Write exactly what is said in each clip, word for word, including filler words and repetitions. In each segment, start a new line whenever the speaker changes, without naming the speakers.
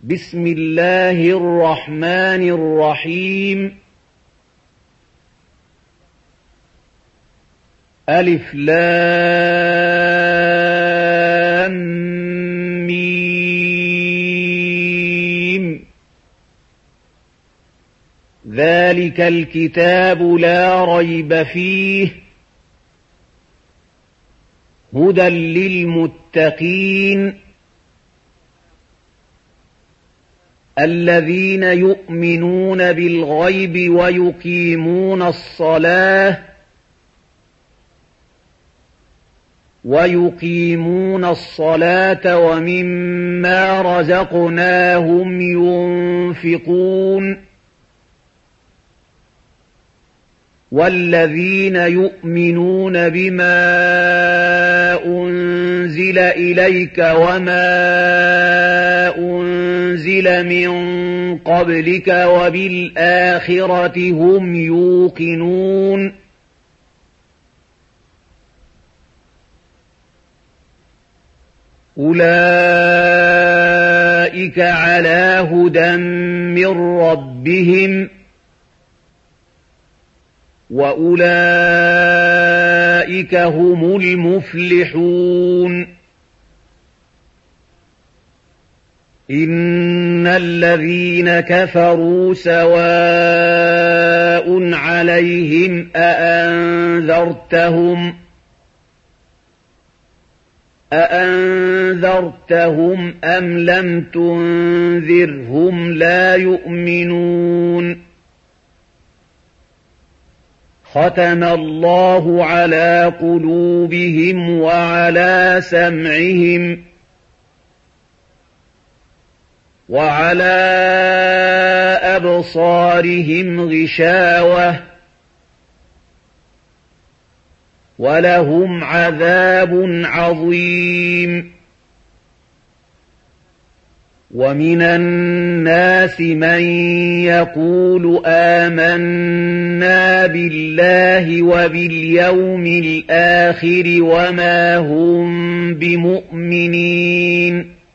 بسم الله الرحمن الرحيم ألف لام ميم ذلك الكتاب لا ريب فيه هدى للمتقين الذين يؤمنون بالغيب ويقيمون الصلاة ويقيمون الصلاة ومما رزقناهم ينفقون والذين يؤمنون بما أنزل إليك وما أنزل من قبلك وبالآخرة هم يوقنون أولئك على هدى من ربهم وأولئك هم المفلحون إن الذين كفروا سواء عليهم أأنذرتهم أأنذرتهم أم لم تنذرهم لا يؤمنون ختم الله على قلوبهم وعلى سمعهم وعلى أبصارهم غشاوة ولهم عذاب عظيم ومن الناس من يقول آمنا بالله وباليوم الآخر وما هم بمؤمنين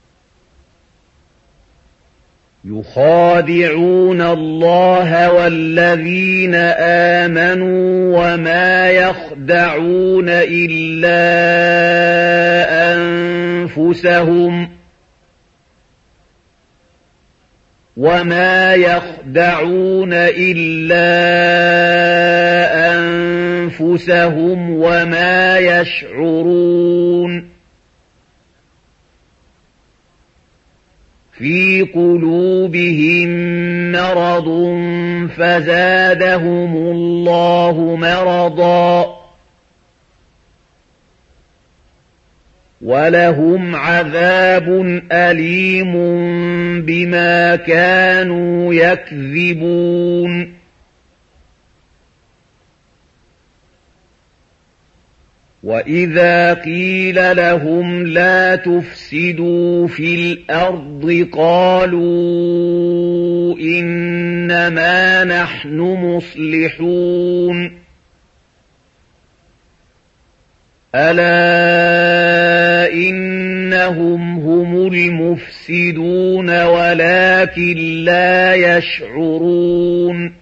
يخادعون الله والذين آمنوا وما يخدعون إلا أنفسهم وما يخدعون إلا أنفسهم وما يشعرون في قلوبهم مرض فزادهم الله مرضا ولهم عذاب أليم بما كانوا يكذبون وإذا قيل لهم لا تفسدوا في الأرض قالوا إنما نحن مصلحون ألا إنهم هم المفسدون ولكن لا يشعرون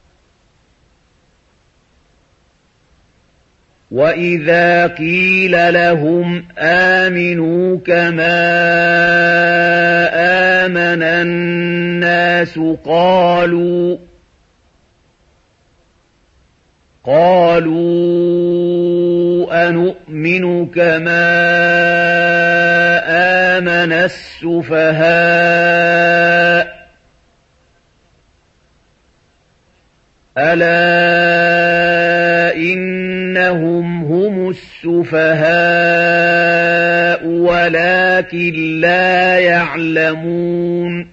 وإذا قيل لهم آمنوا كما آمن الناس قالوا قالوا أنؤمن كما آمن السفهاء ألا إنهم هم السفهاء ولكن لا يعلمون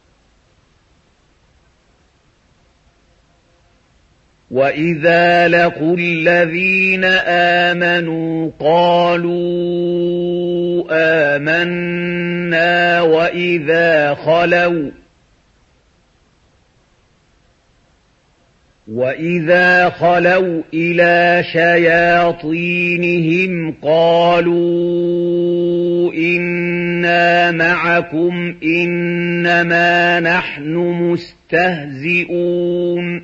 وإذا لقوا الذين آمنوا قالوا آمنا وإذا خلوا وإذا خلوا إلى شياطينهم قالوا قُولُوا إِنَّا مَعَكُمْ إِنَّمَا نَحْنُ مُسْتَهْزِئُونَ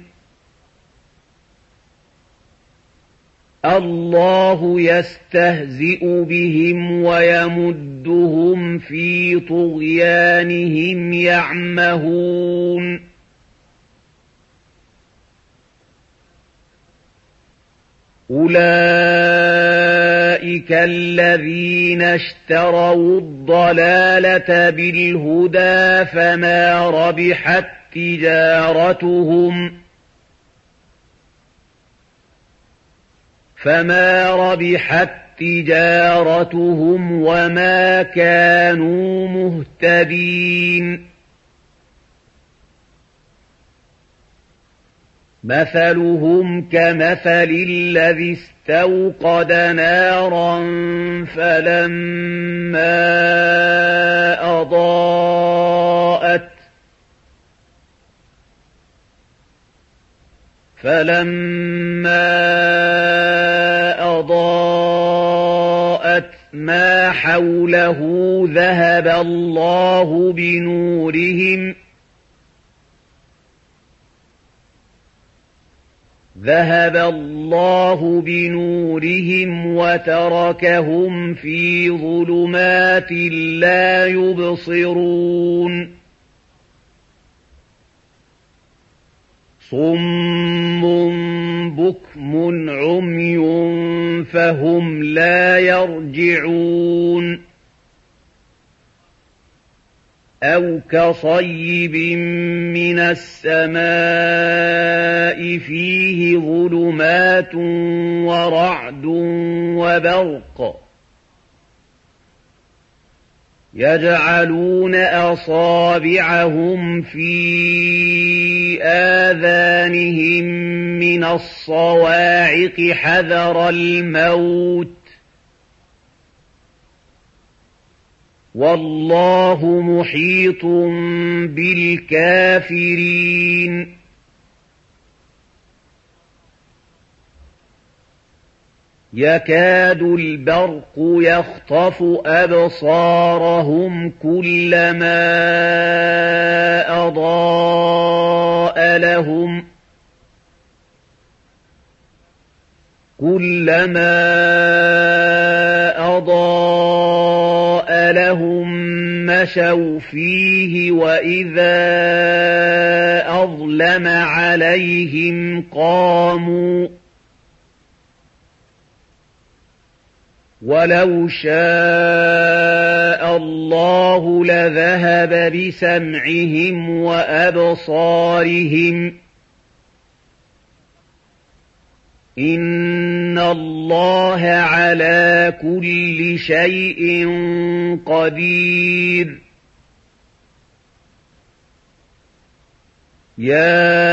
اللَّهُ يَسْتَهْزِئُ بِهِمْ وَيَمُدُّهُمْ فِي طُغْيَانِهِمْ يَعْمَهُونَ أُولَئِكَ الَّذِينَ اشْتَرَوُا الضَّلَالَةَ بِالْهُدَىٰ فَمَا رَبِحَت تِّجَارَتُهُمْ فَمَا رَبِحَت تِّجَارَتُهُمْ وَمَا كَانُوا مُهْتَدِينَ مَثَلُهُمْ كَمَثَلِ الَّذِي اسْتَوْقَدَ نَارًا فَلَمَّا أَضَاءَتْ فَلَمَّا أَضَاءَتْ مَا حَوْلَهُ ذَهَبَ اللَّهُ بِنُورِهِمْ ذهب الله بنورهم وتركهم في ظلمات لا يبصرون صم بكم عمي فهم لا يرجعون أَوْ كَصَيِّبٍ مِّنَ السَّمَاءِ فِيهِ ظُلُمَاتٌ وَرَعْدٌ وَبَرْقٌ يَجْعَلُونَ أَصَابِعَهُمْ فِي آذَانِهِم مِّنَ الصَّوَاعِقِ حَذَرَ الْمَوْتِ وَاللَّهُ مُحِيطٌ بِالْكَافِرِينَ يَكَادُ الْبَرْقُ يَخْطَفُ أَبْصَارَهُمْ كُلَّمَا أَضَاءَ لَهُمْ كُلَّمَا أَضَاءَ لَهُم مَّشَوْا فِيهِ وَإِذَا أَظْلَمَ عَلَيْهِمْ قَامُوا وَلَوْ شَاءَ اللَّهُ لَذَهَبَ بِسَمْعِهِمْ وَأَبْصَارِهِمْ إِنَّ اللَّهَ عَلَى كُلِّ شَيْءٍ قَدِيرٌ يَا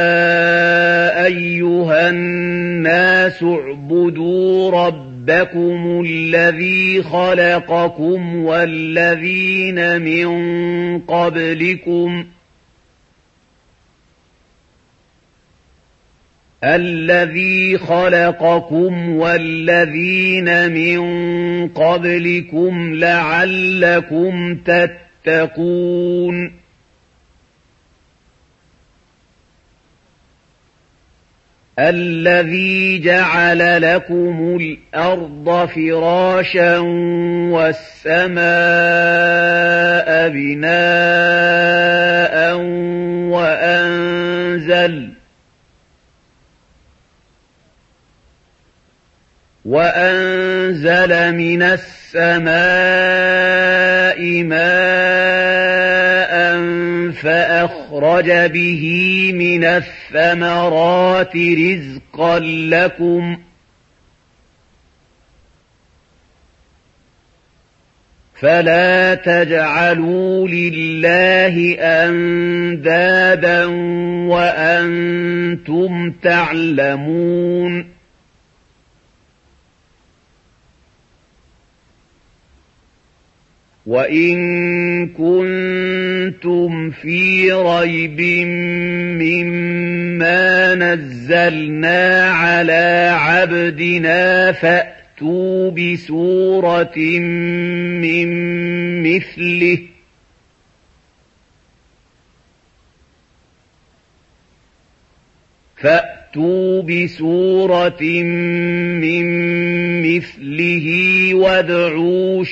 أَيُّهَا النَّاسُ اعْبُدُوا رَبَّكُمُ الَّذِي خَلَقَكُمْ وَالَّذِينَ مِن قَبْلِكُمْ الَّذِي خَلَقَكُمْ وَالَّذِينَ مِن قَبْلِكُمْ لَعَلَّكُمْ تَتَّقُونَ الَّذِي جَعَلَ لَكُمُ الْأَرْضَ فِرَاشًا وَالسَّمَاءَ بِنَاءً وَأَنزَلَ وَأَنزَلَ مِنَ السَّمَاءِ مَاءً فَأَخْرَجَ بِهِ مِنَ الثَّمَرَاتِ رِزْقًا لَّكُمْ فَلَا تَجْعَلُوا لِلَّهِ أَندَادًا وَأَنتُمْ تَعْلَمُونَ وَإِن كُنتُمْ فِي رَيْبٍ مِّمَّا نَزَّلْنَا عَلَىٰ عَبْدِنَا فَأْتُوا فأتوا بسورة من مثله فأتوا بسورة من مثله وادعوا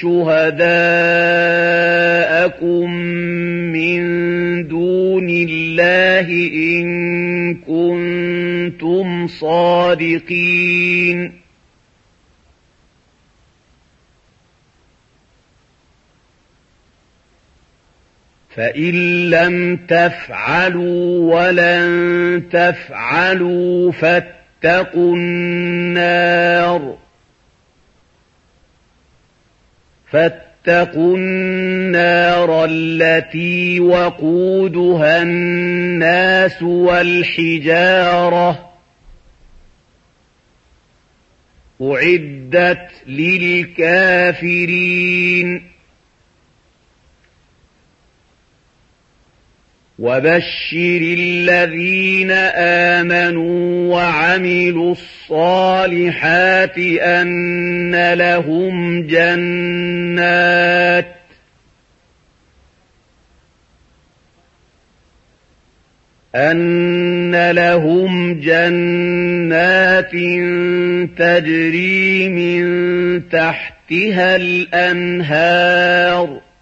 شهداءكم من دون الله إن كنتم صادقين فإن لم تفعلوا ولن تفعلوا فاتقوا النار فاتقوا النار التي وقودها الناس والحجارة أعدت للكافرين وبشر الذين آمنوا وعملوا الصالحات أن لهم جنات أن لهم جنات تجري من تحتها الأنهار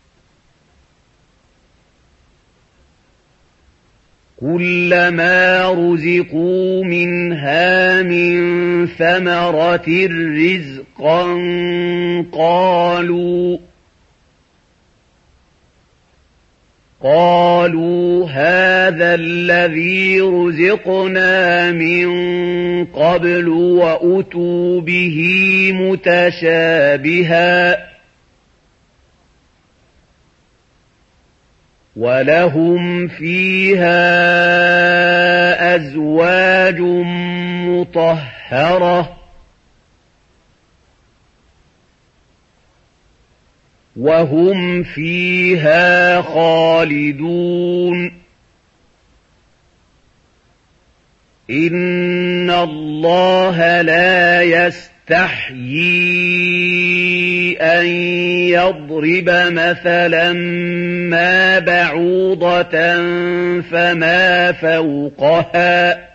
كلما رزقوا منها من ثمرة رزقا قالوا قالوا هذا الذي رزقنا من قبل وأتوا به متشابها ولهم فيها أزواج مطهرة وهم فيها خالدون إن الله لا يستحيي أن يضرب مثلا ما بعوضة فما فوقها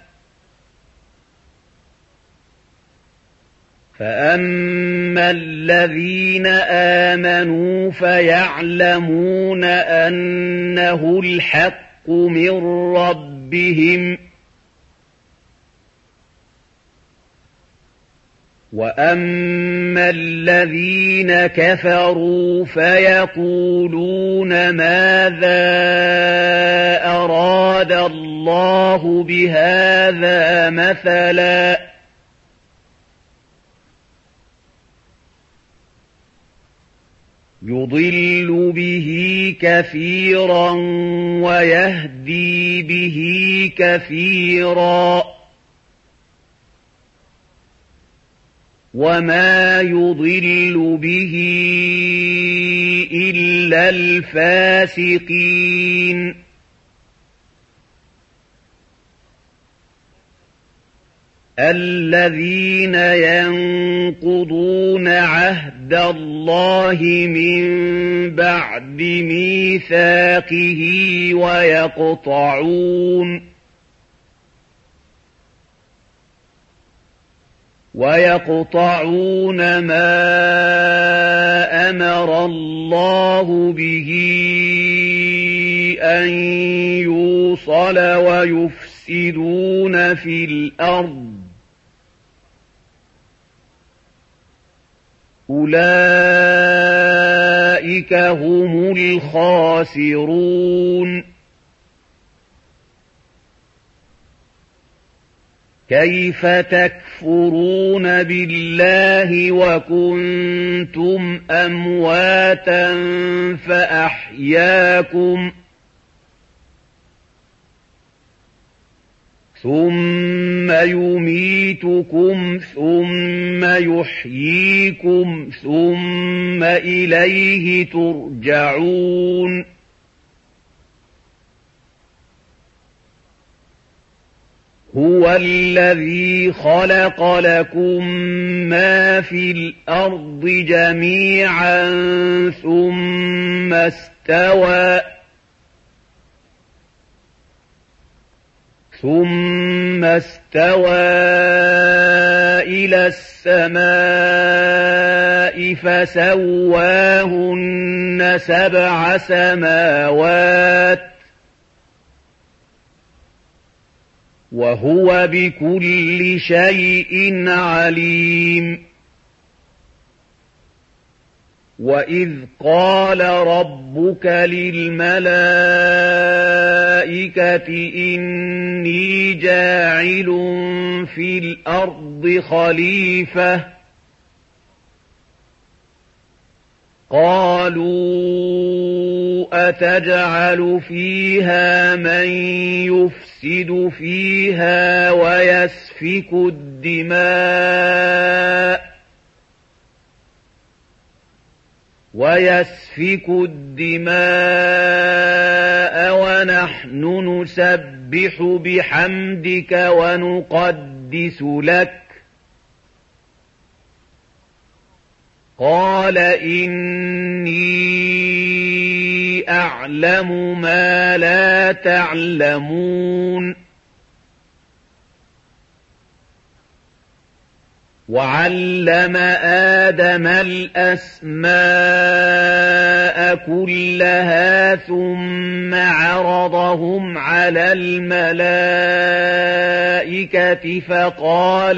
فأما الذين آمنوا فيعلمون أنه الحق من ربهم وأما الذين كفروا فيقولون ماذا أراد الله بهذا مثلا يضل به كثيرا ويهدي به كثيرا وما يضل به إلا الفاسقين الذين ينقضون عهد الله من بعد ميثاقه ويقطعون ويقطعون ما أمر الله به أن يوصل ويفسدون في الأرض أولئك هم الخاسرون كيف تكفرون بالله وكنتم أمواتا فأحياكم ثم يميتكم ثم يحييكم ثم إليه ترجعون هُوَ الَّذِي خَلَقَ لَكُم مَّا فِي الْأَرْضِ جَمِيعًا ثُمَّ اسْتَوَىٰ ثُمَّ اسْتَوَىٰ إِلَى السَّمَاءِ فَسَوَّاهُنَّ سَبْعَ سَمَاوَاتٍ وَهُوَ بِكُلِّ شَيْءٍ عَلِيمٌ وَإِذْ قَالَ رَبُّكَ لِلْمَلَائِكَةِ إِنِّي جَاعِلٌ فِي الْأَرْضِ خَلِيفَةً قَالُوا أَتَجْعَلُ فِيهَا مَن يُفْسِدُ فِيهَا وَيَسْفِكُ الدِّمَاءَ وَيَسْفِكُ الدِّمَاءَ وَنَحْنُ نُسَبِّحُ بِحَمْدِكَ وَنُقَدِّسُ لَكَ قَالَ إِنِّي أَعْلَمُ مَا لَا تَعْلَمُونَ وَعَلَّمَ آدَمَ الْأَسْمَاءَ كُلَّهَا ثُمَّ عَرَضَهُمْ عَلَى الْمَلَائِكَةِ فَقَالَ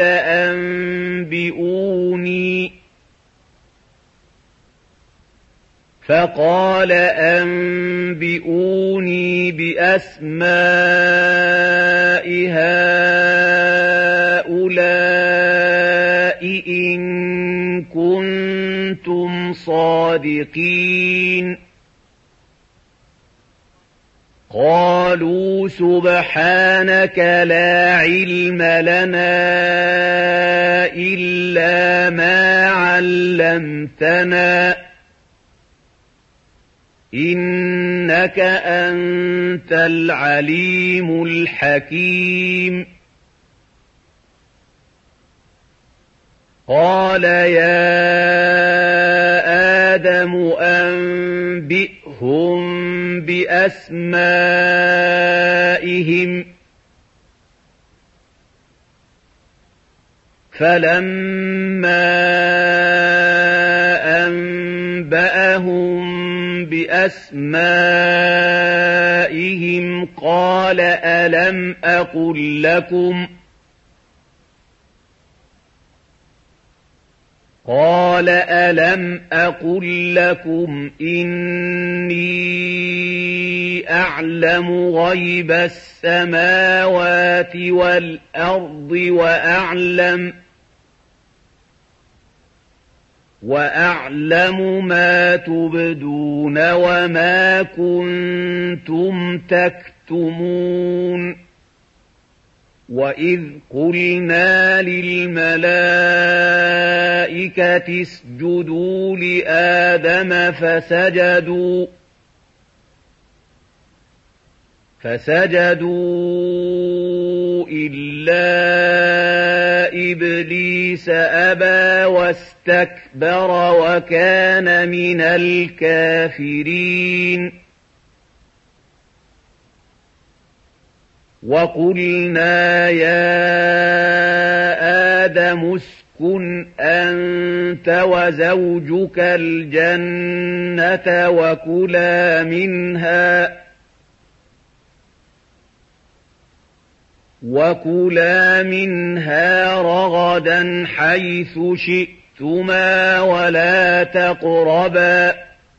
أَنبِئُونِي فَقَالَ أَنبِئُونِي بِأَسْمَاءِ هَؤُلَاءِ إِن كُنتُمْ صَادِقِينَ قَالُوا سُبْحَانَكَ لَا عِلْمَ لَنَا إِلَّا مَا عَلَّمْتَنَا إِنَّكَ أَنتَ الْعَلِيمُ الْحَكِيمُ قَالَ يَا آدَمُ أَنبِئْهُم بِأَسْمَائِهِمْ فَلَمَّا أَنبَأَهُم بِأَسْمَائِهِمْ قَالَ أَلَمْ أَقُل لَّكُمْ قَالَ أَلَمْ أَقُل لَّكُمْ إِنِّي أَعْلَمُ غَيْبَ السَّمَاوَاتِ وَالْأَرْضِ وَأَعْلَمُ وَأَعْلَمُ مَا تُبْدُونَ وَمَا كُنتُمْ تَكْتُمُونَ وَإِذْ قُلْنَا لِلْمَلَائِكَةِ اسْجُدُوا لِآدَمَ فَسَجَدُوا فَسَجَدُوا إِلَّا إِبْلِيسَ أَبَى وَاسْتَكْبَرَ وَكَانَ مِنَ الْكَافِرِينَ وَقُلْنَا يَا آدَمُ اسْكُنْ أَنتَ وَزَوْجُكَ الْجَنَّةَ وَكُلَا مِنْهَا وَكُلَا مِنْهَا رَغَدًا حَيْثُ شِئْتُمَا وَلَا تَقْرَبَا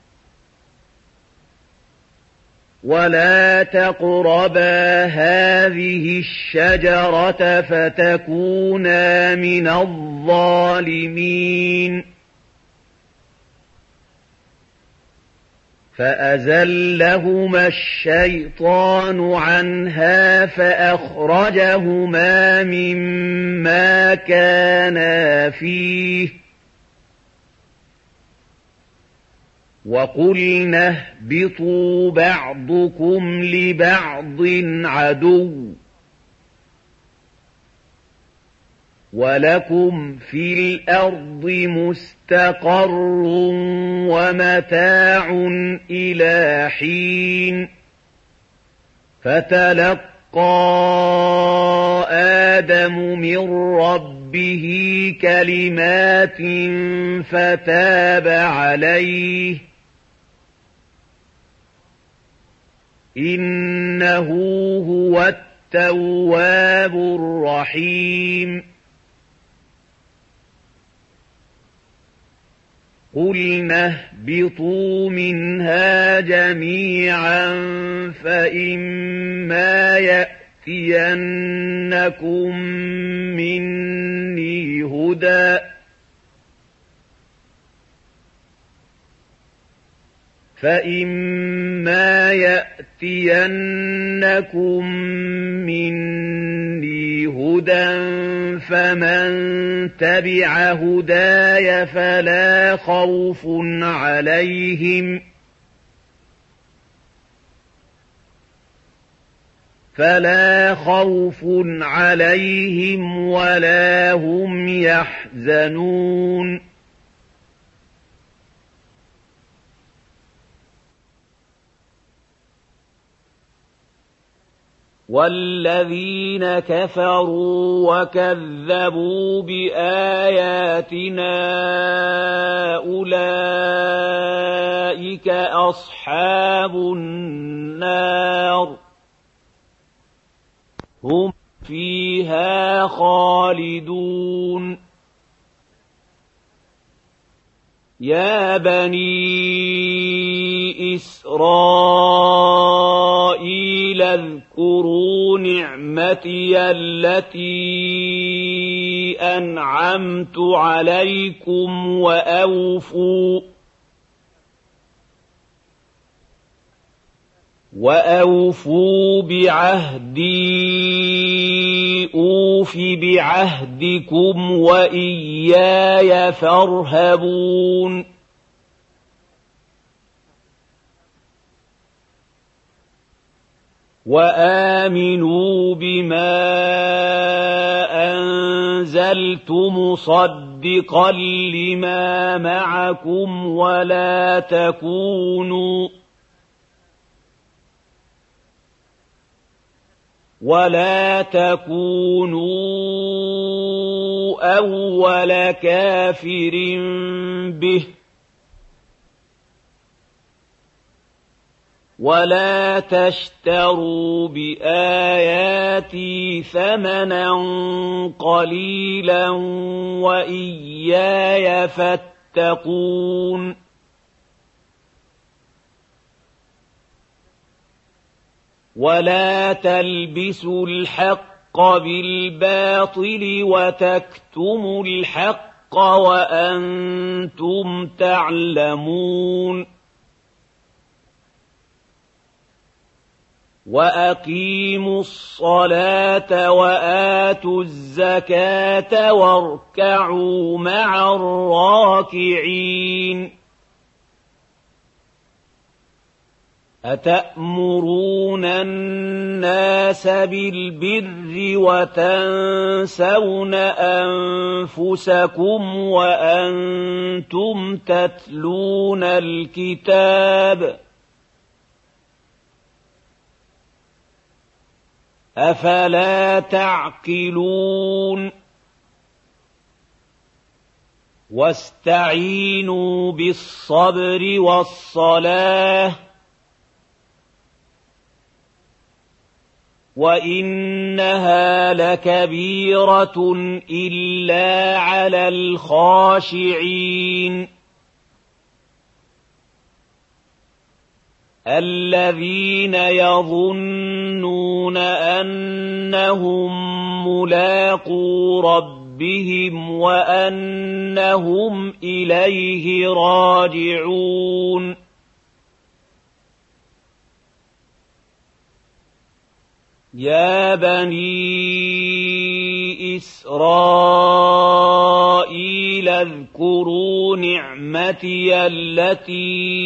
وَلَا تَقْرَبَا هَٰذِهِ الشَّجَرَةَ فَتَكُونَا مِنَ الظَّالِمِينَ فَأَزَلَّهُمَا الشَّيْطَانُ عَنْهَا فَأَخْرَجَهُمَا مِمَّا كَانَا فِيهِ وَقُلْنَا اهْبِطُوا بَعْضُكُمْ لِبَعْضٍ عَدُوٌّ وَلَكُمْ فِي الْأَرْضِ مُسْتَقَرٌّ وَمَتَاعٌ إِلَىٰ حِينٍ فَتَلَقَّىٰ آدَمُ مِن رَّبِّهِ كَلِمَاتٍ فَتَابَ عَلَيْهِ إِنَّهُ هُوَ التَّوَّابُ الرَّحِيمُ قُلْنَا اهْبِطُوا مِنْهَا جَمِيعًا فَإِمَّا يَأْتِيَنَّكُم مِّنِّي هُدًى فَإِمَّا يَأْتِيَنَّكُم مِّنِّي هُدًى فَمَن تَبِعَ هُدَايَ فَلَا خَوْفٌ عَلَيْهِمْ فَلَا خَوْفٌ عَلَيْهِمْ وَلَا هُمْ يَحْزَنُونَ وَالَّذِينَ كَفَرُوا وَكَذَّبُوا بِآيَاتِنَا أُولَٰئِكَ أَصْحَابُ النَّارِ هُمْ فِيهَا خَالِدُونَ يَا بَنِي إِسْرَائِيلَ اذْكُرُوا نِعْمَتِيَ الَّتِي أَنْعَمْتُ عَلَيْكُمْ وَأَوْفُوا وَأَوْفُوا بِعَهْدِي أُوفِ بِعَهْدِكُمْ وَإِيَّايَ فَارْهَبُونِ وَآمِنُوا بِمَا أَنزَلْتُ مُصَدِّقًا لِّمَا مَعَكُمْ وَلَا تَكُونُوا وَلَا تَكُونُوا أَوَّلَ كَافِرٍ بِهِ وَلَا تَشْتَرُوا بِآيَاتِي ثَمَنًا قَلِيلًا وَإِيَّايَ فَاتَّقُونِ وَلَا تَلْبِسُوا الْحَقَّ بِالْبَاطِلِ وَتَكْتُمُوا الْحَقَّ وَأَنتُمْ تَعْلَمُونَ وَأَقِيمُوا الصَّلَاةَ وَآتُوا الزَّكَاةَ وَارْكَعُوا مَعَ الرَّاكِعِينَ أَتَأْمُرُونَ النَّاسَ بِالْبِرِّ وَتَنسَوْنَ أَنفُسَكُمْ وَأَنتُمْ تَتْلُونَ الْكِتَابَ أَفَلَا تَعْقِلُونَ وَاسْتَعِينُوا بِالصَّبْرِ وَالصَّلَاةِ وَإِنَّهَا لَكَبِيرَةٌ إِلَّا عَلَى الْخَاشِعِينَ الَّذِينَ يَظُنُّونَ أَنَّهُم مُّلَاقُو رَبِّهِمْ وَأَنَّهُمْ إِلَيْهِ رَاجِعُونَ يَا بَنِي إِسْرَائِيلَ اذْكُرُوا نِعْمَتِيَ الَّتِي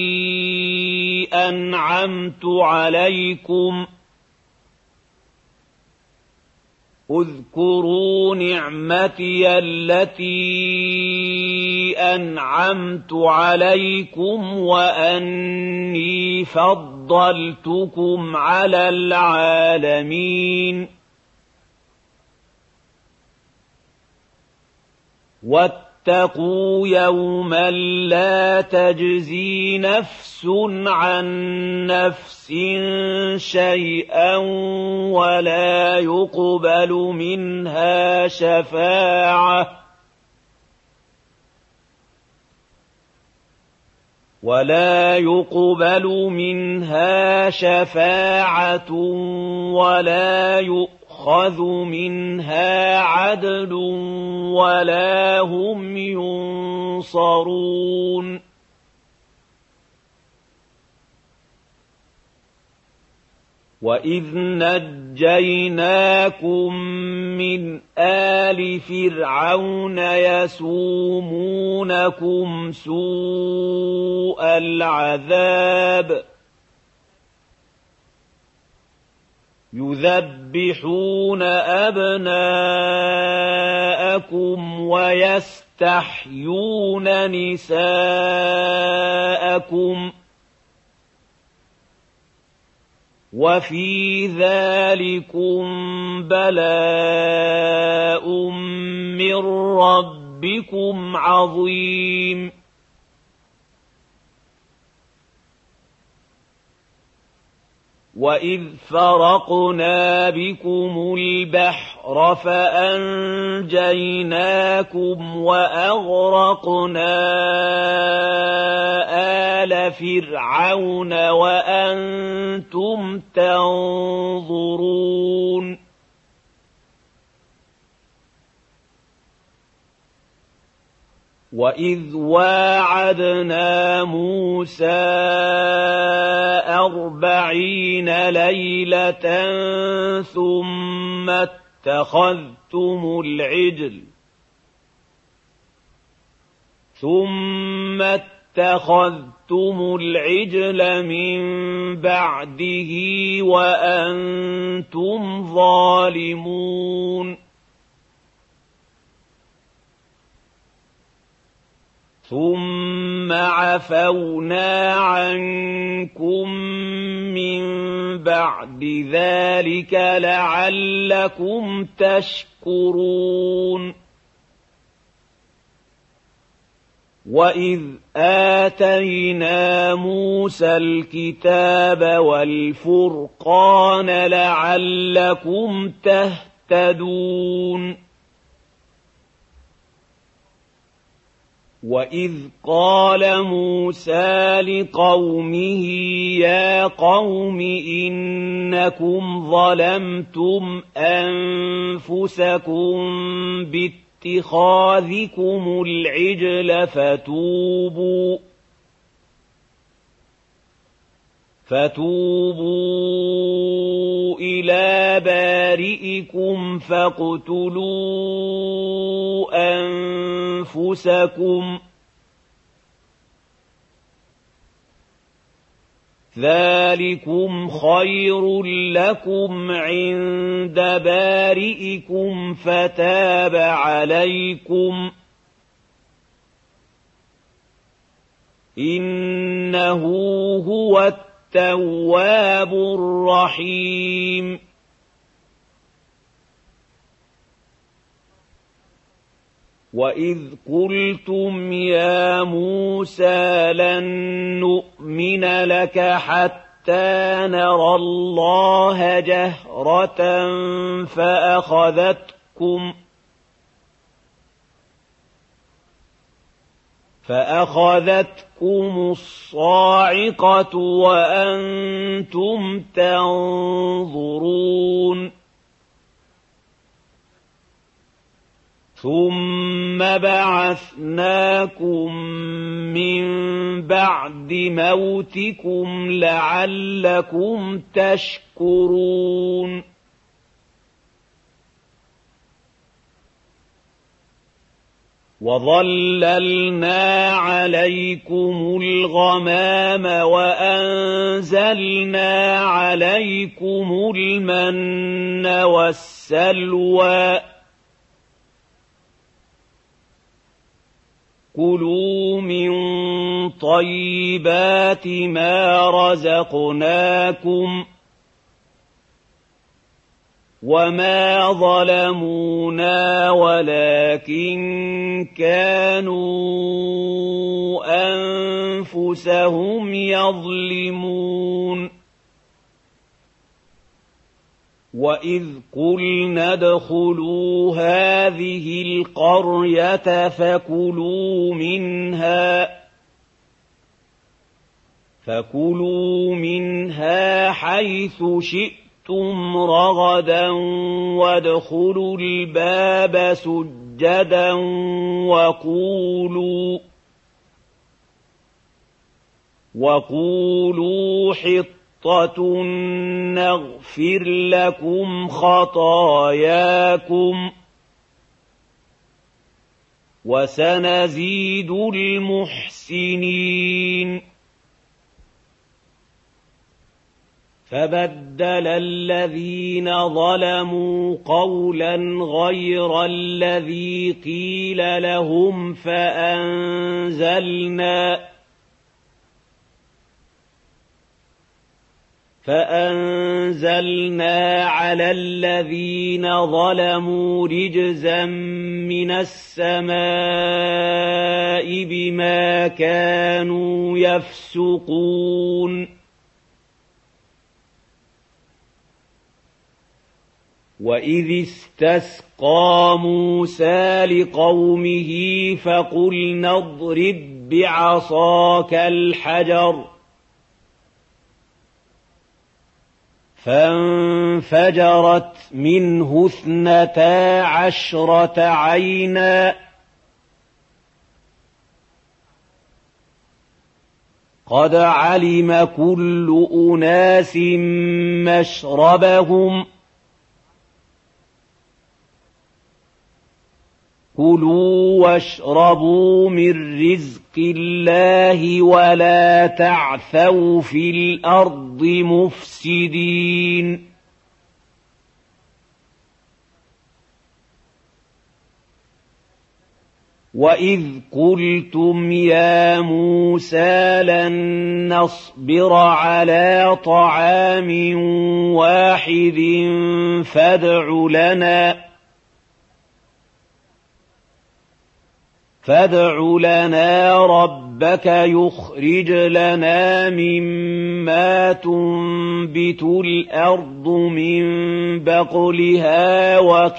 أَنْعَمْتُ عَلَيْكُمْ اذكروا نعمتي التي أنعمت عليكم وأني فضلتكم على العالمين واتقوا يوما لا تجزي نفس عن نفس شيئا ولا يقبل منها شفاعة ولا يقبل منها شفاعة ولا يؤخذ منها عدل ولا هم ينصرون وإذ نجيناكم من آل فرعون يسومونكم سوء العذاب يذبحون أبناءكم ويستحيون نساءكم وفي ذلكم بلاء من ربكم عظيم وإذ فرقنا بكم البحر فأنجيناكم وأغرقنا آل فرعون وأنتم تنظرون وإذ واعدنا موسى أربعين ليلة ثم اتخذتم العجل ثم اتخذتم العجل من بعده وأنتم ظالمون ثم عفونا عنكم من بعد ذلك لعلكم تشكرون وإذ آتينا موسى الكتاب والفرقان لعلكم تهتدون وإذ قال موسى لقومه يا قوم إنكم ظلمتم أنفسكم باتخاذكم العجل فتوبوا فتوبوا إلى بارئكم فاقتلوا أنفسكم ذلكم خير لكم عند بارئكم فتاب عليكم إنه هو التواب الرحيم وإذ قلتم يا موسى لن نؤمن لك حتى نرى الله جهرة فأخذتكم فأخذتكم الصاعقة وأنتم تنظرون ثم بعثناكم من بعد موتكم لعلكم تشكرون وَظَلَّلْنَا عَلَيْكُمُ الْغَمَامَ وَأَنزَلْنَا عَلَيْكُمُ الْمَنَّ وَالسَّلْوَىٰ كُلُوا مِن طَيِّبَاتِ مَا رَزَقْنَاكُمْ وَمَا ظَلَمُونَا وَلَٰكِن كَانُوا أَنفُسَهُمْ يَظْلِمُونَ وَإِذْ قُلْنَا ادْخُلُوا هَٰذِهِ الْقَرْيَةَ فَكُلُوا مِنْهَا فَكُلُوا مِنْهَا حَيْثُ شِئْتُمْ رَغَدًا وَادْخُلُوا الْبَابَ سُجَّدًا وَقُولُوا وَقُولُوا حِطَّةٌ نَّغْفِرْ لَكُمْ خَطَايَاكُمْ وَسَنَزِيدُ الْمُحْسِنِينَ فَبَدَّلَ الَّذِينَ ظَلَمُوا قَوْلًا غَيْرَ الَّذِي قِيلَ لَهُمْ فَأَنزَلْنَا فَأَنزَلْنَا عَلَى الَّذِينَ ظَلَمُوا رِجْزًا مِّنَ السَّمَاءِ بِمَا كَانُوا يَفْسُقُونَ وَإِذِ اسْتَسْقَىٰ مُوسَىٰ لِقَوْمِهِ فَقُلْنَا اضْرِب بِّعَصَاكَ الْحَجَرَ فَانفَجَرَتْ مِنْهُ اثْنَتَا عَشْرَةَ عَيْنًا قَدْ عَلِمَ كُلُّ أُنَاسٍ مَّشْرَبَهُمْ كُلُوا وَاشْرَبُوا مِن رِّزْقِ اللَّهِ وَلَا تَعْثَوْا فِي الْأَرْضِ مُفْسِدِينَ وَإِذْ قُلْتُمْ يَا مُوسَىٰ لَن نَّصْبِرَ عَلَىٰ طَعَامٍ وَاحِدٍ فَادْعُ لَنَا فادع لنا ربك يخرج لنا مما تنبت الأرض من بقلها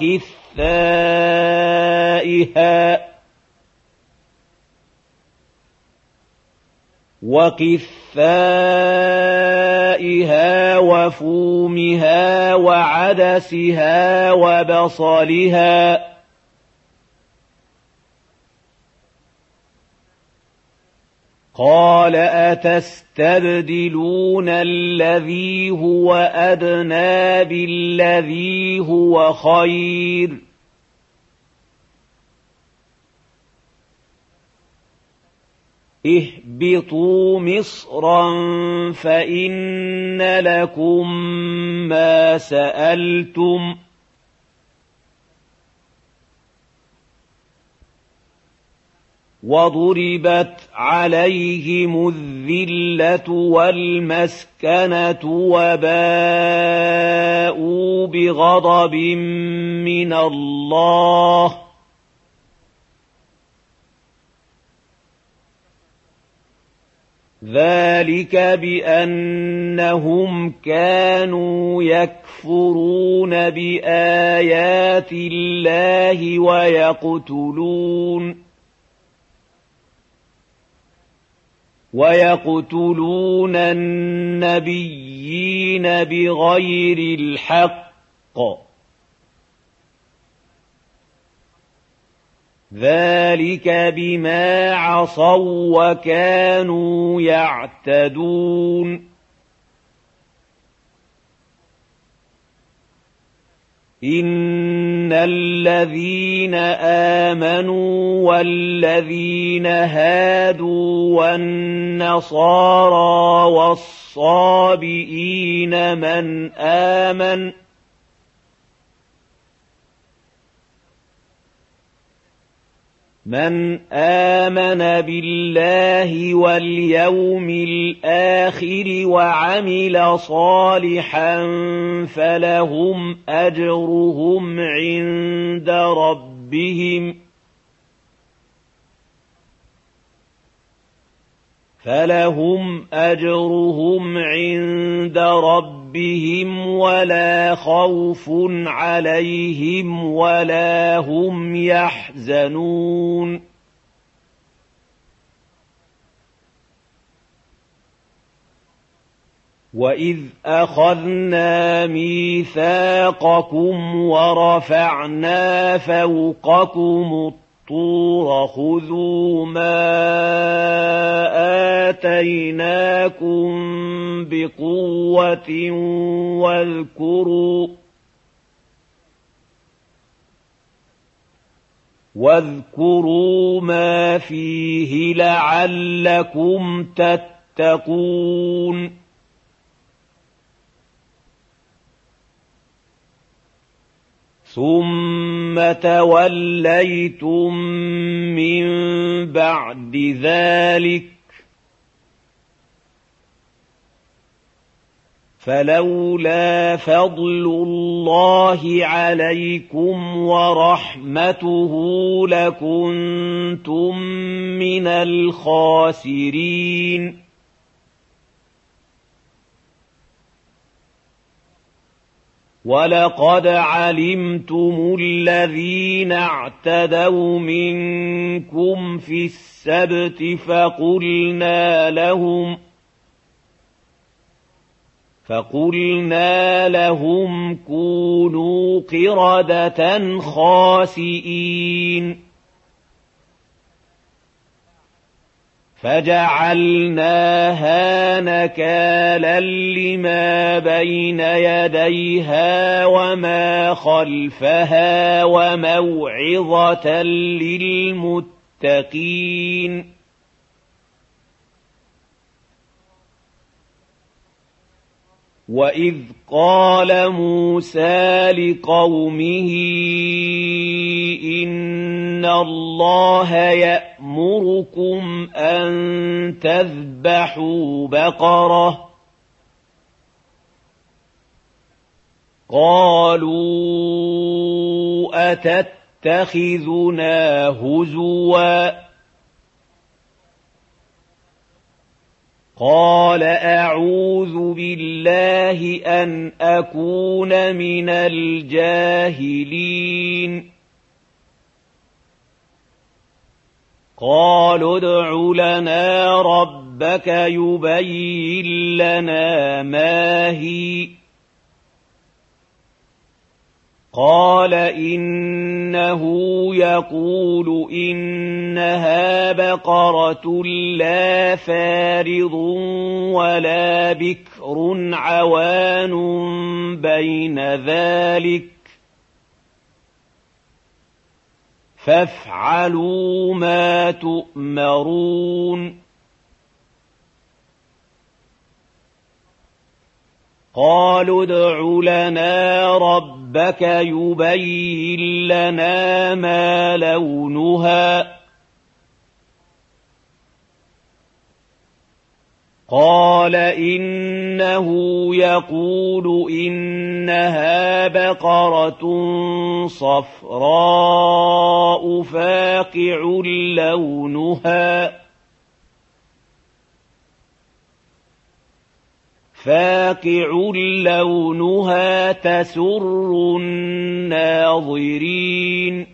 وقثائها وقثائها وفومها وعدسها وبصلها قال أتستبدلون الذي هو أدنى بالذي هو خير اهبطوا مصرا فإن لكم ما سألتم وضربت عليهم الذلة والمسكنة وباءوا بغضب من الله ذلك بأنهم كانوا يكفرون بآيات الله ويقتلون ويقتلون النبيين بغير الحق ذلك بما عصوا وكانوا يعتدون إن إِنَّ الَّذِينَ آمَنُوا وَالَّذِينَ هَادُوا وَالنَّصَارَىٰ وَالصَّابِئِينَ مَنْ آمَنَ مَنْ آمَنَ بِاللَّهِ وَالْيَوْمِ الْآخِرِ وَعَمِلَ صَالِحًا فَلَهُمْ أَجْرُهُمْ عِندَ رَبِّهِمْ فَلَهُمْ أَجْرُهُمْ عِندَ رَبِّهِمْ وَلَا خَوْفٌ عَلَيْهِمْ وَلَا هُمْ يَحْزَنُونَ وَإِذْ أَخَذْنَا مِيثَاقَكُمْ وَرَفَعْنَا فَوْقَكُمُ الطُّورَ خُذُوا مَا آتَيْنَاكُمْ بِقُوَّةٍ وَاذْكُرُوا وَاذْكُرُوا مَا فِيهِ لَعَلَّكُمْ تَتَّقُونَ ثُمَّ تَوَلَّيْتُم مِّن بَعْدِ ذَلِكَ فَلَوْلَا فَضْلُ اللَّهِ عَلَيْكُمْ وَرَحْمَتُهُ لَكُنتُم مِّنَ الْخَاسِرِينَ وَلَقَدْ عَلِمْتُمُ الَّذِينَ اعْتَدَوْا مِنكُمْ فِي السَّبْتِ فَقُلْنَا لَهُمْ فَقُلْنَا لَهُمْ كُونُوا قِرَدَةً خَاسِئِينَ فَجَعَلْنَاهَا نَكَالًا لِّمَا بَيْنَ يَدَيْهَا وَمَا خَلْفَهَا وَمَوْعِظَةً لِّلْمُتَّقِينَ وَإِذْ قَالَ مُوسَىٰ لِقَوْمِهِ إِنَّ اللَّهَ يَأْمُرُكُمْ أَن تَذْبَحُوا بَقَرَةً قَالُوا أَتَتَّخِذُنَا هُزُوًا قَالَ أَعُوذُ بِاللَّهِ أَنْ أَكُونَ مِنَ الْجَاهِلِينَ قَالُوا ادْعُ لَنَا رَبَّكَ يُبَيِّن لَّنَا مَا هِيَ قَالَ إِنَّهُ يَقُولُ إِنَّهَا بَقَرَةٌ لَّا فَارِضٌ وَلَا بِكْرٌ عَوَانٌ بَيْنَ ذَٰلِكَ فَافْعَلُوا مَا تُؤْمَرُونَ قَالُوا ادْعُ لَنَا رَبَّكَ يُبَيِّن لَّنَا مَا لَوْنُهَا قَالَ إِنَّهُ يَقُولُ إِنَّهَا بَقَرَةٌ صَفْرَاءُ فَاقِعٌ لَّوْنُهَا فاقع لونها تسر الناظرين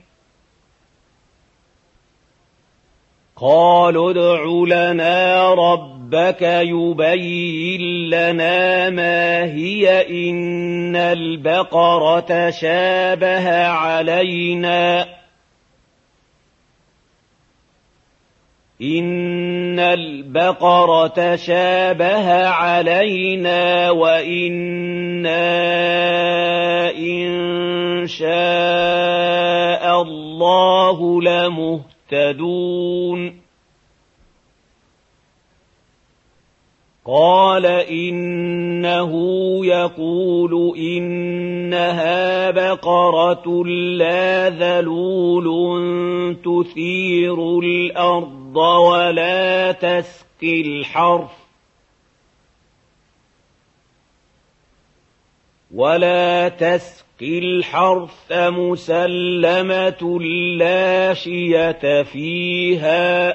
قالوا ادْعُ لَنَا رَبَّكَ يُبَيِّن لَّنَا مَا هِيَ إِنَّ الْبَقَرَةَ شَابَهَ عَلَيْنَا إِنَّ الْبَقَرَةَ شَابَهَ عَلَيْنَا وَإِنَّا إِن شاء الله لمهتدون قال إنه يقول إنها بقرة لا ذلول تثير الأرض ولا تسقي الحرث ولا تسقي الحرث مسلمة لا شية فيها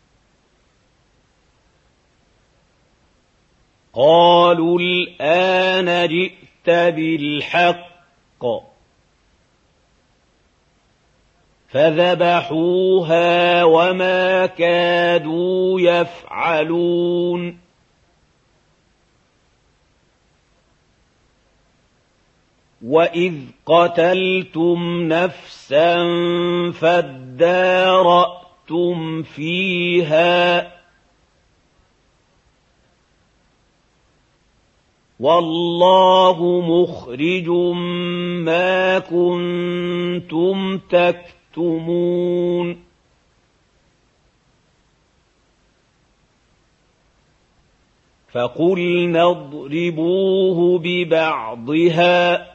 قالوا الآن جئت بالحق فذبحوها وما كادوا يفعلون وإذ قتلتم نفسا فادارأتم فيها والله مخرج ما كنتم تكتمون فقلنا اضربوه ببعضها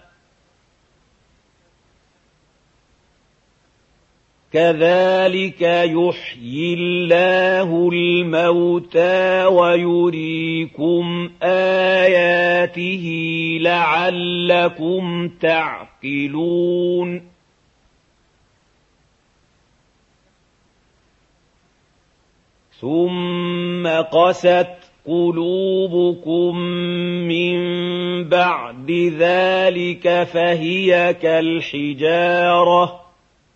كذلك يحيي الله الموتى ويريكم آياته لعلكم تعقلون ثم قست قلوبكم من بعد ذلك فهي كالحجارة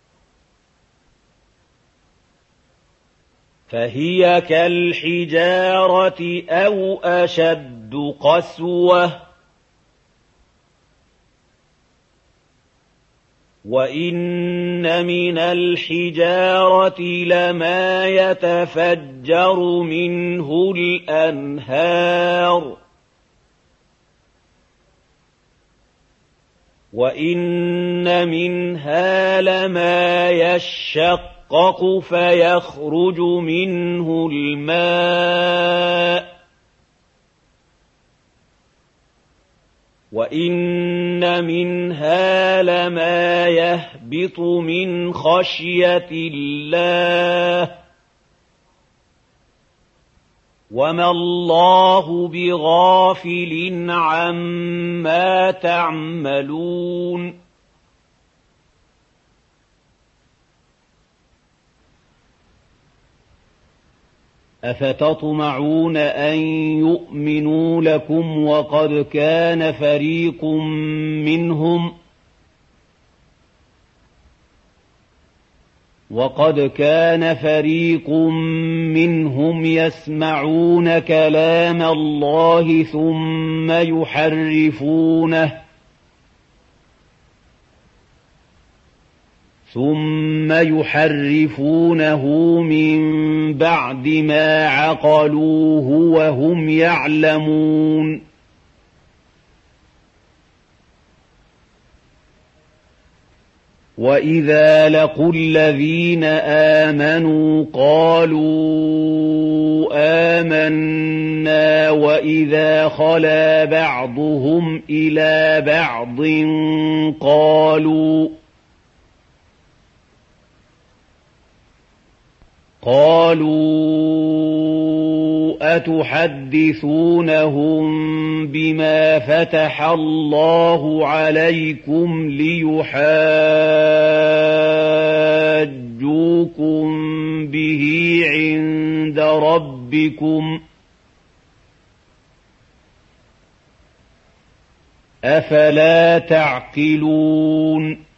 فهي كالحجارة أو أشد قسوة وإن من الحجارة لما يتفجر منه الأنهار وإن منها لما يشقق فيخرج منه الماء وإن منها لما يهبط من خشية الله وما الله بغافل عما تعملون أفتطمعون أن يؤمنوا لكم وقد كان فريق منهم وقد كان فريق منهم يسمعون كلام الله ثم يحرفونه ثم يحرفونه من بعد ما عقلوه وهم يعلمون وإذا لقوا الذين آمنوا قالوا آمنا وإذا خلا بعضهم إلى بعض قالوا قالوا أتحدثونهم بما فتح الله عليكم ليحاجوكم به عند ربكم أفلا تعقلون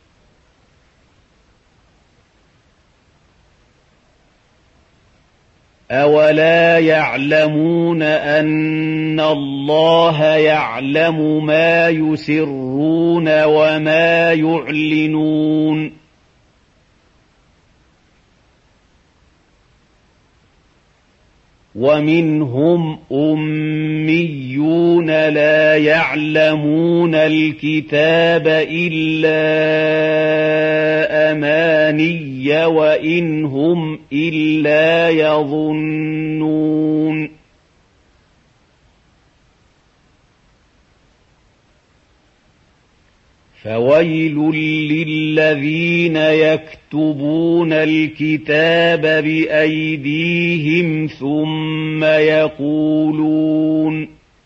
أولا يعلمون أن الله يعلم ما يسرون وما يعلنون ومنهم أميون لا يعلمون الكتاب إلا أماني وإن هم إلا يظنون فويل للذين يكتبون الكتاب بأيديهم ثم يقولون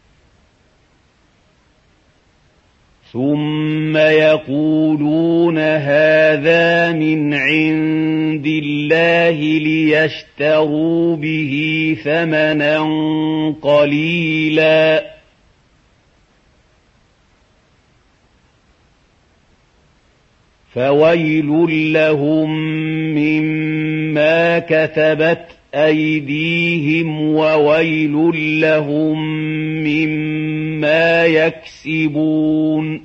ثم يقولون هذا من عند الله ليشتروا به ثمنا قليلا فويل لهم مما كتبت أيديهم وويل لهم مما يكسبون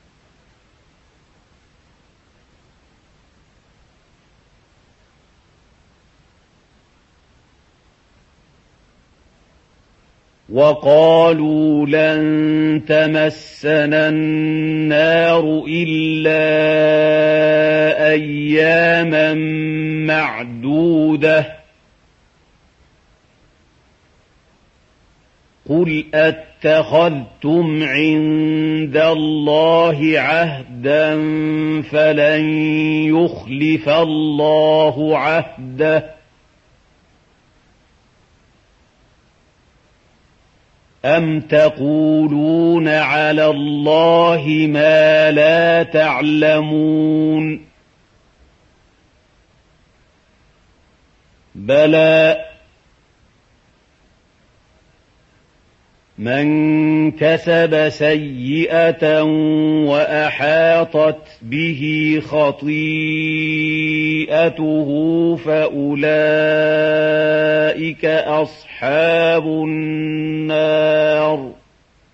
وقالوا لن تمسنا النار إلا أياما معدودة قل أتخذتم عند الله عهدا فلن يخلف الله عهده أم تقولون على الله ما لا تعلمون بلى من كسب سيئة وأحاطت به خطيئته فأولئك أصحاب النار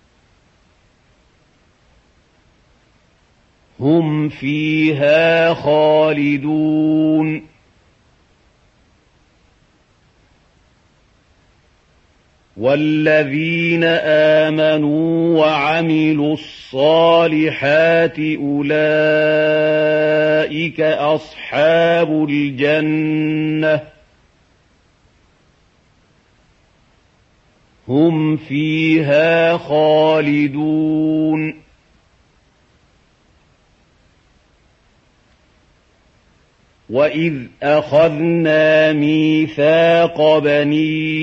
هم فيها خالدون والذين آمنوا وعملوا الصالحات أولئك أصحاب الجنة هم فيها خالدون وإذ أخذنا ميثاق بني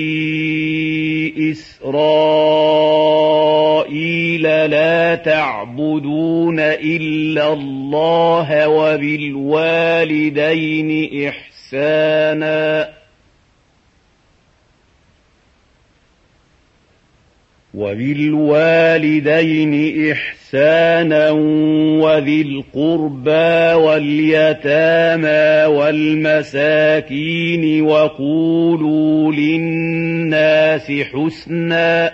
إسرائيل لا تعبدون إلا الله وبالوالدين إحسانا وبالوالدين إحسانا وذي القربى واليتامى والمساكين وقولوا للناس حسنا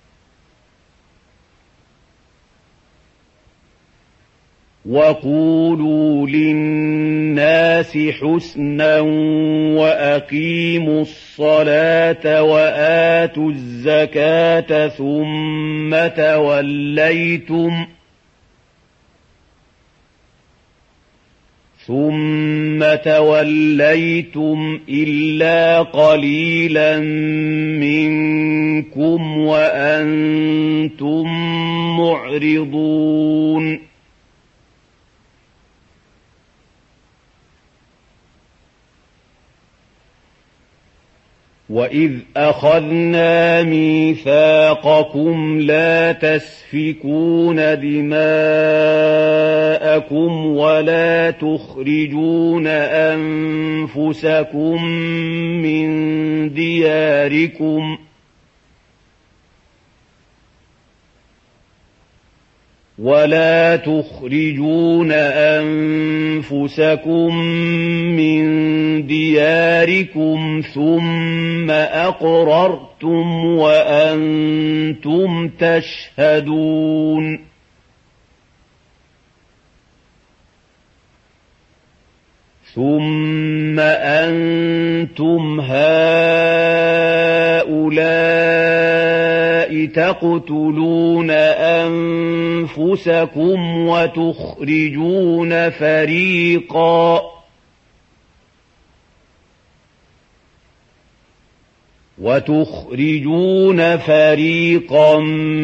وقولوا للناس حسنا وأقيموا الصلاة وآتوا الزكاة ثم توليتم ثم توليتم إلا قليلا منكم وأنتم معرضون وإذ أخذنا ميثاقكم لا تسفكون دماءكم ولا تخرجون أنفسكم من دياركم ولا تخرجون أنفسكم من دياركم ثم أقررتم وأنتم تشهدون ثم أنتم هؤلاء هؤلاء تقتلون أنفسكم وتخرجون فريقا وتخرجون فريقا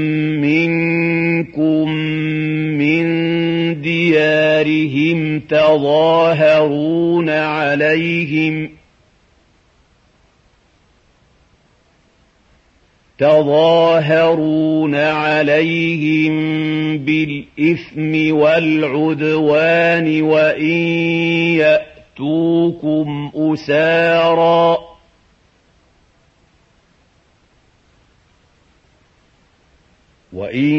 منكم من ديارهم تظاهرون عليهم تظاهرون عليهم بالإثم والعدوان وإن يأتوكم أسارى وإن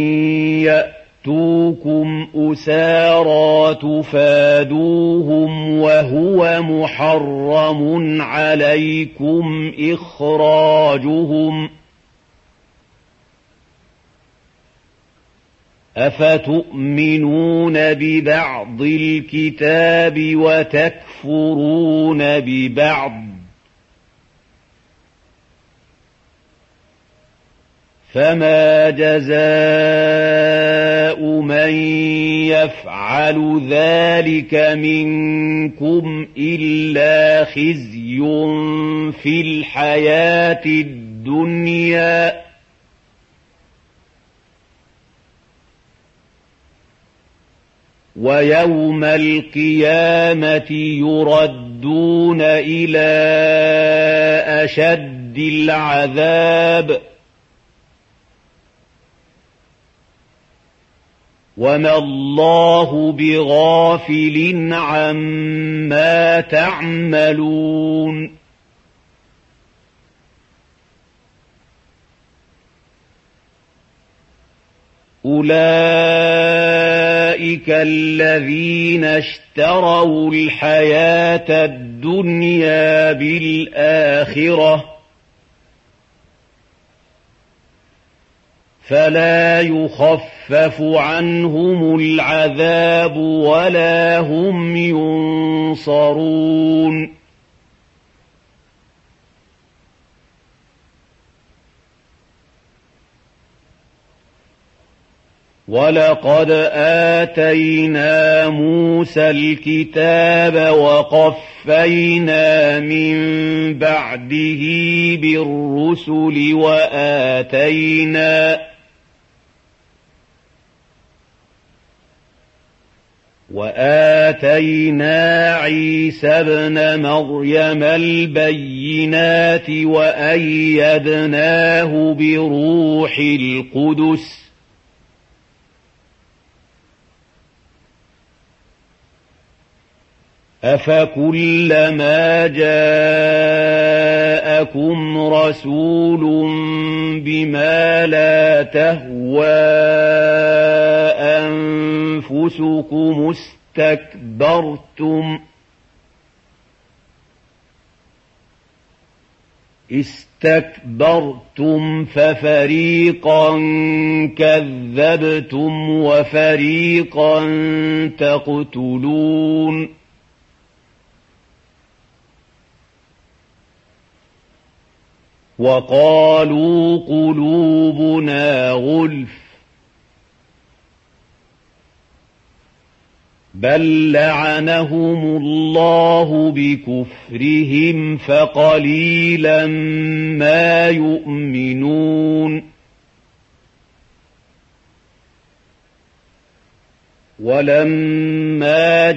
يأتوكم أسارى تفادوهم وهو محرم عليكم إخراجهم أفتؤمنون ببعض الكتاب وتكفرون ببعض فما جزاء من يفعل ذلك منكم إلا خزي في الحياة الدنيا ويوم القيامة يردون إلى أشد العذاب وما الله بغافل عما تعملون أولئك الذين اشتروا الحياة الدنيا بالآخرة فلا يخفف عنهم العذاب ولا هم ينصرون ولقد آتينا موسى الكتاب وقفينا من بعده بالرسل وآتينا وآتينا عيسى ابن مريم البينات وأيدناه بروح القدس أفكلما جاءكم رسول بما لا تهوى أنفسكم استكبرتم استكبرتم ففريقا كذبتم وفريقا تقتلون وقالوا قلوبنا غلف بل لعنهم الله بكفرهم فقليلا ما يؤمنون ولما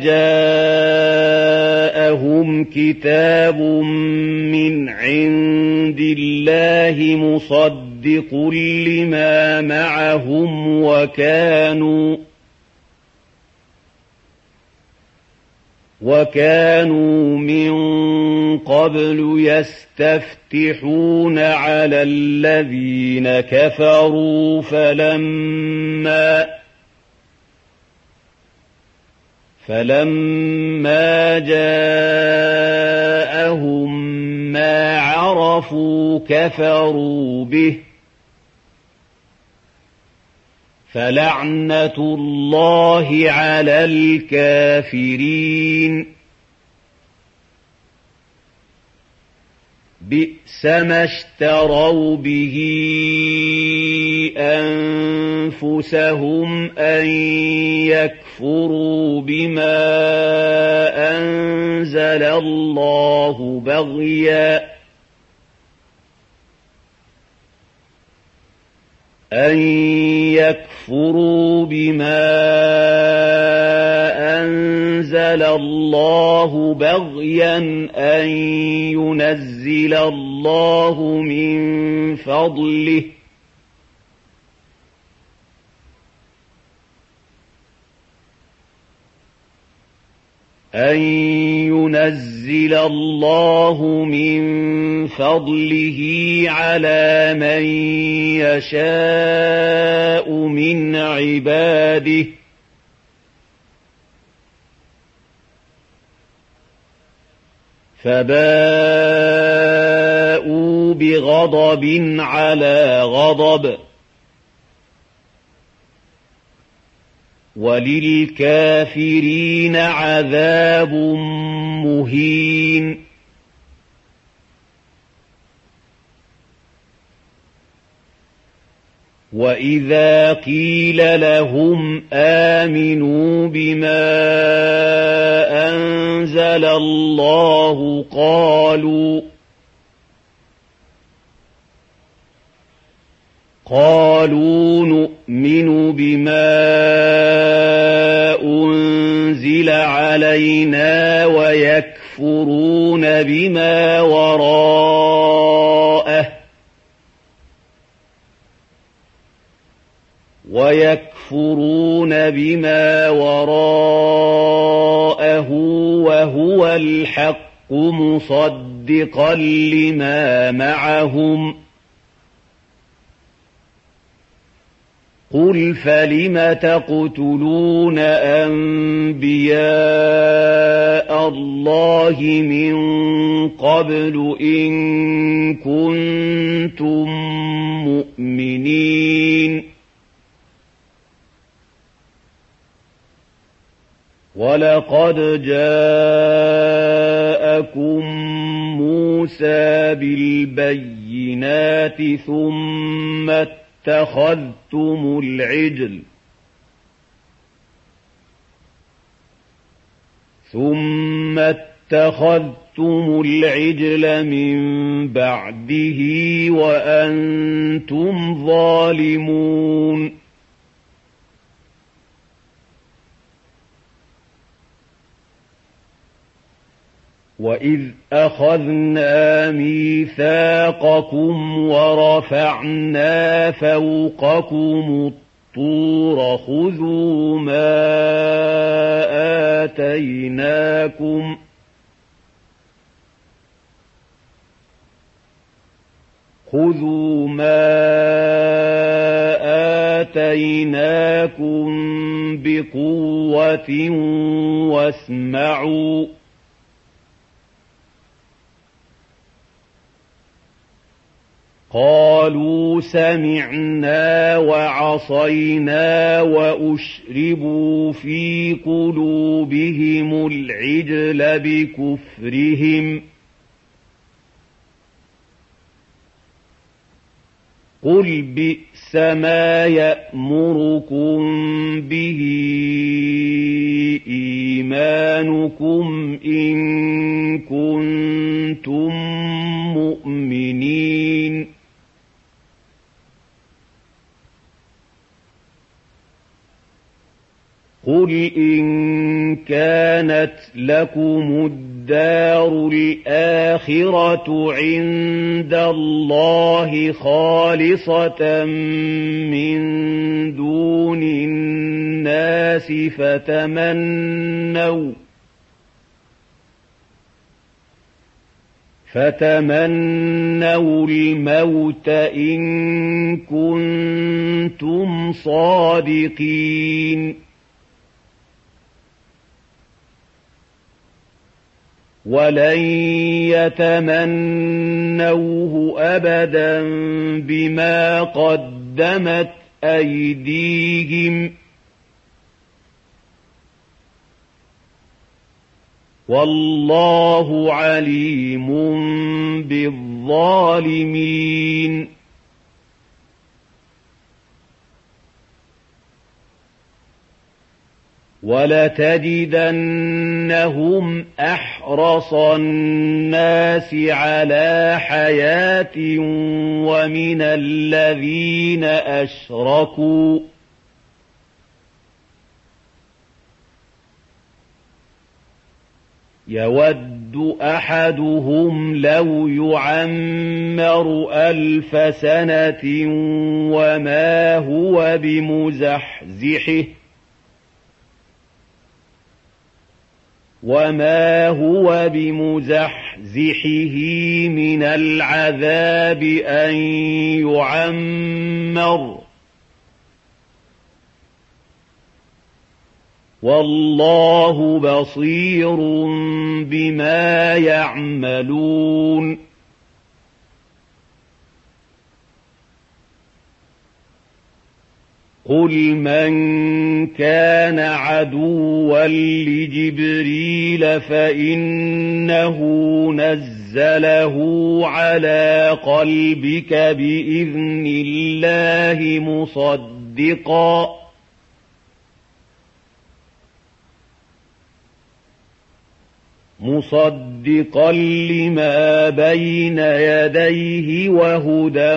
جاءهم كتاب من عند الله مصدق لما معهم وكانوا وكانوا من قبل يستفتحون على الذين كفروا فلما فلما جاءهم ما عرفوا كفروا به فلعنة الله على الكافرين بئس ما اشتروا به أنفسهم أن يكفروا بما أنزل الله بغيا أن يكفروا بما أنزل الله بغيا أن ينزل الله من فضله أن ينزل الله من فضله على من يشاء من عباده فباءوا بغضب على غضب وللكافرين عذاب مهين وإذا قيل لهم آمنوا بما أنزل الله قالوا قالوا نؤمن بما أنزل علينا ويكفرون بما وراءه ويكفرون بما وراءه وهو الحق مصدقا لما معهم قل فلم تقتلون أنبياء الله من قبل إن كنتم مؤمنين ولقد جاءكم موسى بالبينات ثم اتخذتم العجل ثم اتخذتم العجل من بعده وأنتم ظالمون وَإِذْ أَخَذْنَا مِيثَاقَكُمْ وَرَفَعْنَا فَوْقَكُمُ الطُّورَ خُذُوا مَا آتَيْنَاكُمْ خُذُوا مَا آتَيْنَاكُمْ بِقُوَّةٍ وَاسْمَعُوا قالوا سمعنا وعصينا وأشربوا في قلوبهم العجل بكفرهم قل بئس ما يأمركم به إيمانكم إن كنتم مؤمنين قل إن كانت لكم الدار الآخرة عند الله خالصة من دون الناس فتمنوا فتمنوا الموت إن كنتم صادقين ولن يتمنوه أبدا بما قدمت أيديهم والله عليم بالظالمين ولتجدنهم أحرص الناس على حياة ومن الذين أشركوا يود أحدهم لو يعمر ألف سنة وما هو بمزحزحه وما هو بمزحزحه من العذاب أن يعمر والله بصير بما يعملون قل من كان عدوا لجبريل فإنه نزله على قلبك بإذن الله مصدقا مصدقا لما بين يديه وهدى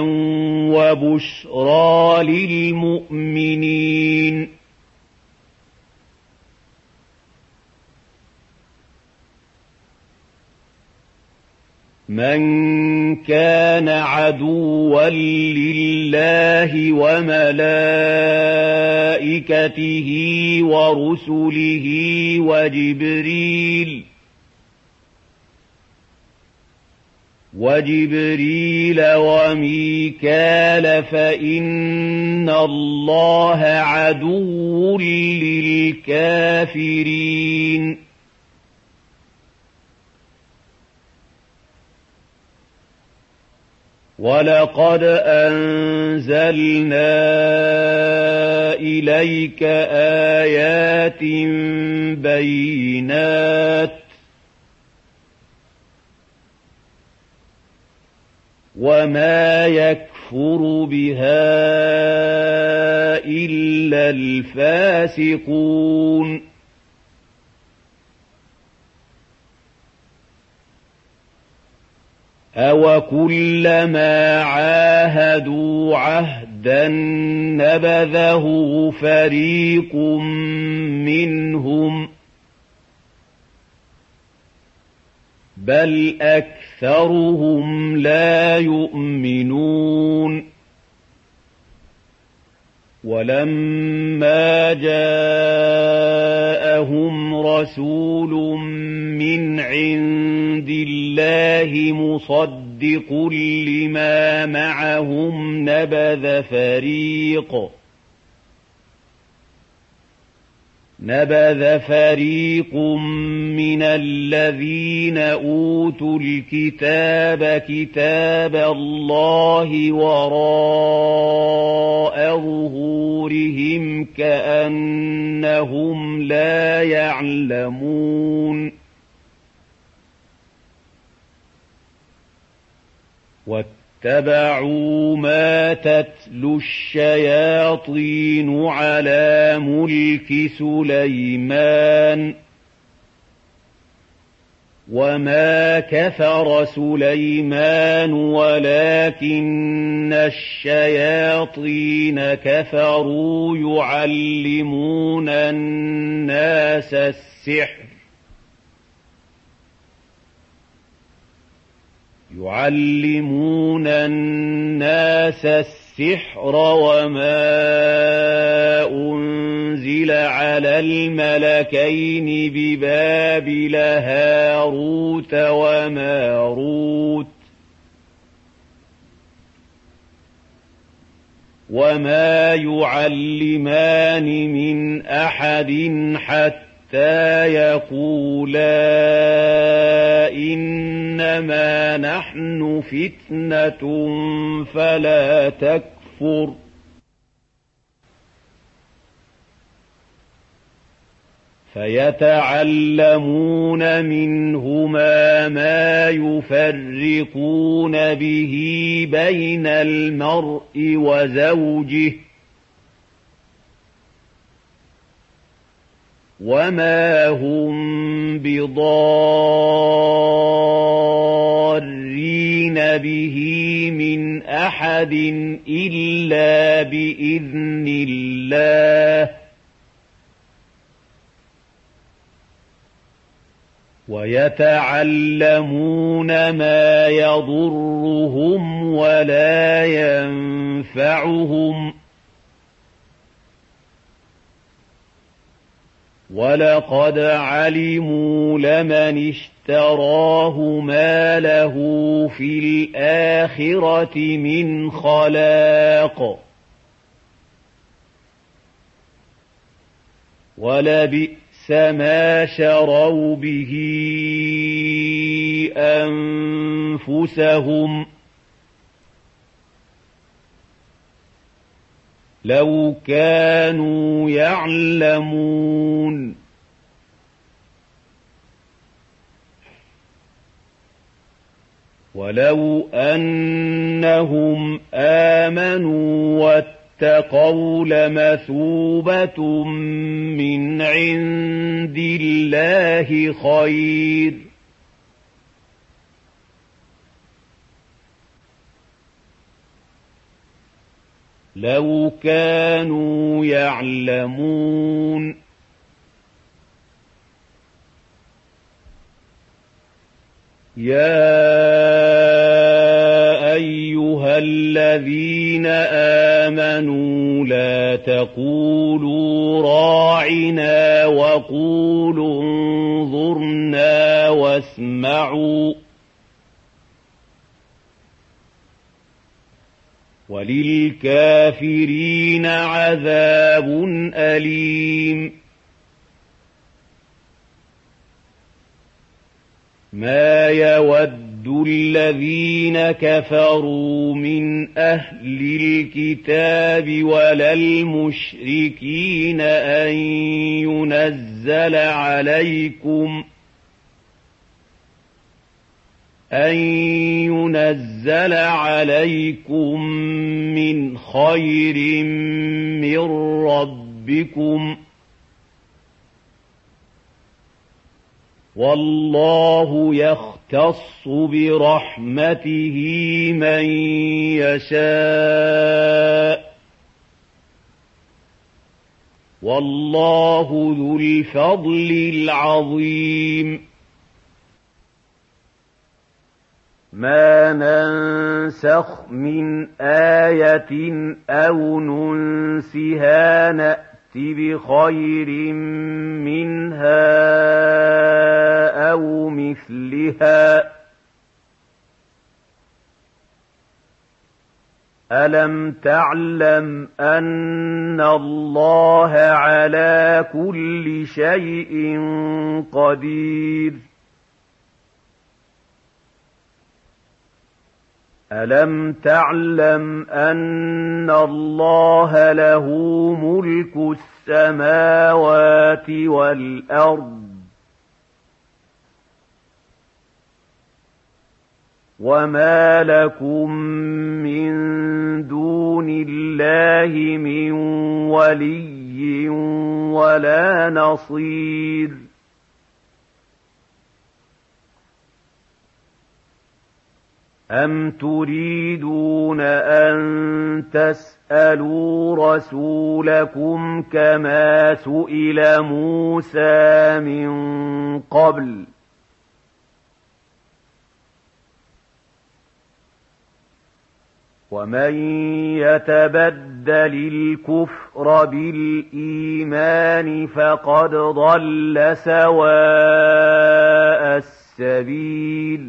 وبشرى للمؤمنين من كان عدوا لله وملائكته ورسله وجبريل وجبريل وميكال فإن الله عدو للكافرين ولقد أنزلنا إليك آيات بينات وما يكفر بها إلا الفاسقون أوكلما عاهدوا عهدا نبذه فريق منهم بل أكثرهم لا يؤمنون ولما جاءهم رسول من عند الله مصدق لما معهم نبذ فريق نبذ فريق من الذين أوتوا الكتاب كتاب الله وراء ظهورهم كأنهم لا يعلمون واتبعوا ما تتلو الشياطين على ملك سليمان وما كفر سليمان ولكن الشياطين كفروا يعلمون الناس السحر يعلمون الناس السحر وما أنزل على الملكين ببابل هاروت وماروت وما يعلمان من أحد حتى يقولا إنما نحن فتنة فلا تكفر فيتعلمون منهما ما يفرقون به بين المرء وزوجه وما هم بضارين به من أحد إلا بإذن الله ويتعلمون ما يضرهم ولا ينفعهم ولقد علموا لمن اشتراه ما له في الآخرة من خلاق ولبئس ما شروا به أنفسهم لو كانوا يعلمون ولو أنهم آمنوا واتقوا لمثوبة من عند الله خير لو كانوا يعلمون يا أيها الذين آمنوا لا تقولوا راعنا وقولوا انظرنا واسمعوا وللكافرين عذاب أليم ما يود الذين كفروا من أهل الكتاب ولا المشركين أن ينزل عليكم أن ينزل عليكم من خير من ربكم والله يختص برحمته من يشاء والله ذو الفضل العظيم ما ننسخ من آية أو ننسها نأت بخير منها أو مثلها ألم تعلم أن الله على كل شيء قدير ألم تعلم أن الله له ملك السماوات والأرض وما لكم من دون الله من ولي ولا نصير أم تريدون أن تسألوا رسولكم كما سئل موسى من قبل ومن يتبدل الكفر بالإيمان فقد ضل سواء السبيل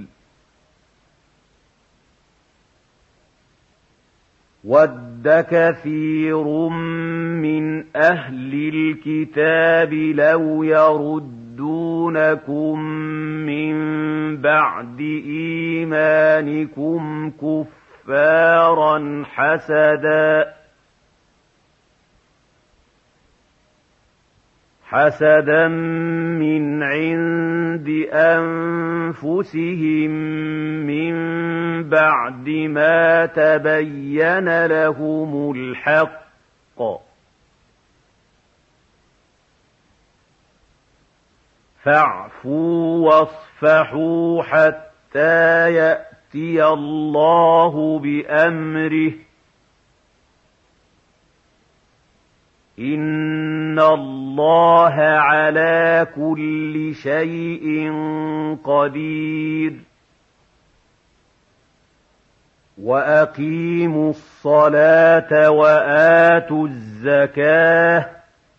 وَدَّ كَثِيرٌ مِّنْ أَهْلِ الْكِتَابِ لَوْ يَرُدُّونَكُم مِّن بَعْدِ إِيمَانِكُمْ كُفَّارًا حَسَدًا حسدا من عند أنفسهم من بعد ما تبين لهم الحق فاعفوا واصفحوا حتى يأتي الله بأمره إن الله على كل شيء قدير وأقيموا الصلاة وآتوا الزكاة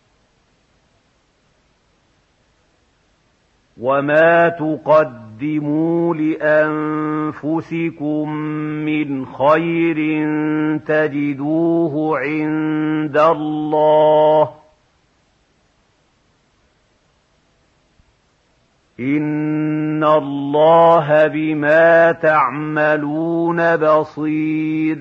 وما تقدموا لأنفسكم من خير تجدوه عند الله إن الله بما تعملون بصير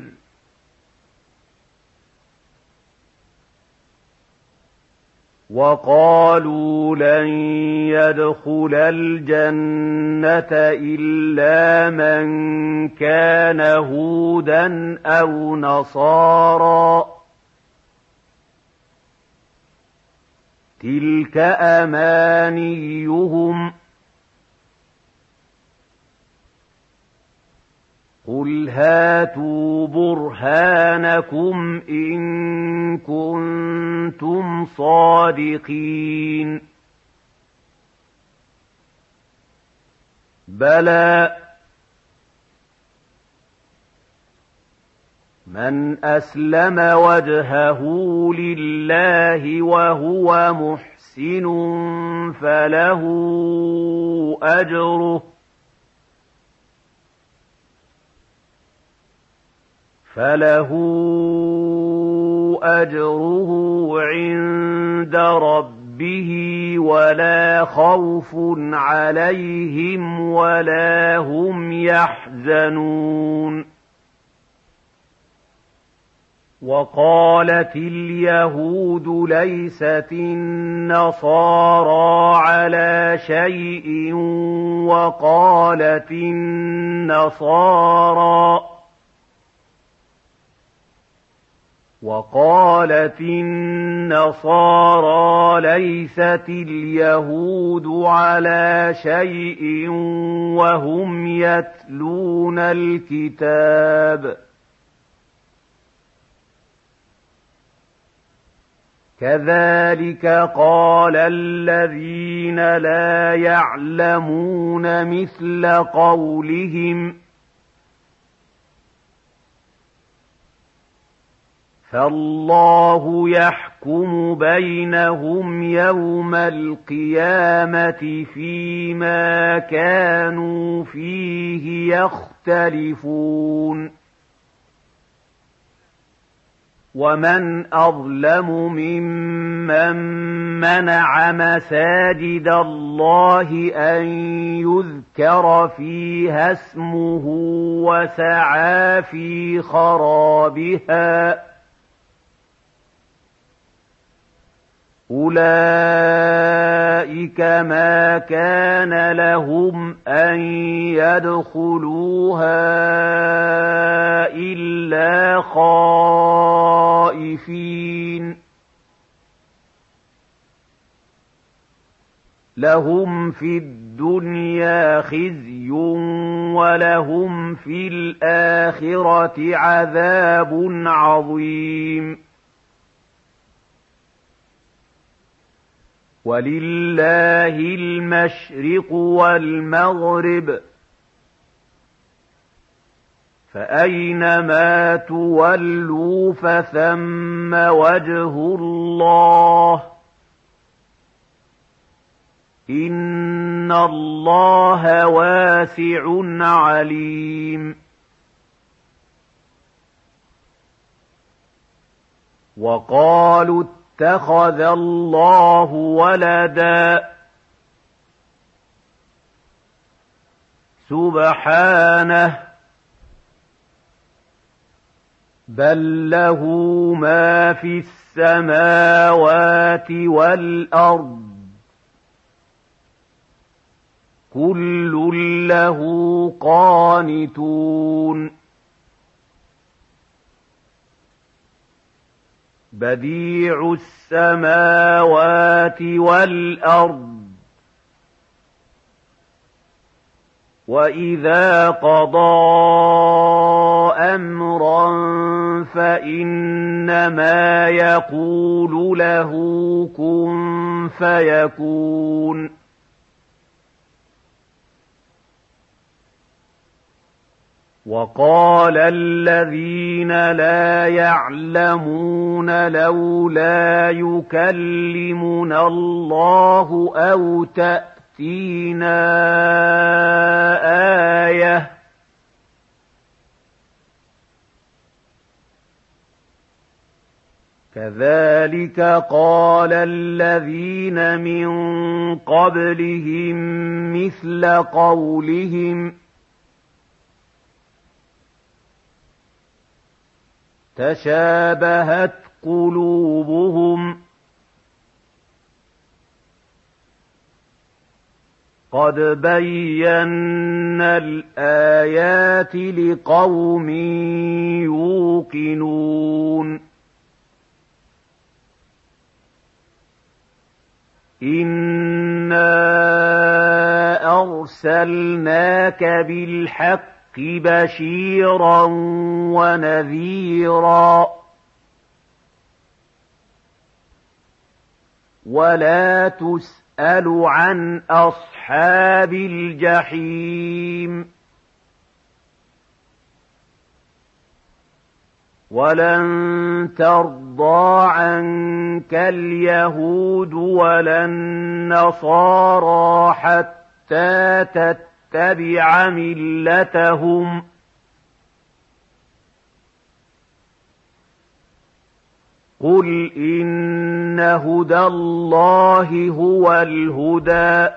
وقالوا لن يدخل الجنة إلا من كان هودا أو نصارى تلك أمانيهم قل هاتوا برهانكم إن كنتم صادقين بلى من أسلم وجهه لله وهو محسن فله أجره فله أجره عند ربه ولا خوف عليهم ولا هم يحزنون وقالت اليهود ليست النصارى على شيء وقالت النصارى وقالت النصارى ليست اليهود على شيء وهم يتلون الكتاب كذلك قال الذين لا يعلمون مثل قولهم فالله يحكم بينهم يوم القيامة فيما كانوا فيه يختلفون ومن أظلم ممن منع مساجد الله أن يذكر فيها اسمه وسعى في خرابها أولئك ما كان لهم أن يدخلوها إلا خائفين لهم في الدنيا خزي ولهم في الآخرة عذاب عظيم ولله المشرق والمغرب فأينما تولوا فثم وجه الله إن الله واسع عليم وقالوا اتخذ الله ولدا سبحانه بل له ما في السماوات والأرض كل له قانتون بديع السماوات والأرض وإذا قضى أمرا فإنما يقول له كن فيكون وقال الذين لا يعلمون لولا يكلمنا الله أو تأتينا آية كذلك قال الذين من قبلهم مثل قولهم تشابهت قلوبهم قد بينا الآيات لقوم يوقنون إنا أرسلناك بالحق بشيرا ونذيرا ولا تسأل عن أصحاب الجحيم ولن ترضى عنك اليهود ولا النصارى حتى تتبع ملتهم قل إن هدى الله هو الهدى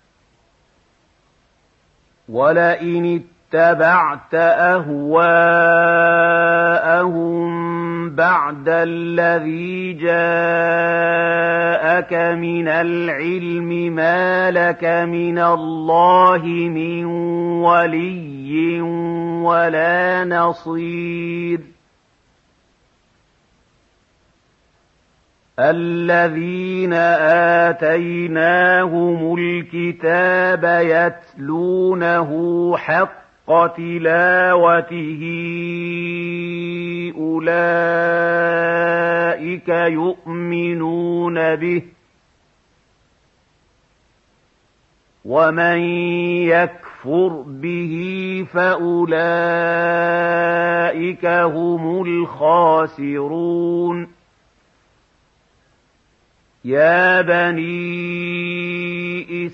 ولئن اتبعت أهواءهم بعد الذي جاءك من العلم ما لك من الله من ولي ولا نصير الذين آتيناهم الكتاب يتلونه حق تلاوته أولئك يؤمنون به ومن يكفر به فأولئك هم الخاسرون يا بني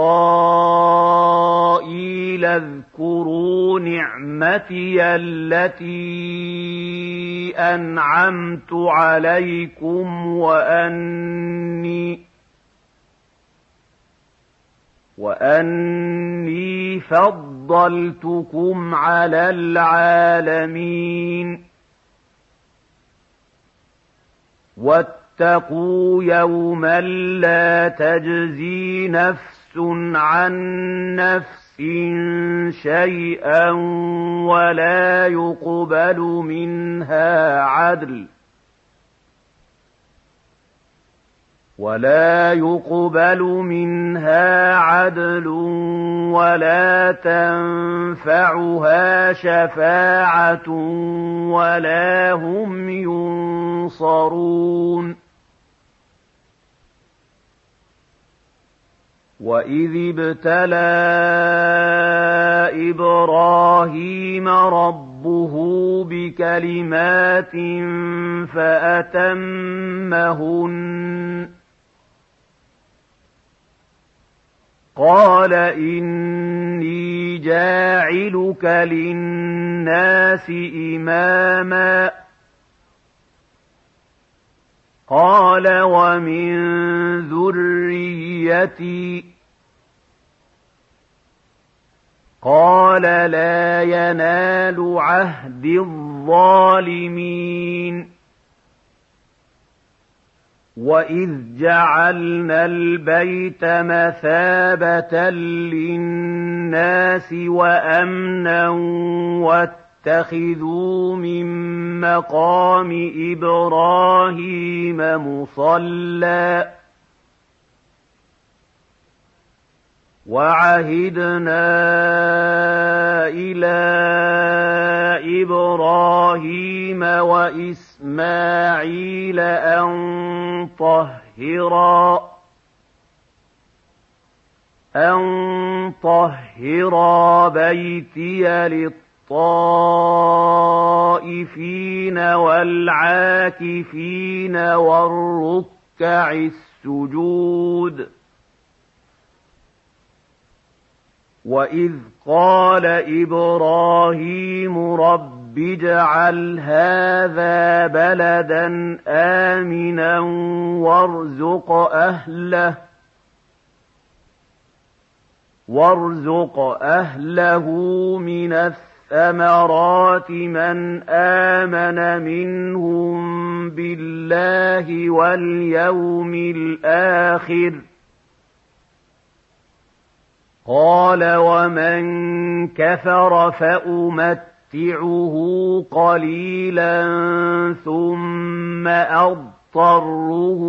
إسرائيل اذكروا نعمتي التي أنعمت عليكم وأني وأني فضلتكم على العالمين واتقوا يوما لا تجزي نفس عن نفس شيئا ولا يقبل منها عدل ولا يقبل منها عدل ولا تنفعها شفاعة ولا هم ينصرون وإذ ابتلى إبراهيم ربه بكلمات فأتمهن قال إني جاعلك للناس إماما قال ومن ذريتي قال لا ينال عهد الظالمين الظالمين وإذ جعلنا البيت مثابة للناس وأمنا واتخذوا من مقام إبراهيم مصلى وعهدنا إلى إبراهيم وإسماعيل أن طهرا أن طهرا بيتي للطائفين والعاكفين والركع السجود وإذ قال إبراهيم رب اجعل هذا بلدا آمنا وارزق أهله وارزق أهله من الثمرات من آمن منهم بالله واليوم الآخر قال ومن كفر فأمتعه قليلا ثم أضطره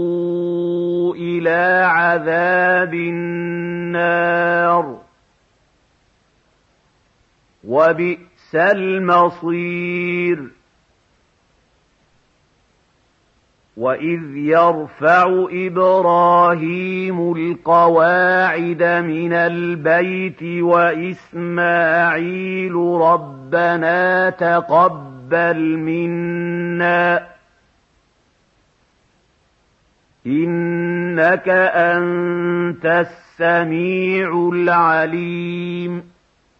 إلى عذاب النار وبئس المصير وإذ يرفع إبراهيم القواعد من البيت وإسماعيل ربنا تقبل منا إنك أنت السميع العليم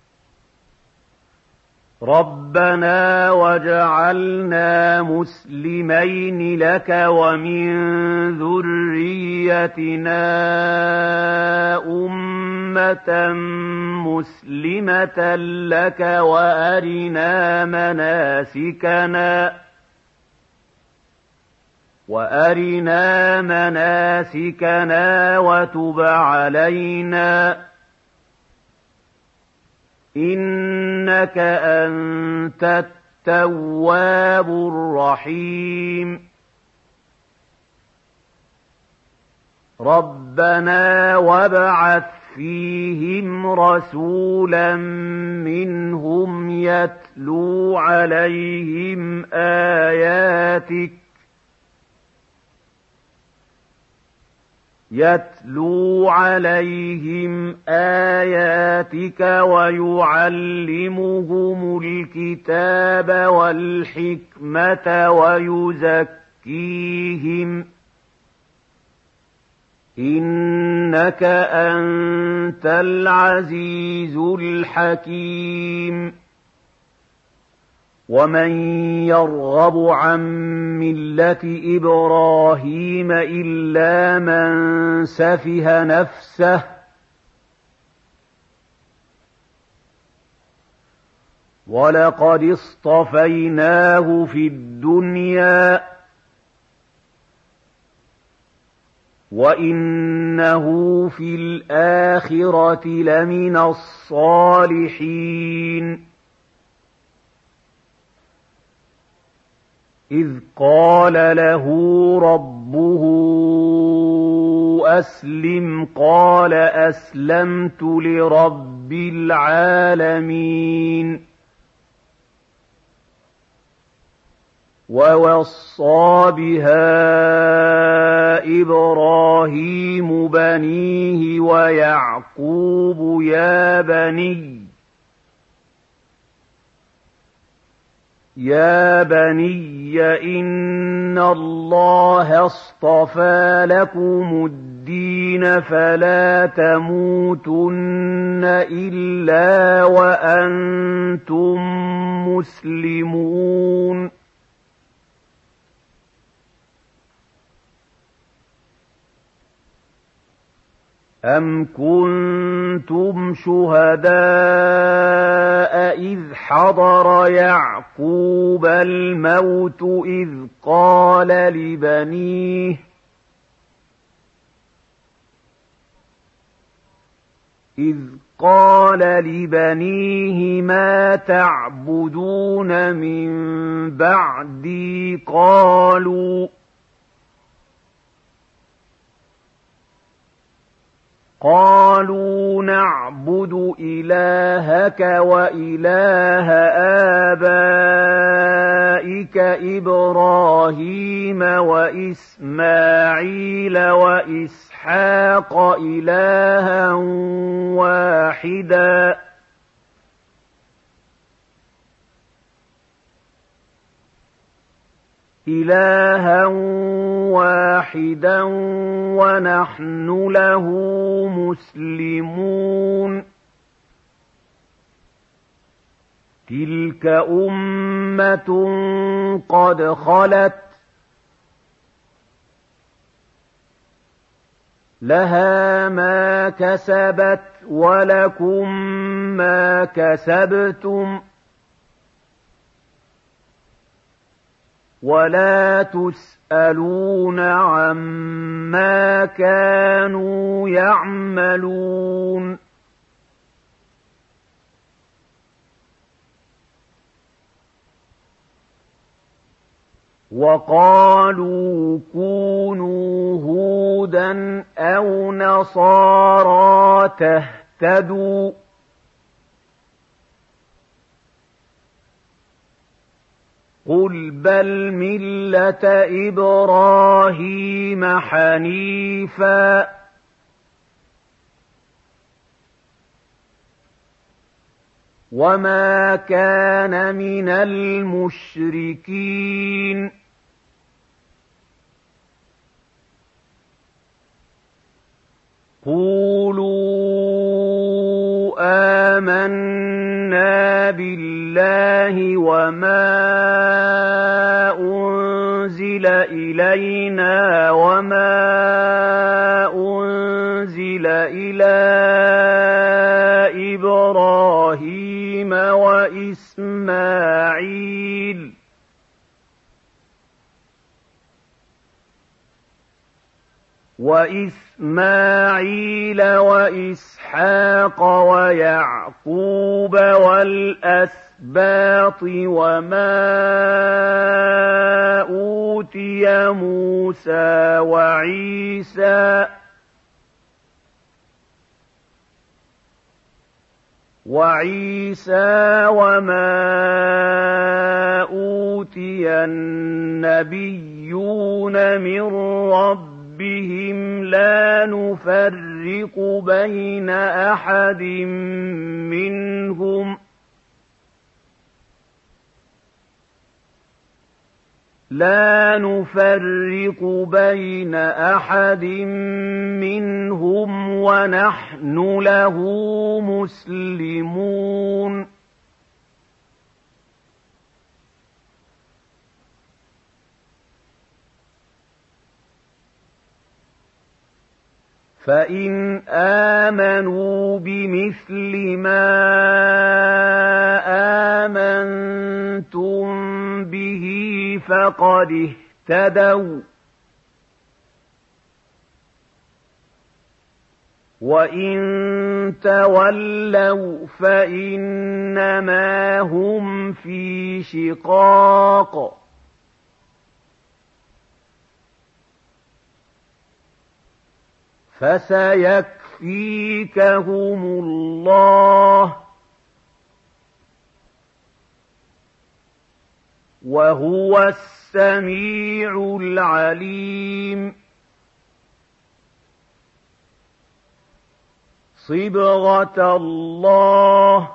ربنا واجعلنا مسلمين لك ومن ذريتنا أمة مسلمة لك وأرنا مناسكنا وأرنا مناسكنا وتب علينا إنك أنت التواب الرحيم ربنا وابعث فيهم رسولا منهم يتلو عليهم آياتك يتلو عليهم آياتك ويعلمهم الكتاب والحكمة ويزكيهم إنك أنت العزيز الحكيم ومن يرغب عن ملة إبراهيم إلا من سفه نفسه ولقد اصطفيناه في الدنيا وإنه في الآخرة لمن الصالحين إذ قال له ربه أسلم قال أسلمت لرب العالمين ووصى بها إبراهيم بنيه ويعقوب يا بني يا بني إن الله اصطفى لكم الدين فلا تموتن إلا وأنتم مسلمون أم كنتم شهداء إذ حضر يعقوب الموت إذ قال لبنيه إذ قال لبنيه ما تعبدون من بعدي قالوا قالوا نعبد إلهك وإله آبائك إبراهيم وإسماعيل وإسحاق إلها واحدا إلها واحدا ونحن له مسلمون تلك أمة قد خلت لها ما كسبت ولكم ما كسبتم ولا تسألون عما كانوا يعملون وقالوا كونوا هودا أو نصارى تهتدوا قل بل ملة إبراهيم حنيفا وما كان من المشركين قولوا آمنا بالله وما أنزل إلينا وما أنزل إلى إبراهيم وإسماعيل وإسماعيل وإسحاق ويعقوب والأسباط وما أوتي موسى وعيسى وعيسى وما أوتي النبيون من ربهم بهم لا نفرق بين أحد منهم لا نفرق بين أحد منهم ونحن له مسلمون فإن آمنوا بمثل ما آمنتم به فقد اهتدوا وإن تولوا فإنما هم في شقاق فسيكفيكهم الله وهو السميع العليم صبغة الله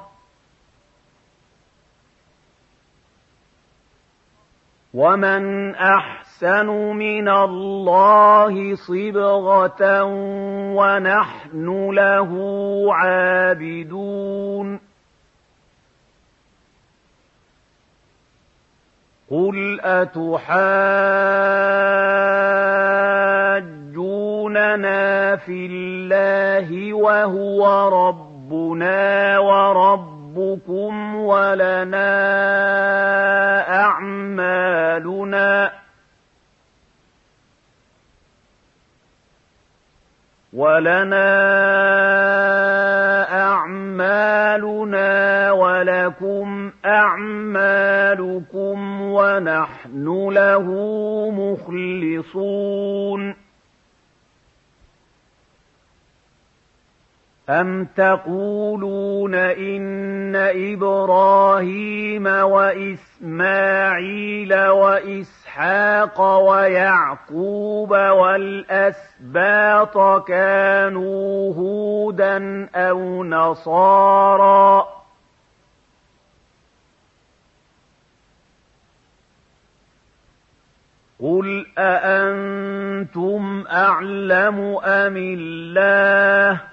ومن أحسن من الله صبغة ونحن له عابدون قل أتحاجوننا في الله وهو ربنا وربكم أعمالكم ولنا أعمالنا ولنا أعمالنا ولكم أعمالكم ونحن له مخلصون أم تقولون إن إبراهيم وإسماعيل وإسحاق ويعقوب والأسباط كانوا هودا أو نصارى قل أأنتم أعلم أم الله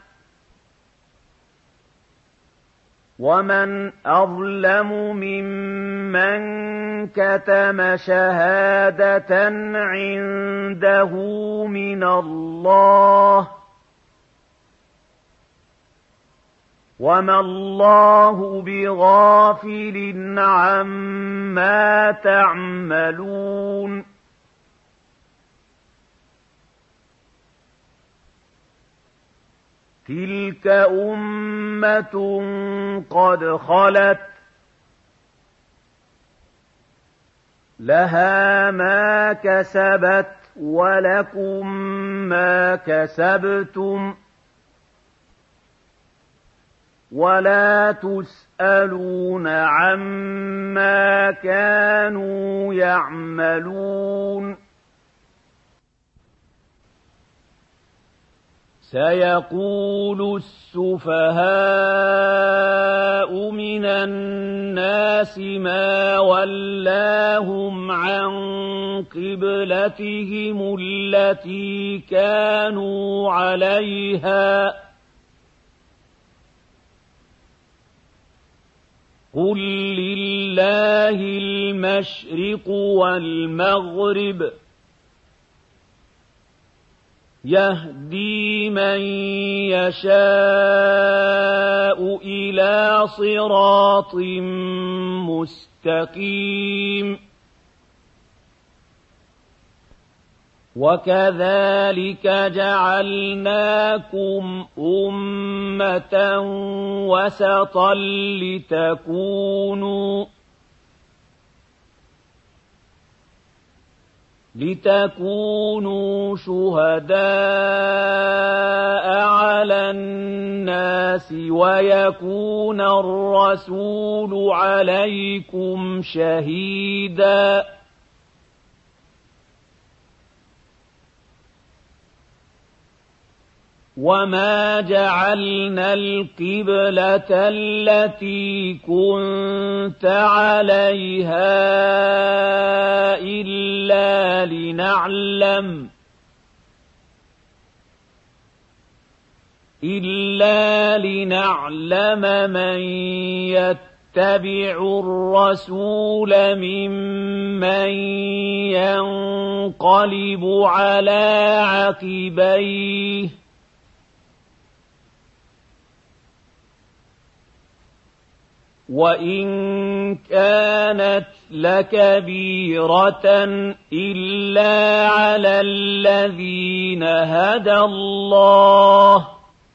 ومن أظلم ممن كتم شهادة عنده من الله وما الله بغافل عما تعملون تلك أمة قد خلت لها ما كسبت ولكم ما كسبتم ولا تسألون عما كانوا يعملون سيقول السفهاء من الناس ما ولاهم عن قبلتهم التي كانوا عليها قل لله المشرق والمغرب يهدي من يشاء إلى صراط مستقيم وكذلك جعلناكم أمة وسطا لتكونوا لتكونوا شهداء على الناس ويكون الرسول عليكم شهيدا وما جعلنا القبلة التي كنت عليها إلا لنعلم إلا لنعلم من يتبع الرسول ممن ينقلب على عقبيه وإن كانت لكبيرة إلا على الذين هدى الله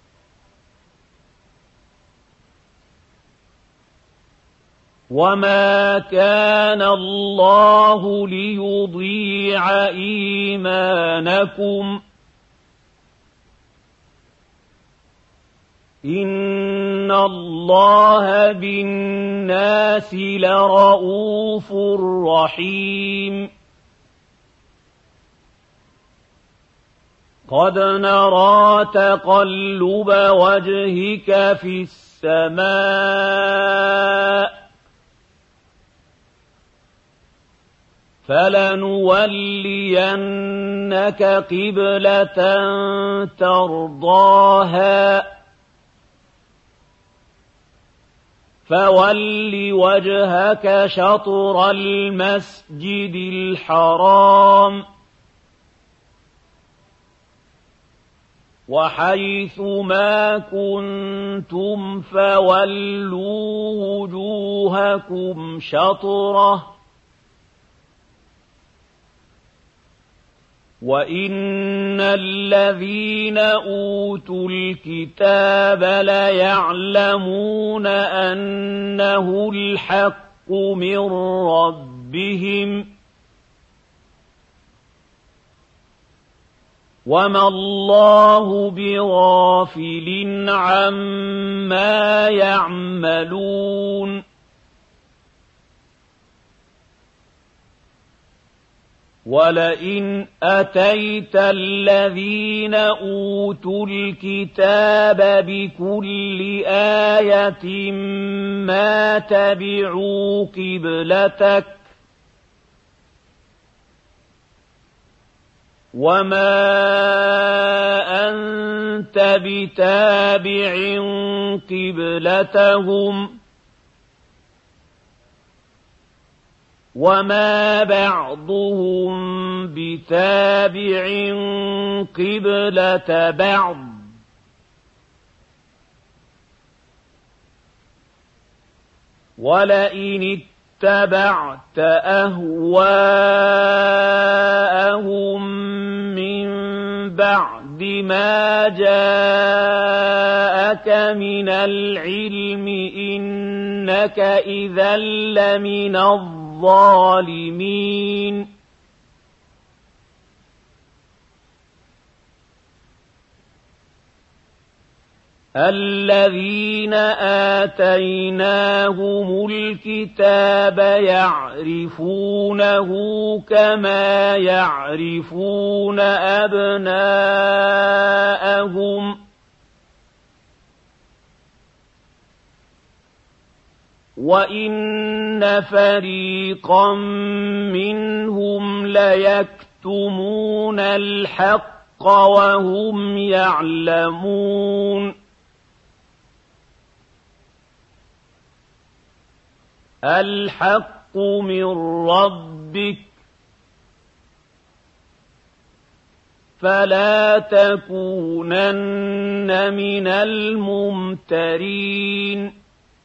وما كان الله ليضيع إيمانكم إن الله بالناس لرءوف رحيم قد نرى تقلب وجهك في السماء فلنولينك قبلة ترضاها فول وجهك شطر المسجد الحرام وحيث ما كنتم فولوا وجوهكم شطرة وإن الذين أوتوا الكتاب ليعلمون أنه الحق من ربهم وما الله بغافل عما يعملون ولئن أتيت الذين أوتوا الكتاب بكل آية ما تبعوا قبلتك وما أنت بتابع قبلتهم وما بعضهم بتابع قبلة بعض ولئن اتبعت أهواءهم من بعد ما جاءك من العلم إنك إذا لمن الظالمين الذين آتيناهم الكتاب يعرفونه كما يعرفون أبناءهم وإن فريقا منهم ليكتمون الحق وهم يعلمون الحق من ربك فلا تكونن من الممترين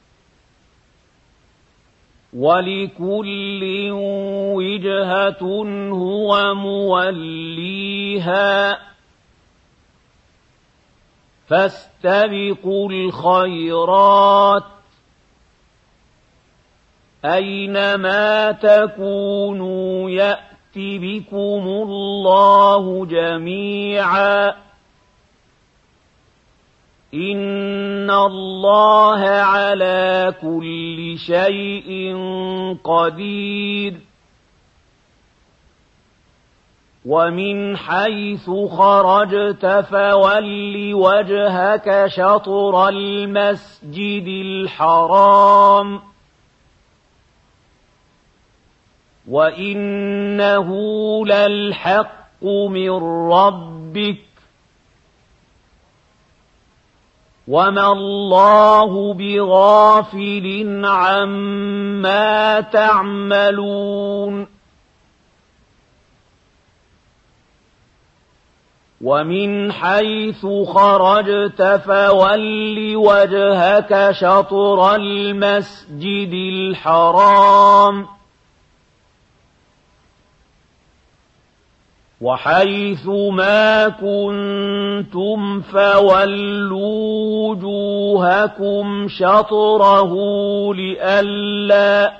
ولكل وجهة هو موليها فاستبقوا الخيرات أينما تكونوا يأت بكم الله جميعا إن الله على كل شيء قدير ومن حيث خرجت فول وجهك شطر المسجد الحرام وإنه للحق من ربك وما الله بغافل عما تعملون ومن حيث خرجت فول وجهك شطر المسجد الحرام وحيث ما كنتم فولوا وجوهكم شطره لئلا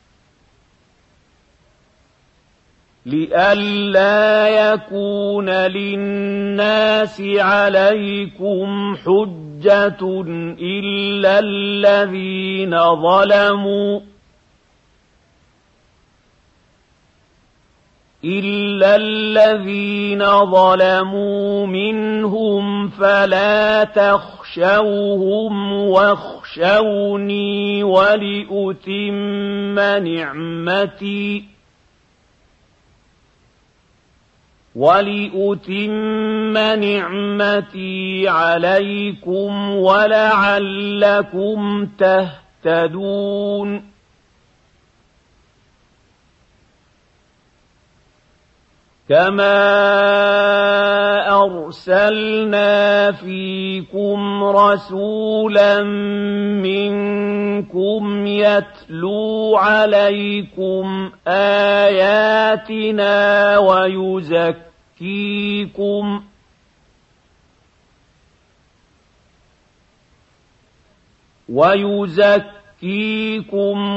لئلا يكون للناس عليكم حجة إلا الذين ظلموا إلا الذين ظلموا منهم فلا تخشوهم واخشوني ولأتم نعمتي ولأتم نعمتي عليكم ولعلكم تهتدون كما أرسلنا فيكم رسولا منكم يتلو عليكم آياتنا ويزكيكم ويزكيكم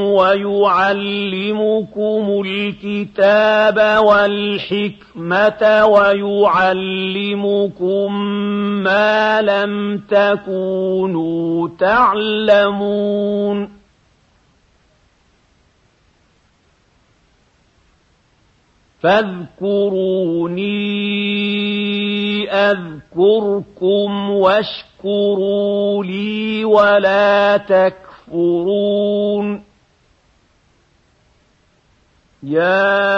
ويعلمكم الكتاب والحكمة ويعلمكم ما لم تكونوا تعلمون فاذكروني أذكركم واشكروا لي ولا تكفرون يا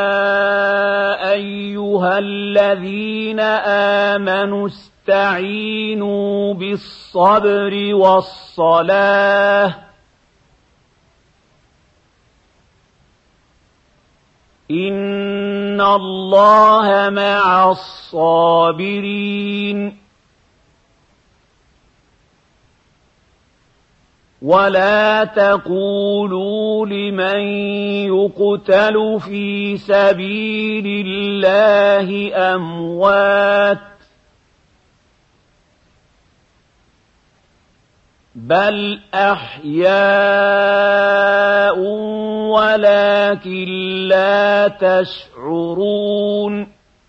أيها الذين آمنوا استعينوا بالصبر والصلاة إن الله مع الصابرين ولا تقولوا لمن يقتل في سبيل الله أموات بل أحياء ولكن لا تشعرون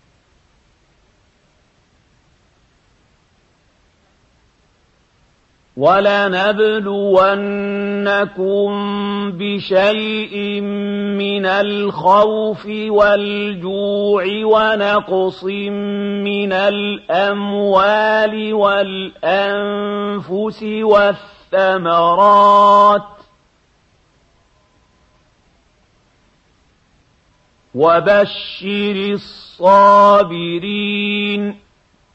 ولنبلونكم بشيء من الخوف والجوع ونقص من الأموال والأنفس والثمرات وبشر الصابرين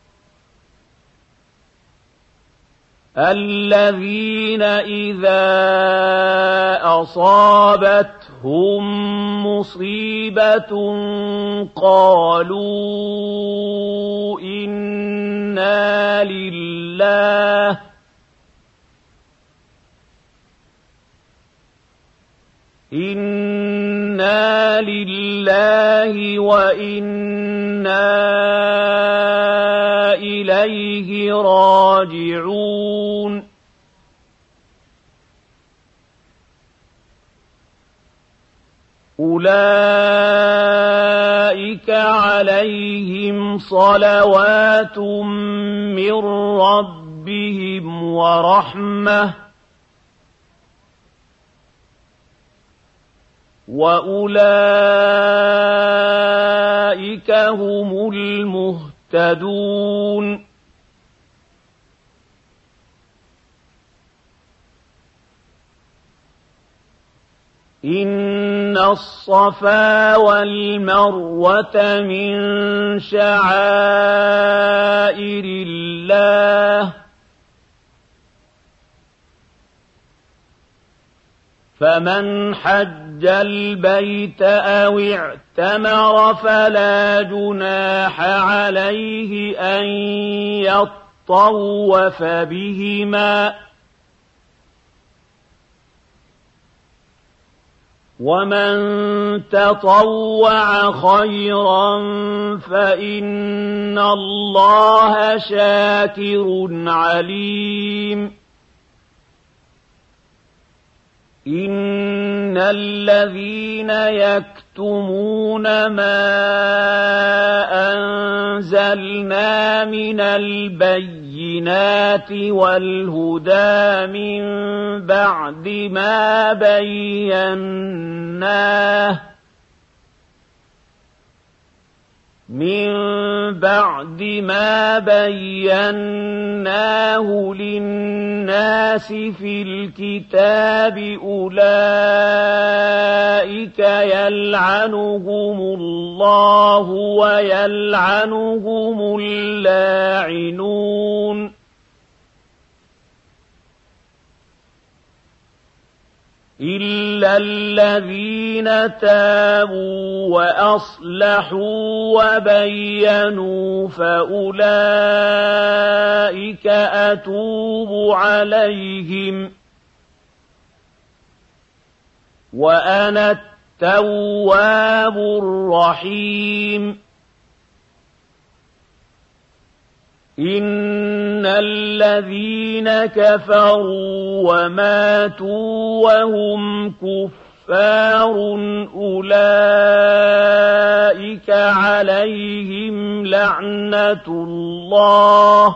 الذين إذا أصابتهم مصيبة قالوا إنا لله إنا لله وإنا إليه راجعون أولئك عليهم صلوات من ربهم ورحمة وأولئك هم المهتدون إن الصفا والمروة من شعائر الله فمن حج البيت أو اعتمر فلا جناح عليه أن يطوف بهما ومن تطوع خيرا فإن الله شاكر عليم إن الذين يكتمون ما أنزلنا من البينات والهدى من بعد ما بيناه من بعد ما بيناه للناس في الكتاب أولئك يلعنهم الله ويلعنهم اللاعنون إلا الذين تابوا وأصلحوا وبينوا فأولئك أتوب عليهم وأنا التواب الرحيم إن الذين كفروا وماتوا وهم كفار أولئك عليهم لعنة الله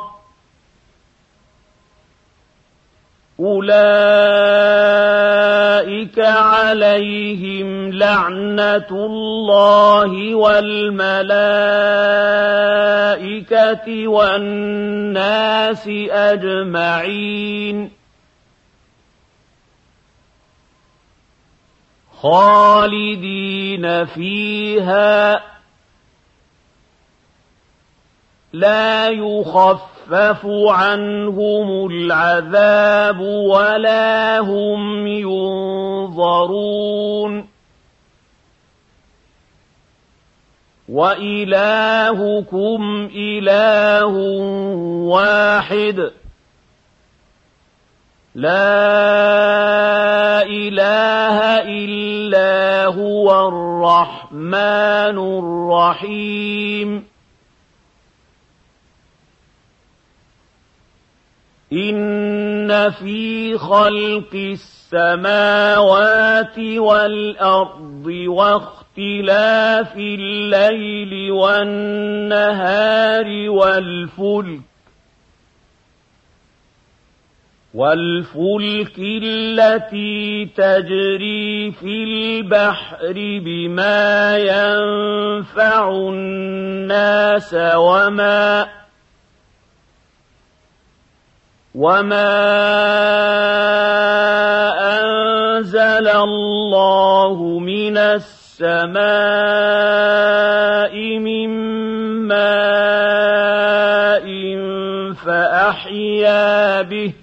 أولئك عليهم لعنة الله والملائكة والناس أجمعين خالدين فيها لا يخفف عنهم العذاب ولا هم ينظرون وإلهكم إله واحد لا إله إلا هو الرحمن الرحيم إن في خلق السماوات والأرض واختلاف الليل والنهار والفلك والفلك التي تجري في البحر بما ينفع الناس وما وما أنزل الله من السماء من ماء فأحيا به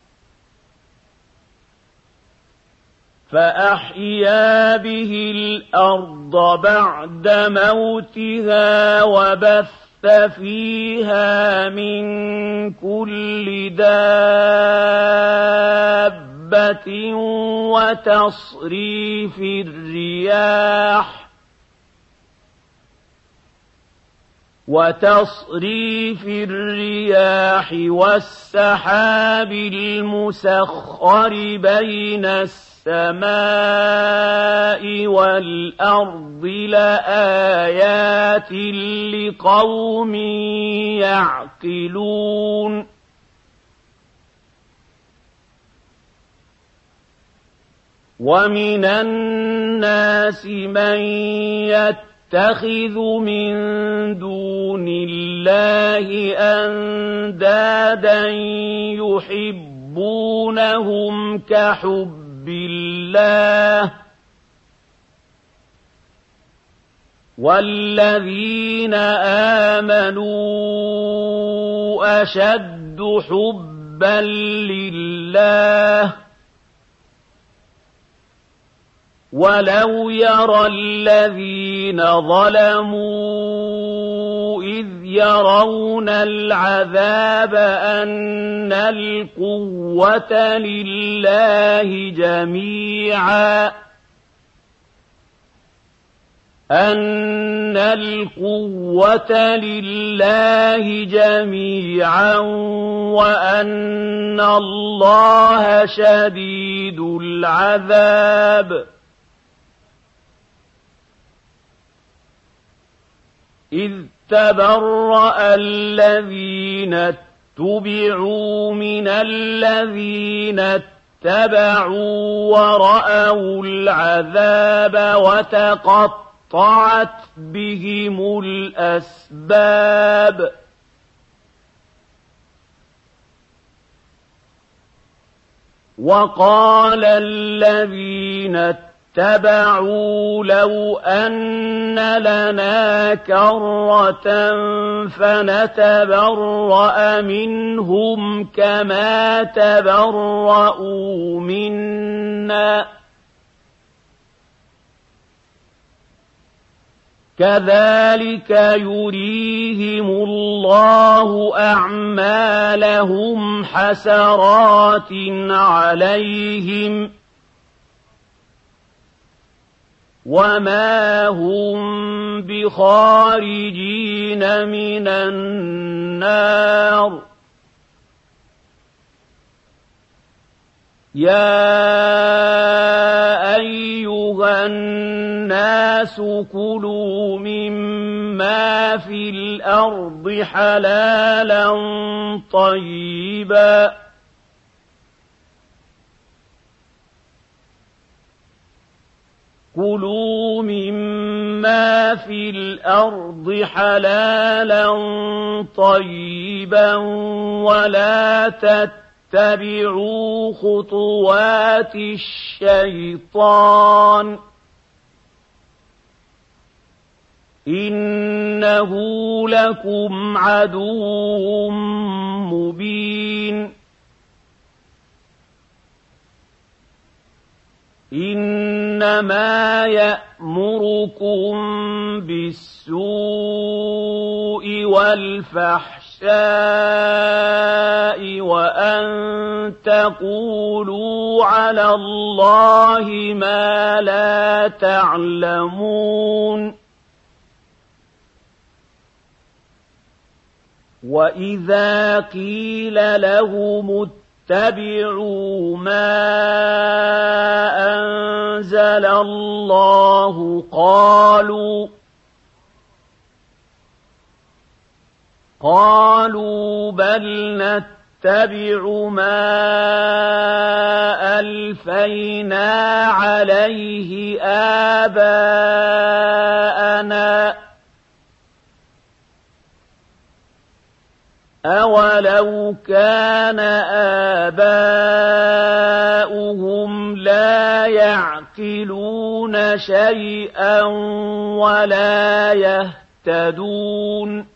فأحيا به الأرض بعد موتها وبث فيها من كل دابة وتصريف الرياح وتصريف الرياح والسحاب المسخر بين السماء والأرض لآيات لقوم يعقلون ومن الناس من يتخذ من دون الله أندادا يحبونهم كحب بالله والذين آمنوا أشد حبا لله ولو يرى الذين ظلموا إذ يرون العذاب أن القوة لله جميعا أن القوة لله جميعا وأن الله شديد العذاب إذ تبرأ الذين اتبعوا من الذين اتبعوا ورأوا العذاب وتقطعت بهم الأسباب وقال الذين اتبعوا لو أن لنا كرة فنتبرأ منهم كما تبرأوا منا كذلك يريهم الله أعمالهم حسرات عليهم وما هم بخارجين من النار يا أيها الناس كلوا مما في الأرض حلالا طيبا كلوا مما في الأرض حلالا طيبا ولا تتبعوا خطوات الشيطان إنه لكم عدو مبين إنما يأمركم بالسوء والفحشاء وأن تقولوا على الله ما لا تعلمون وإذا قيل لهم اتبعوا ما أنزل الله قالوا قالوا بل نتبع ما ألفينا عليه آباءنا أولو كان آباؤهم لا يعقلون شيئا ولا يهتدون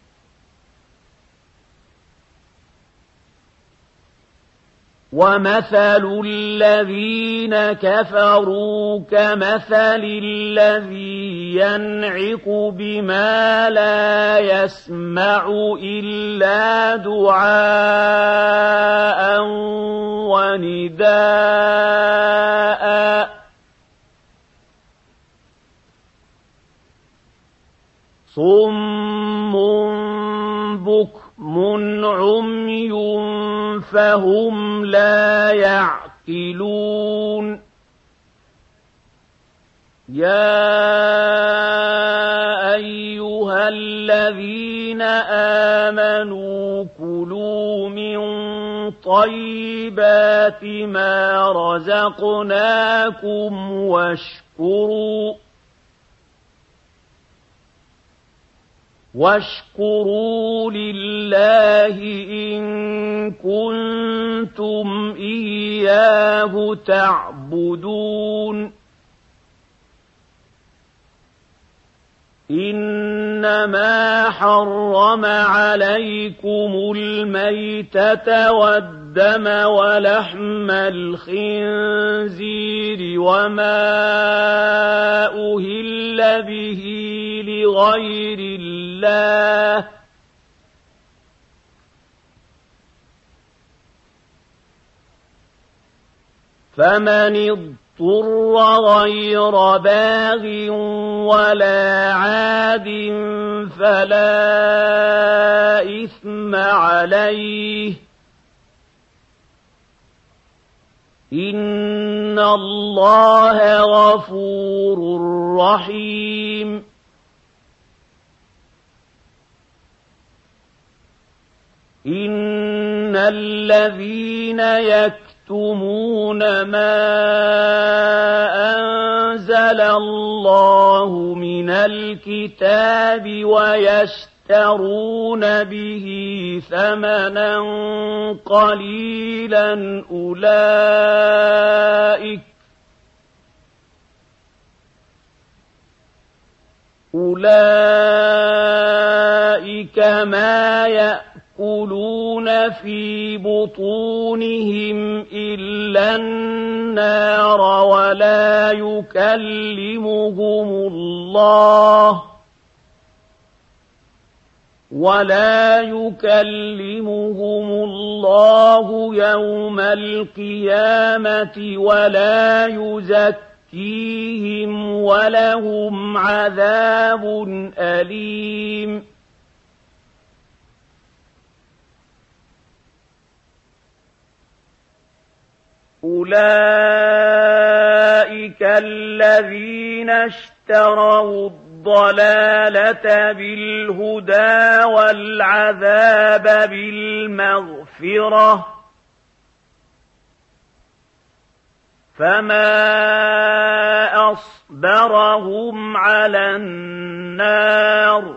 ومثل الذين كفروا كمثل الذي ينعق بما لا يسمع إلا دعاء ونداء صم بكم عمي فهم لا يعقلون يا أيها الذين آمنوا كلوا من طيبات ما رزقناكم واشكروا واشكروا لله إن كنتم إياه تعبدون إنما حرم عليكم الميتة والدم ولحم الخنزير وما أهل به لغير الله فمن اضطر غير باغ ولا عاد فلا إثم عليه إن الله غفور رحيم إن الذين يكتمون ما أنزل الله من الكتاب ويشترون به ثمنا قليلا أولئك أولئك ما يأكلون في بطونهم إلا النار ولا يكلمهم الله ولا يكلمهم الله يوم القيامة ولا يزكيهم ولهم عذاب أليم أولئك الذين اشتروا الضلالة بالهدى والعذاب بالمغفرة فما أصبرهم على النار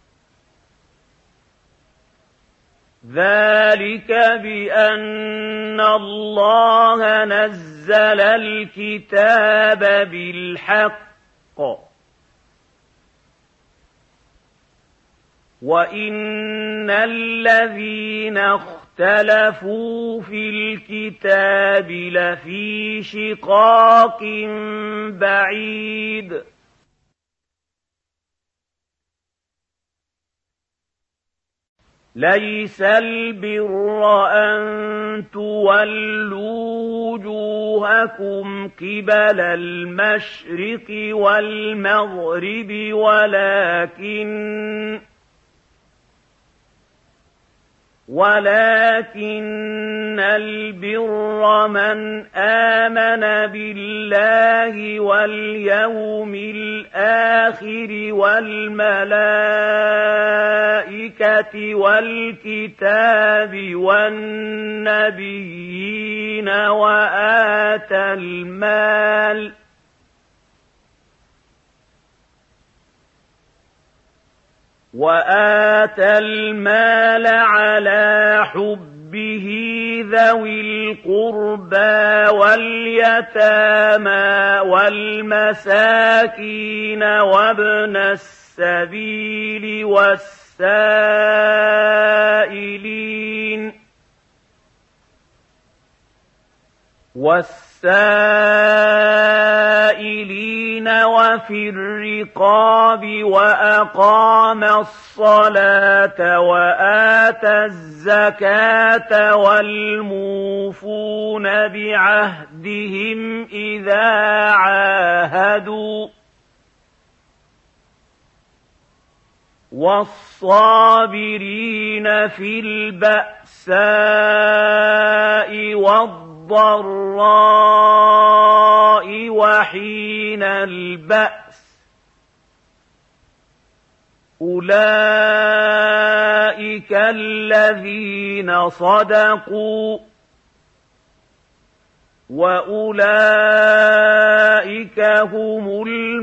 ذلك بأن الله نزل الكتاب بالحق وإن الذين اختلفوا في الكتاب لفي شقاق بعيد ليس البر أن تولوا وجوهكم قبل المشرق والمغرب ولكن ولكن البر من آمن بالله واليوم الآخر والملائكة والكتاب والنبيين وآتى المال وآتى المال على حبه ذوي القربى واليتامى والمساكين وابن السبيل والسائلين والسائلين وفي الرقاب وأقام الصلاة وآتى الزكاة والموفون بعهدهم إذا عاهدوا والصابرين في البأساء والضراء وحين البأس أولئك الذين صدقوا وأولئك هم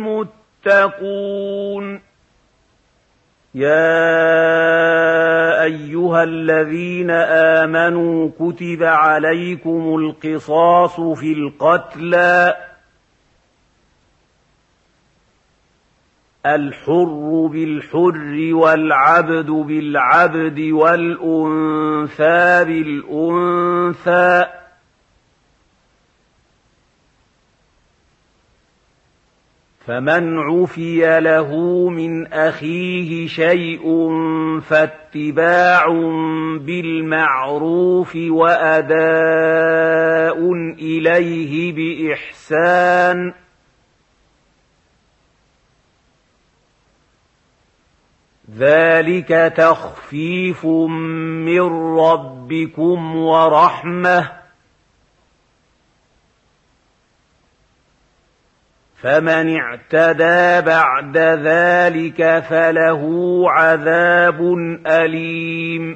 المتقون يا أيها الذين آمنوا كتب عليكم القصاص في القتلى الحر بالحر والعبد بالعبد والأنثى بالأنثى فمن عفي له من أخيه شيء فاتباع بالمعروف وأداء إليه بإحسان ذلك تخفيف من ربكم ورحمة فمن اعتدى بعد ذلك فله عذاب أليم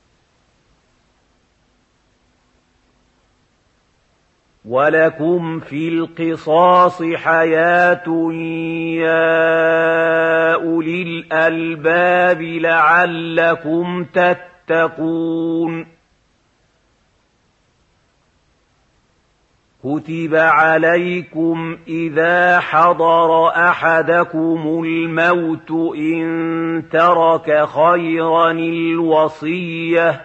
ولكم في القصاص حياة يا أولي الألباب لعلكم تتقون كتب عليكم إذا حضر أحدكم الموت إن ترك خيرا الوصية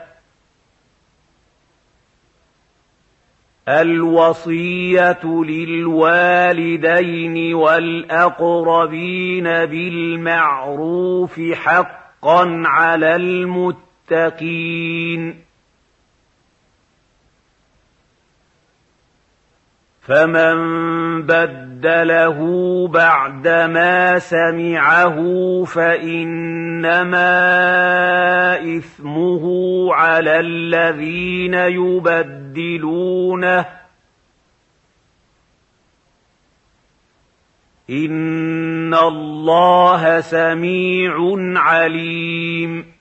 الوصية للوالدين والأقربين بالمعروف حقا حقا على المتقين فمن بدله بعدما سمعه فإنما إثمه على الذين يبدلونه إن الله سميع عليم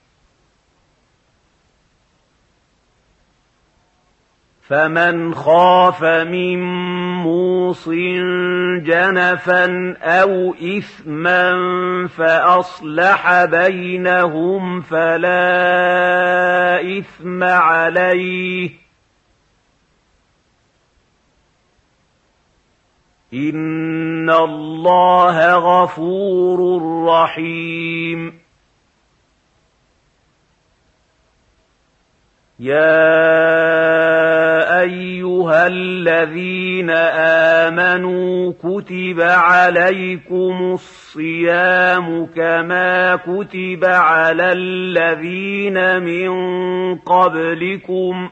فمن خاف من موص جنفا أو إثما فأصلح بينهم فلا إثم عليه إن الله غفور رحيم يا أيها الذين آمنوا كتب عليكم الصيام كما كتب على الذين من قبلكم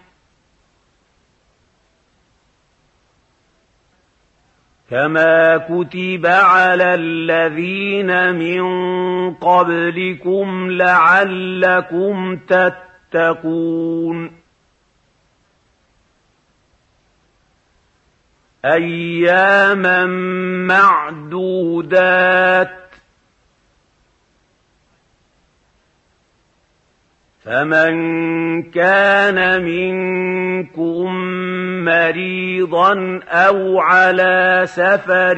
كما كتب على الذين من قبلكم لعلكم تتقون أياما معدودات فمن كان منكم مريضا أو على سفر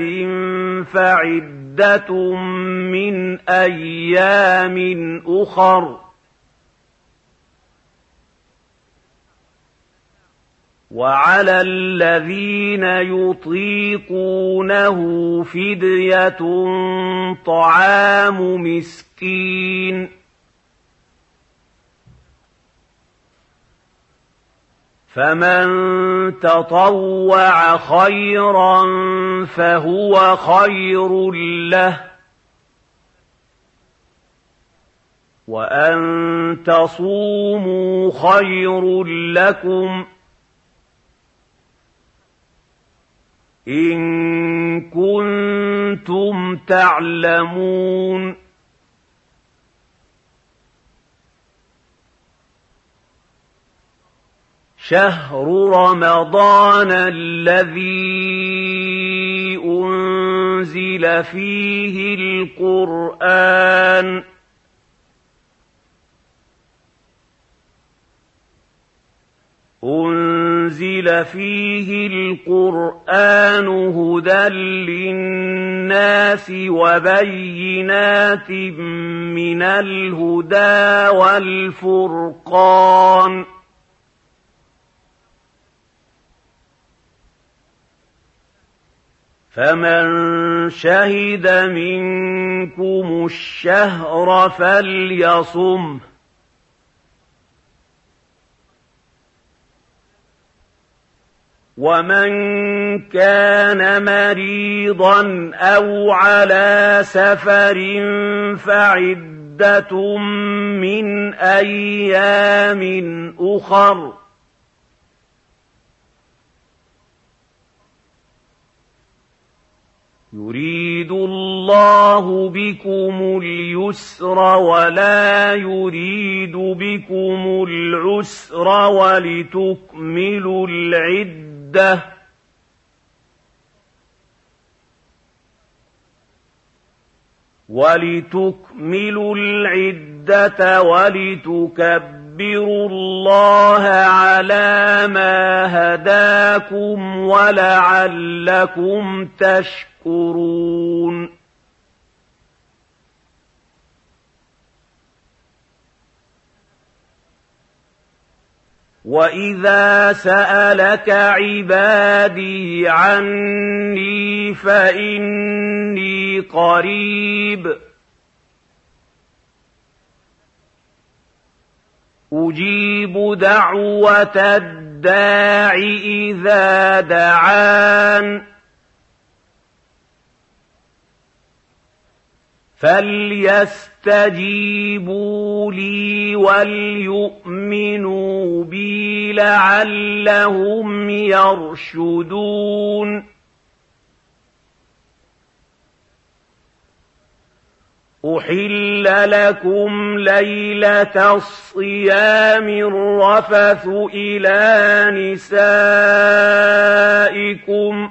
فعدة من أيام أخر وعلى الذين يطيقونه فدية طعام مسكين فمن تطوع خيرا فهو خير له وأن تصوموا خير لكم إن كنتم تعلمون شهر رمضان الذي أنزل فيه القرآن أنزل فيه القرآن هدى للناس وبينات من الهدى والفرقان فمن شهد منكم الشهر فليصمه ومن كان مريضا أو على سفر فعدة من أيام أخر يريد الله بكم اليسر ولا يريد بكم العسر ولتكملوا العدة ولتكملوا العدة ولتكبروا الله على ما هداكم ولعلكم تشكرون وَإِذَا سَأَلَكَ عِبَادِي عَنِّي فَإِنِّي قَرِيبٌ أُجِيبُ دَعْوَةَ الدَّاعِ إِذَا دَعَانِ فَلْيَسْتَجِيبُوا فليستجيبوا لي وليؤمنوا بي لعلهم يرشدون أحل لكم ليلة الصيام الرفث إلى نسائكم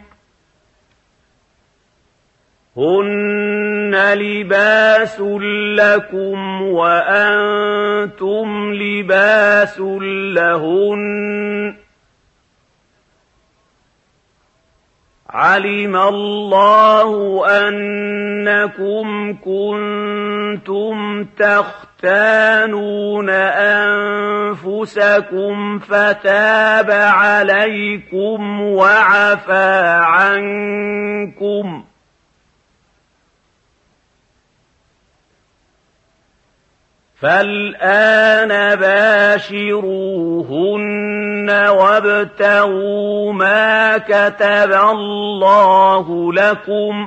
هن لباس لكم وأنتم لباس لهن علم الله أنكم كنتم تختانون أنفسكم فتاب عليكم وعفى عنكم فالآن باشروهن وابتغوا ما كتب الله لكم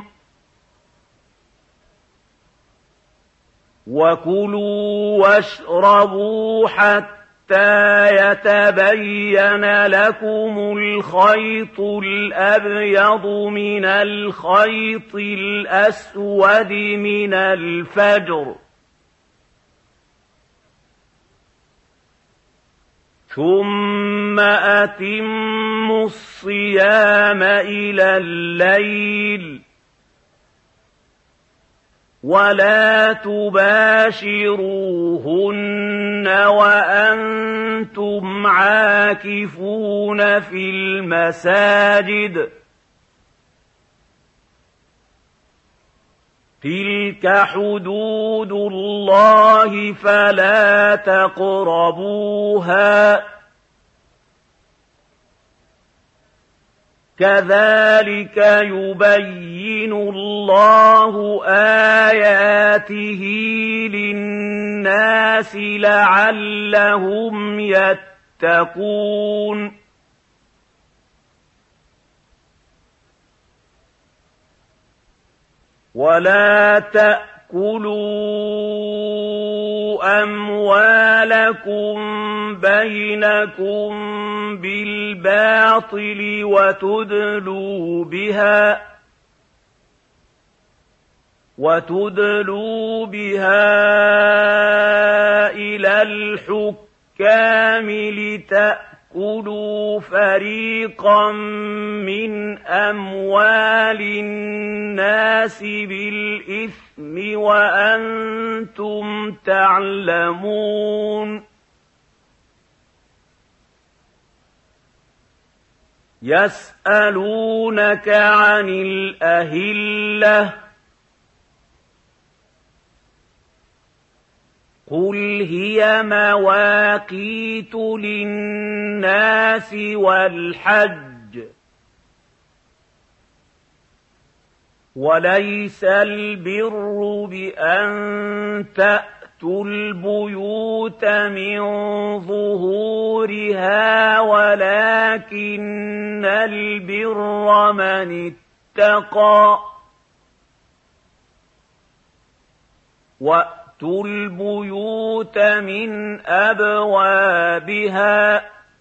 وكلوا واشربوا حتى يتبين لكم الخيط الأبيض من الخيط الأسود من الفجر ثم أتموا الصيام إلى الليل ولا تباشروهن وأنتم عاكفون في المساجد تلك حدود الله فلا تقربوها كذلك يبين الله آياته للناس لعلهم يتقون ولا تأكلوا أموالكم بينكم بالباطل وتدلوا بها وتدلوا بها إلى الحكام لتأكلوا كُلُوا فريقا من أموال الناس بالإثم وأنتم تعلمون يسألونك عن الأهلة قل هي مواقيت للناس والحج وليس البر بأن تأتوا البيوت من ظهورها ولكن البر من اتقى وَأْتُوا الْبُيُوتَ مِنْ أَبْوَابِهَا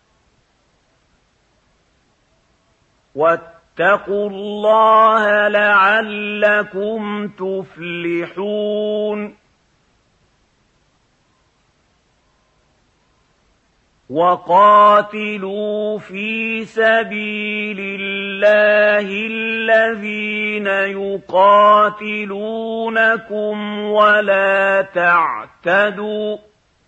وَاتَّقُوا اللَّهَ لَعَلَّكُمْ تُفْلِحُونَ وَقَاتِلُوا فِي سَبِيلِ اللَّهِ الَّذِينَ يُقَاتِلُونَكُمْ وَلَا تَعْتَدُوا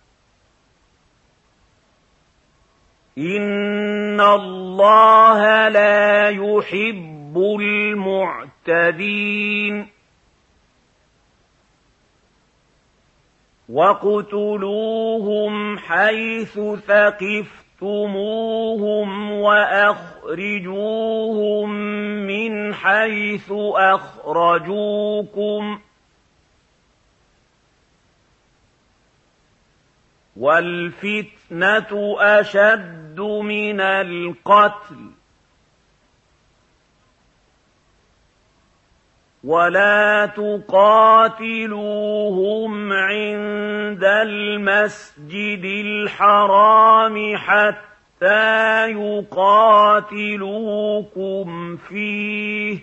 إِنَّ اللَّهَ لَا يُحِبُّ الْمُعْتَدِينَ وَاقْتُلُوهُمْ حَيْثُ ثَقِفْتُمُوهُمْ وَأَخْرِجُوهُمْ مِنْ حَيْثُ أَخْرَجُوكُمْ وَالْفِتْنَةُ أَشَدُّ مِنَ الْقَتْلِ ولا تقاتلوهم عند المسجد الحرام حتى يقاتلوكم فيه،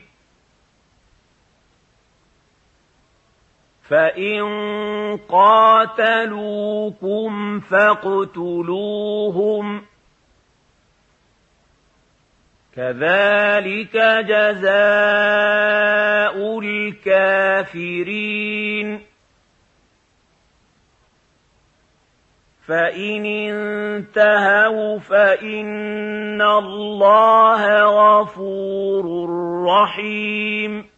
فإن قاتلوكم فاقتلوهم، كذلك جزاء الكافرين. فإن انتهوا فإن الله غفور رحيم.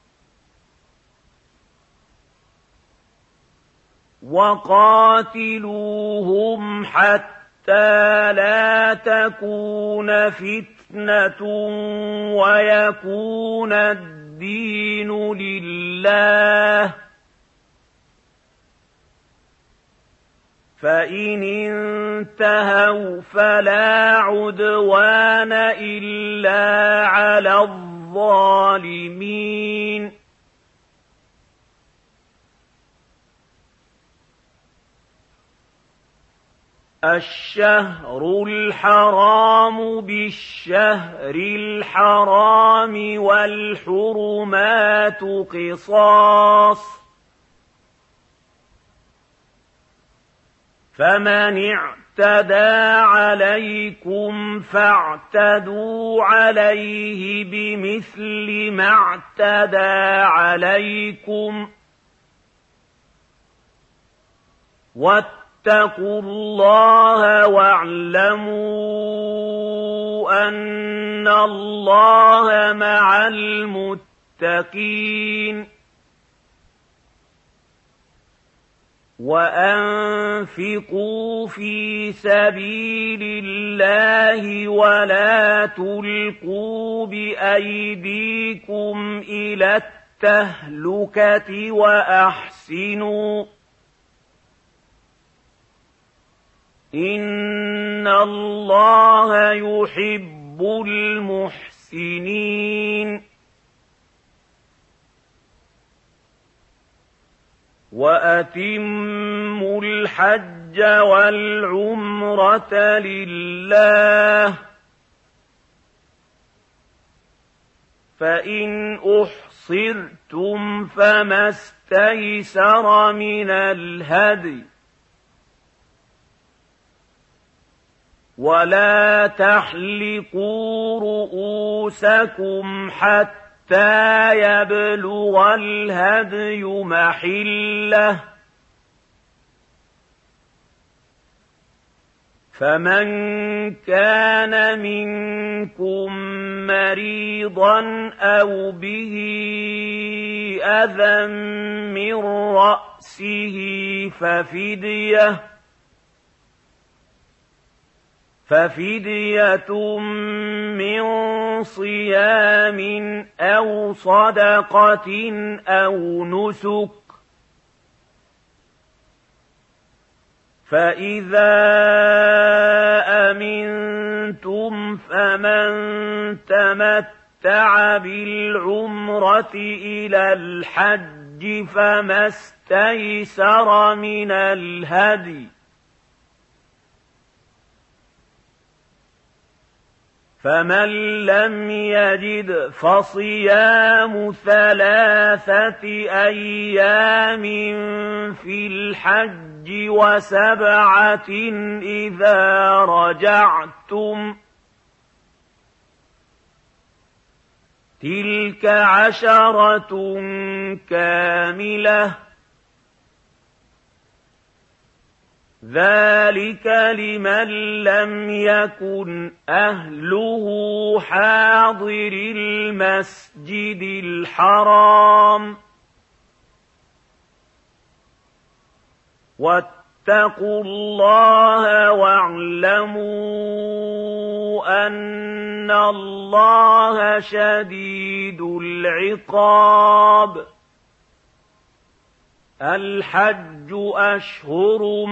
وقاتلوهم حتى لا تكون فتنة ويكون الدين لله، فإن انتهوا فلا عدوان إلا على الظالمين. الشهر الحرام بالشهر الحرام والحرمات قصاص، فمن اعتدى عليكم فاعتدوا عليه بمثل ما اعتدى عليكم، واتقوا الله واعلموا أن الله مع المتقين. وأنفقوا في سبيل الله ولا تلقوا بأيديكم إلى التهلكة وأحسنوا إن الله يحب المحسنين. وأتموا الحج والعمرة لله، فإن أحصرتم فما استيسر من الهدي، ولا تحلقوا رؤوسكم حتى حتى يبلغ الهدي محله، فمن كان منكم مريضا أو به أذى من رأسه ففدية ففدية من صيام أو صدقة أو نسك، فإذا أمنتم فمن تمتع بالعمرة إلى الحج فما استيسر من الهدي، فمن لم يجد فصيام ثلاثة أيام في الحج وسبعة إذا رجعتم، تلك عشرة كاملة، ذلك لمن لم يكن أهله حاضر المسجد الحرام. واتقوا الله واعلموا أن الله شديد العقاب. الحج أشهر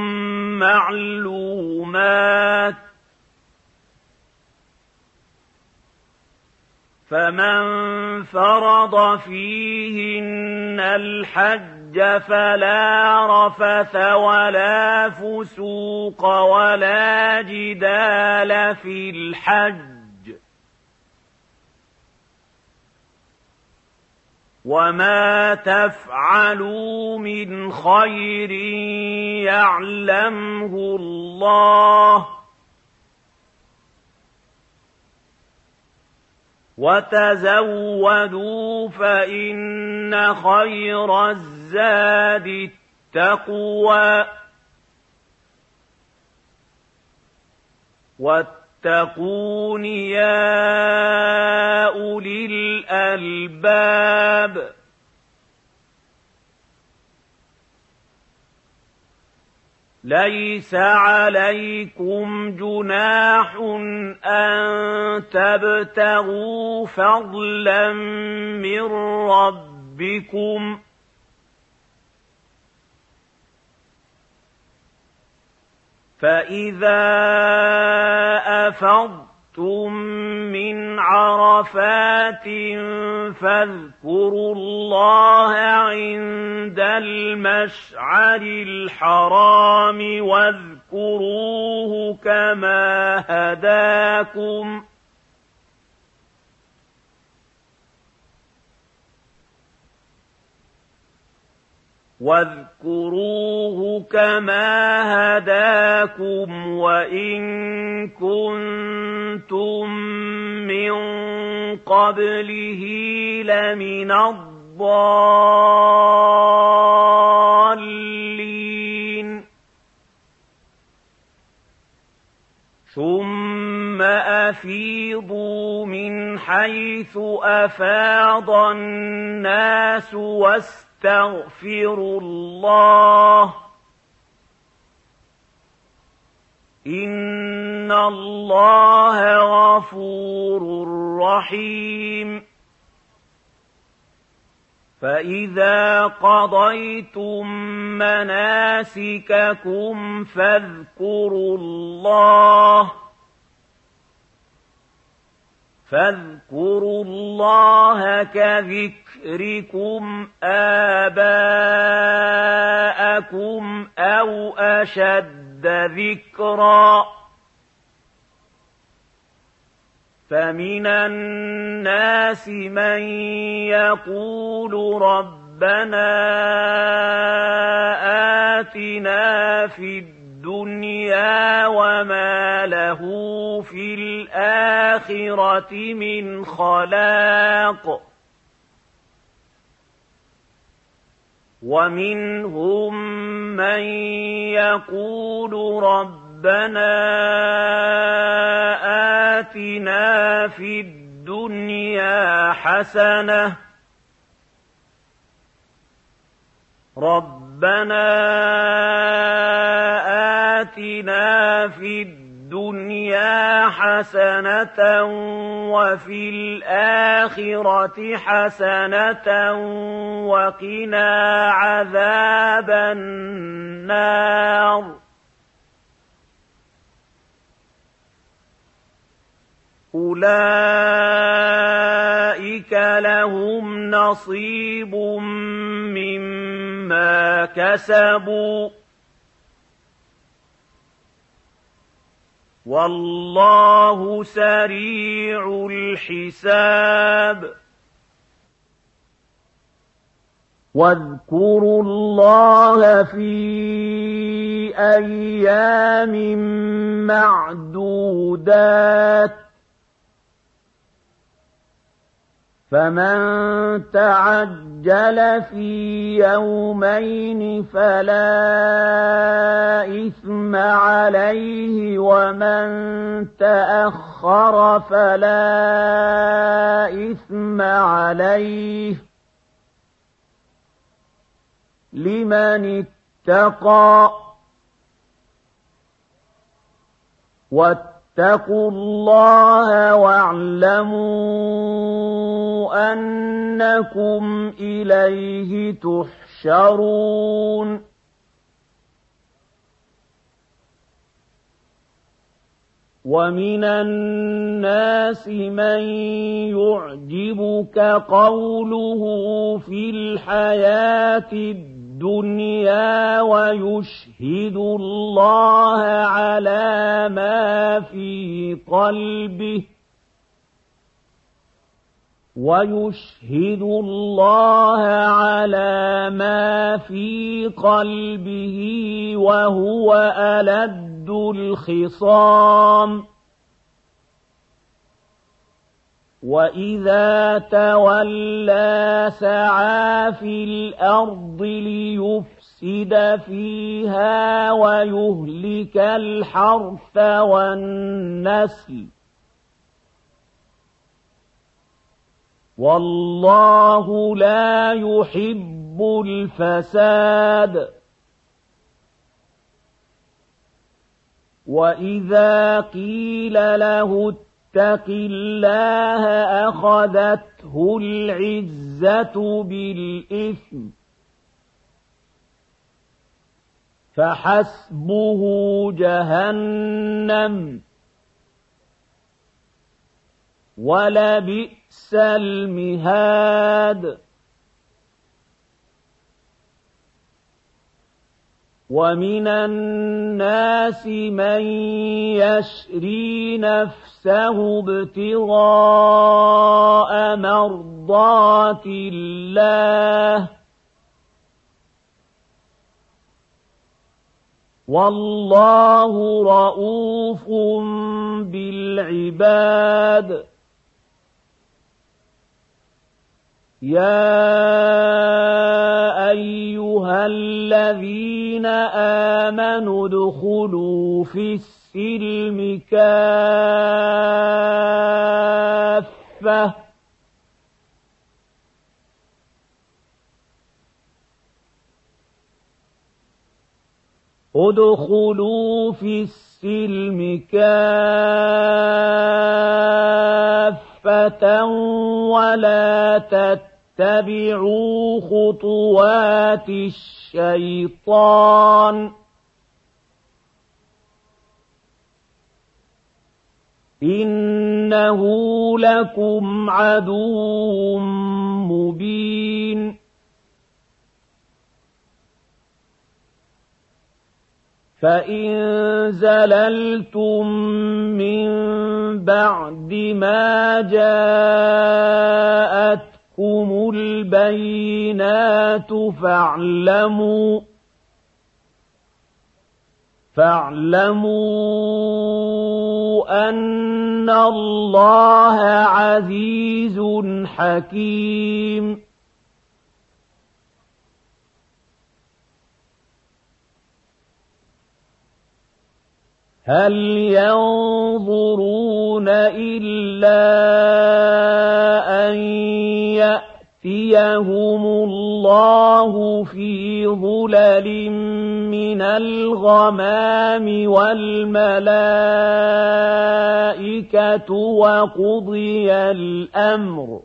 معلومات، فمن فرض فيهن الحج فلا رفث ولا فسوق ولا جدال في الحج وما تفعلوا من خير يعلمه الله وتزودوا فإن خير الزاد التقوى واتقون يا أولي الألباب ليس عليكم جناح أن تبتغوا فضلا من ربكم فإذا أفضتم من عرفات فاذكروا الله عند المشعر الحرام واذكروه كما هداكم واذكروه كما هداكم وإن كنتم من قبله لمن الضالين ثم أفيضوا من حيث أفاض الناس واستغفروا استغفروا الله إن الله غفور رحيم فإذا قضيتم مناسككم فاذكروا الله فاذكروا الله كذكركم آباءكم أو أشد ذكرا فمن الناس من يقول ربنا آتنا في الدنيا وما له في الآخرة من خلاق ومنهم من يقول ربنا آتنا في الدنيا حسنة ربنا آتنا في الدنيا حسنة وفي الآخرة حسنة وقنا عذاب النار أولئك لهم نصيب مما كسبوا والله سريع الحساب واذكروا الله في أيام معدودات فمن تعجل في يومين فلا إثم عليه ومن تأخر فلا إثم عليه لمن اتقى واتقوا الله واعلموا أنكم إليه تحشرون ومن الناس من يعجبك قوله في الحياة الدنيا ويشهد الله على ما في قلبه ويشهد الله على ما في قلبه وهو ألد الخصام وإذا تولى سعى في الأرض ليفسد فيها ويهلك الحرث والنسل والله لا يحب الفساد وإذا قيل له اتق الله أخذته العزة بالإثم فحسبه جهنم ولبئس المهاد ومن الناس من يشري نفسه ابتغاء مرضات الله والله رءوف بالعباد يا أيها الذين آمنوا ادخلوا في السلم كافة ادخلوا في السلم كافة ولا تتبعوا خطوات الشيطان إنه لكم عدو مبين فإن زللتم من بعد ما جاءتكم البينات فاعلموا فاعلموا أن الله عزيز حكيم هل ينظرون إلا أن يأتيهم الله في ظلل من الغمام والملائكة وقضي الأمر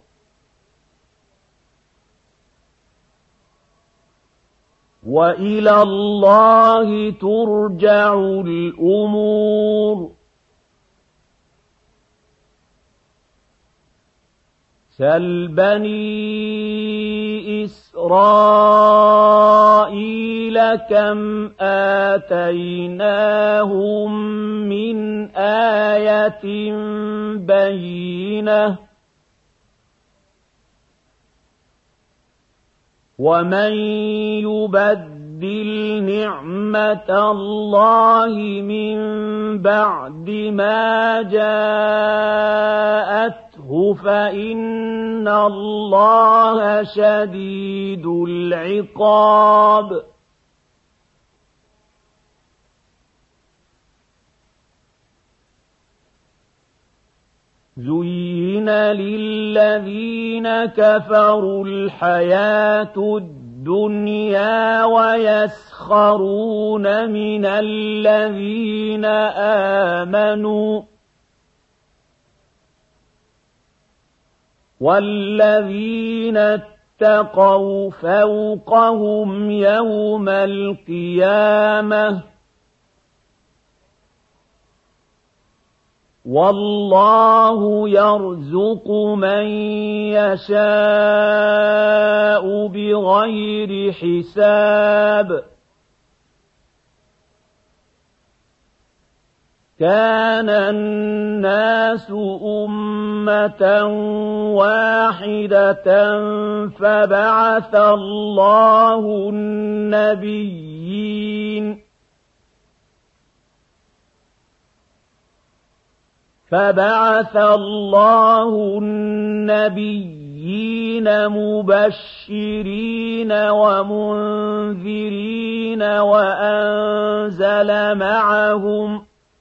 وإلى الله ترجع الأمور سل بني إسرائيل كم آتيناهم من آية بينة ومن يبدل نعمة الله من بعد ما جاءته فإن الله شديد العقاب زين للذين كفروا الحياة الدنيا ويسخرون من الذين آمنوا والذين اتقوا فوقهم يوم القيامة والله يرزق من يشاء بغير حساب كان الناس أمة واحدة فبعث الله النبيين فبعث الله النبيين مبشرين ومنذرين وأنزل معهم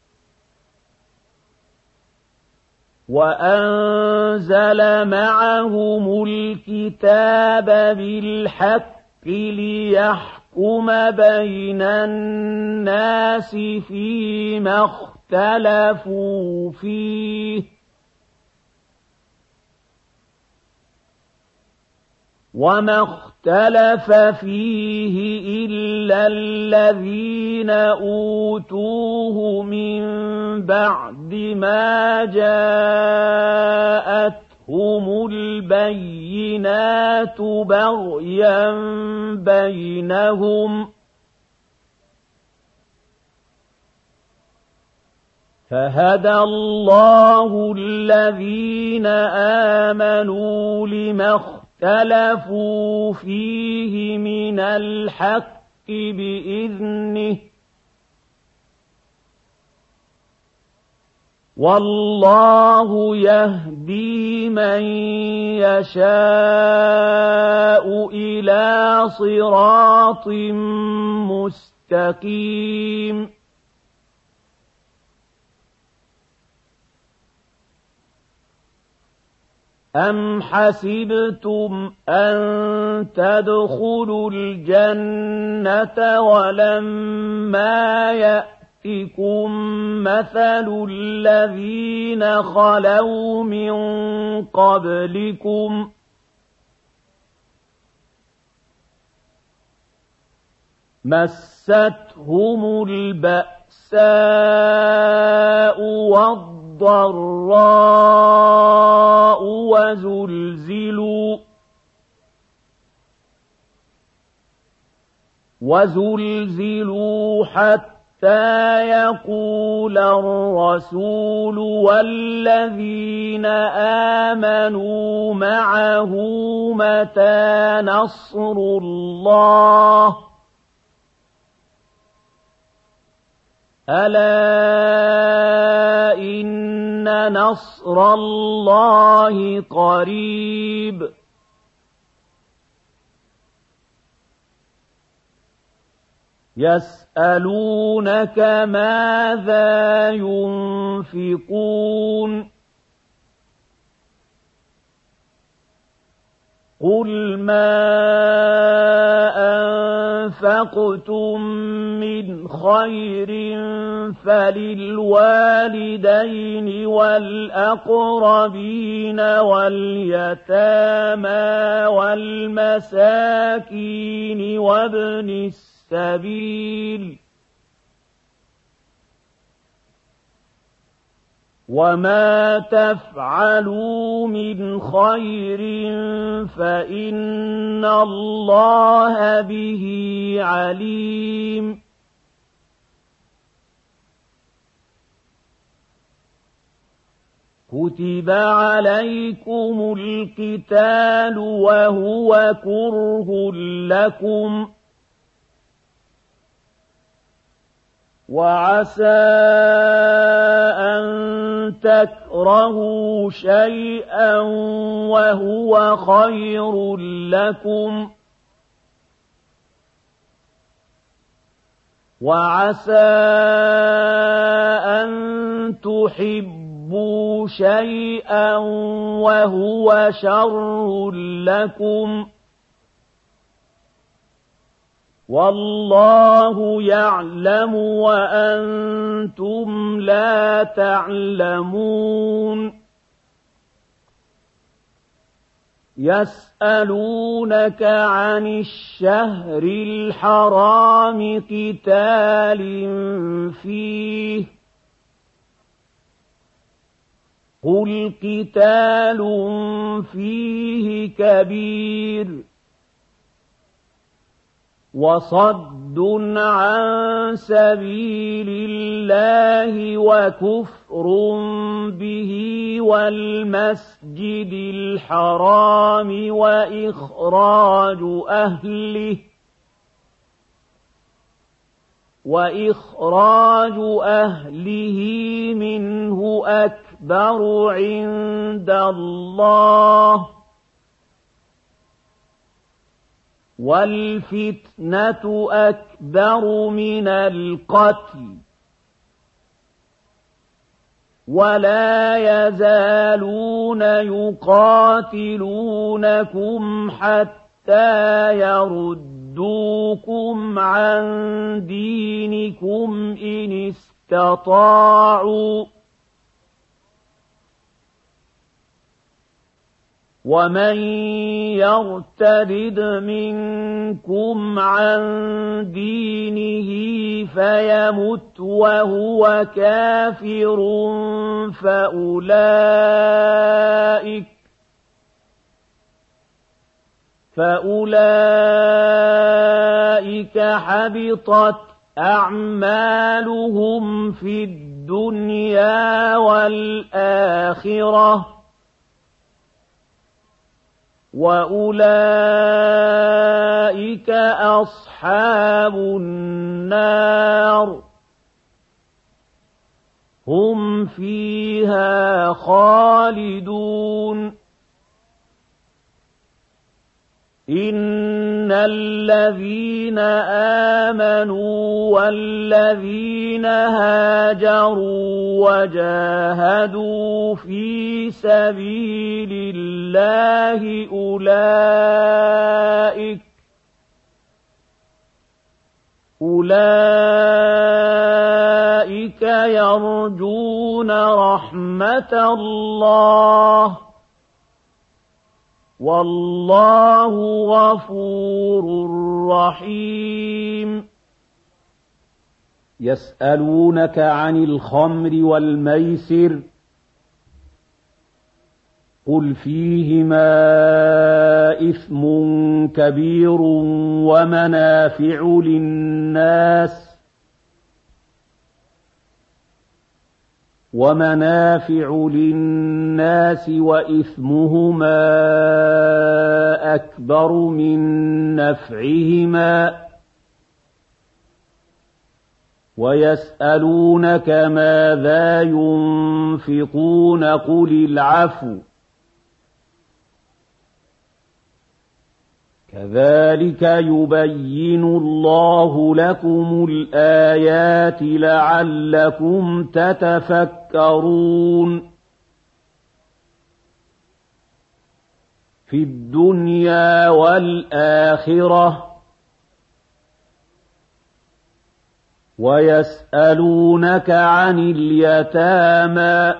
وأنزل معهم الكتاب بالحق ليحكم بين الناس فيما اختلفوا فيه وما اختلف فيه إلا الذين أوتوه من بعد ما جاءتهم البينات بغيا بينهم فهدى الله الذين آمنوا لما اختلفوا فيه من الحق بإذنه والله يهدي من يشاء إلى صراط مستقيم أم حسبتم أن تدخلوا الجنة ولما يأتكم مثل الذين خلوا من قبلكم مستهم البأساء والضراء وزلزلوا وزلزلوا حتى يقول الرسول والذين آمنوا معه متى نصر الله ألا إن نصر الله قريب يسألونك ماذا ينفقون قل ما أنفقتم من خير فللوالدين والأقربين واليتامى والمساكين وابن السبيل وما تفعلوا من خير فإن الله به عليم كتب عليكم القتال وهو كره لكم وعسى أن تكرهوا شيئا وهو خير لكم وعسى أن تحبوا شيئا وهو شر لكم والله يعلم وأنتم لا تعلمون يسألونك عن الشهر الحرام قتال فيه قُلْ قِتَالٌ فِيهِ كَبِيرٌ وَصَدٌّ عَن سَبِيلِ اللَّهِ وَكُفْرٌ بِهِ وَالْمَسْجِدِ الْحَرَامِ وَإِخْرَاجُ أَهْلِهِ وَإِخْرَاجُ أَهْلِهِ مِنْهُ أَكْبَرُ عِندَ اللَّهِ وَالْفِتْنَةُ أَكْبَرُ مِنَ الْقَتْلِ وَلَا يَزَالُونَ يُقَاتِلُونَكُمْ حَتَّى يَرُدُّوكُمْ عَن دِينِكُمْ إِنِ اسْتَطَاعُوا وَمَن يَرْتَدِدْ مِنكُمْ عَن دِينِهِ فَيَمُتْ وَهُوَ كَافِرٌ فَأُولَئِكَ فَأُولَئِكَ حَبِطَتْ أَعْمَالُهُمْ فِي الدُّنْيَا وَالْآخِرَةِ وَأُولَئِكَ أَصْحَابُ النَّارِ هُمْ فِيهَا خَالِدُونَ إِنَّ الَّذِينَ آمَنُوا وَالَّذِينَ هَاجَرُوا وَجَاهَدُوا فِي سَبِيلِ اللَّهِ أُولَئِكَ أُولَئِكَ يَرْجُونَ رَحْمَةَ اللَّهِ وَاللَّهُ غَفُورٌ رَّحِيمٌ
يَسْأَلُونَكَ عَنِ الْخَمْرِ وَالْمَيْسِرِ قُلْ فِيهِمَا إِثْمٌ كَبِيرٌ وَمَنَافِعُ لِلنَّاسِ وَمَنَافِعُ لِلنَّاسِ وَإِثْمُهُمَا أَكْبَرُ مِن نَّفْعِهِمَا وَيَسْأَلُونَكَ مَاذَا يُنفِقُونَ قُلِ الْعَفْوَ كَذَلِكَ يُبَيِّنُ اللَّهُ لَكُمُ الْآيَاتِ لَعَلَّكُمْ تَتَفَكَّرُونَ فِي الدُّنْيَا وَالْآخِرَةِ وَيَسْأَلُونَكَ عَنِ الْيَتَامَى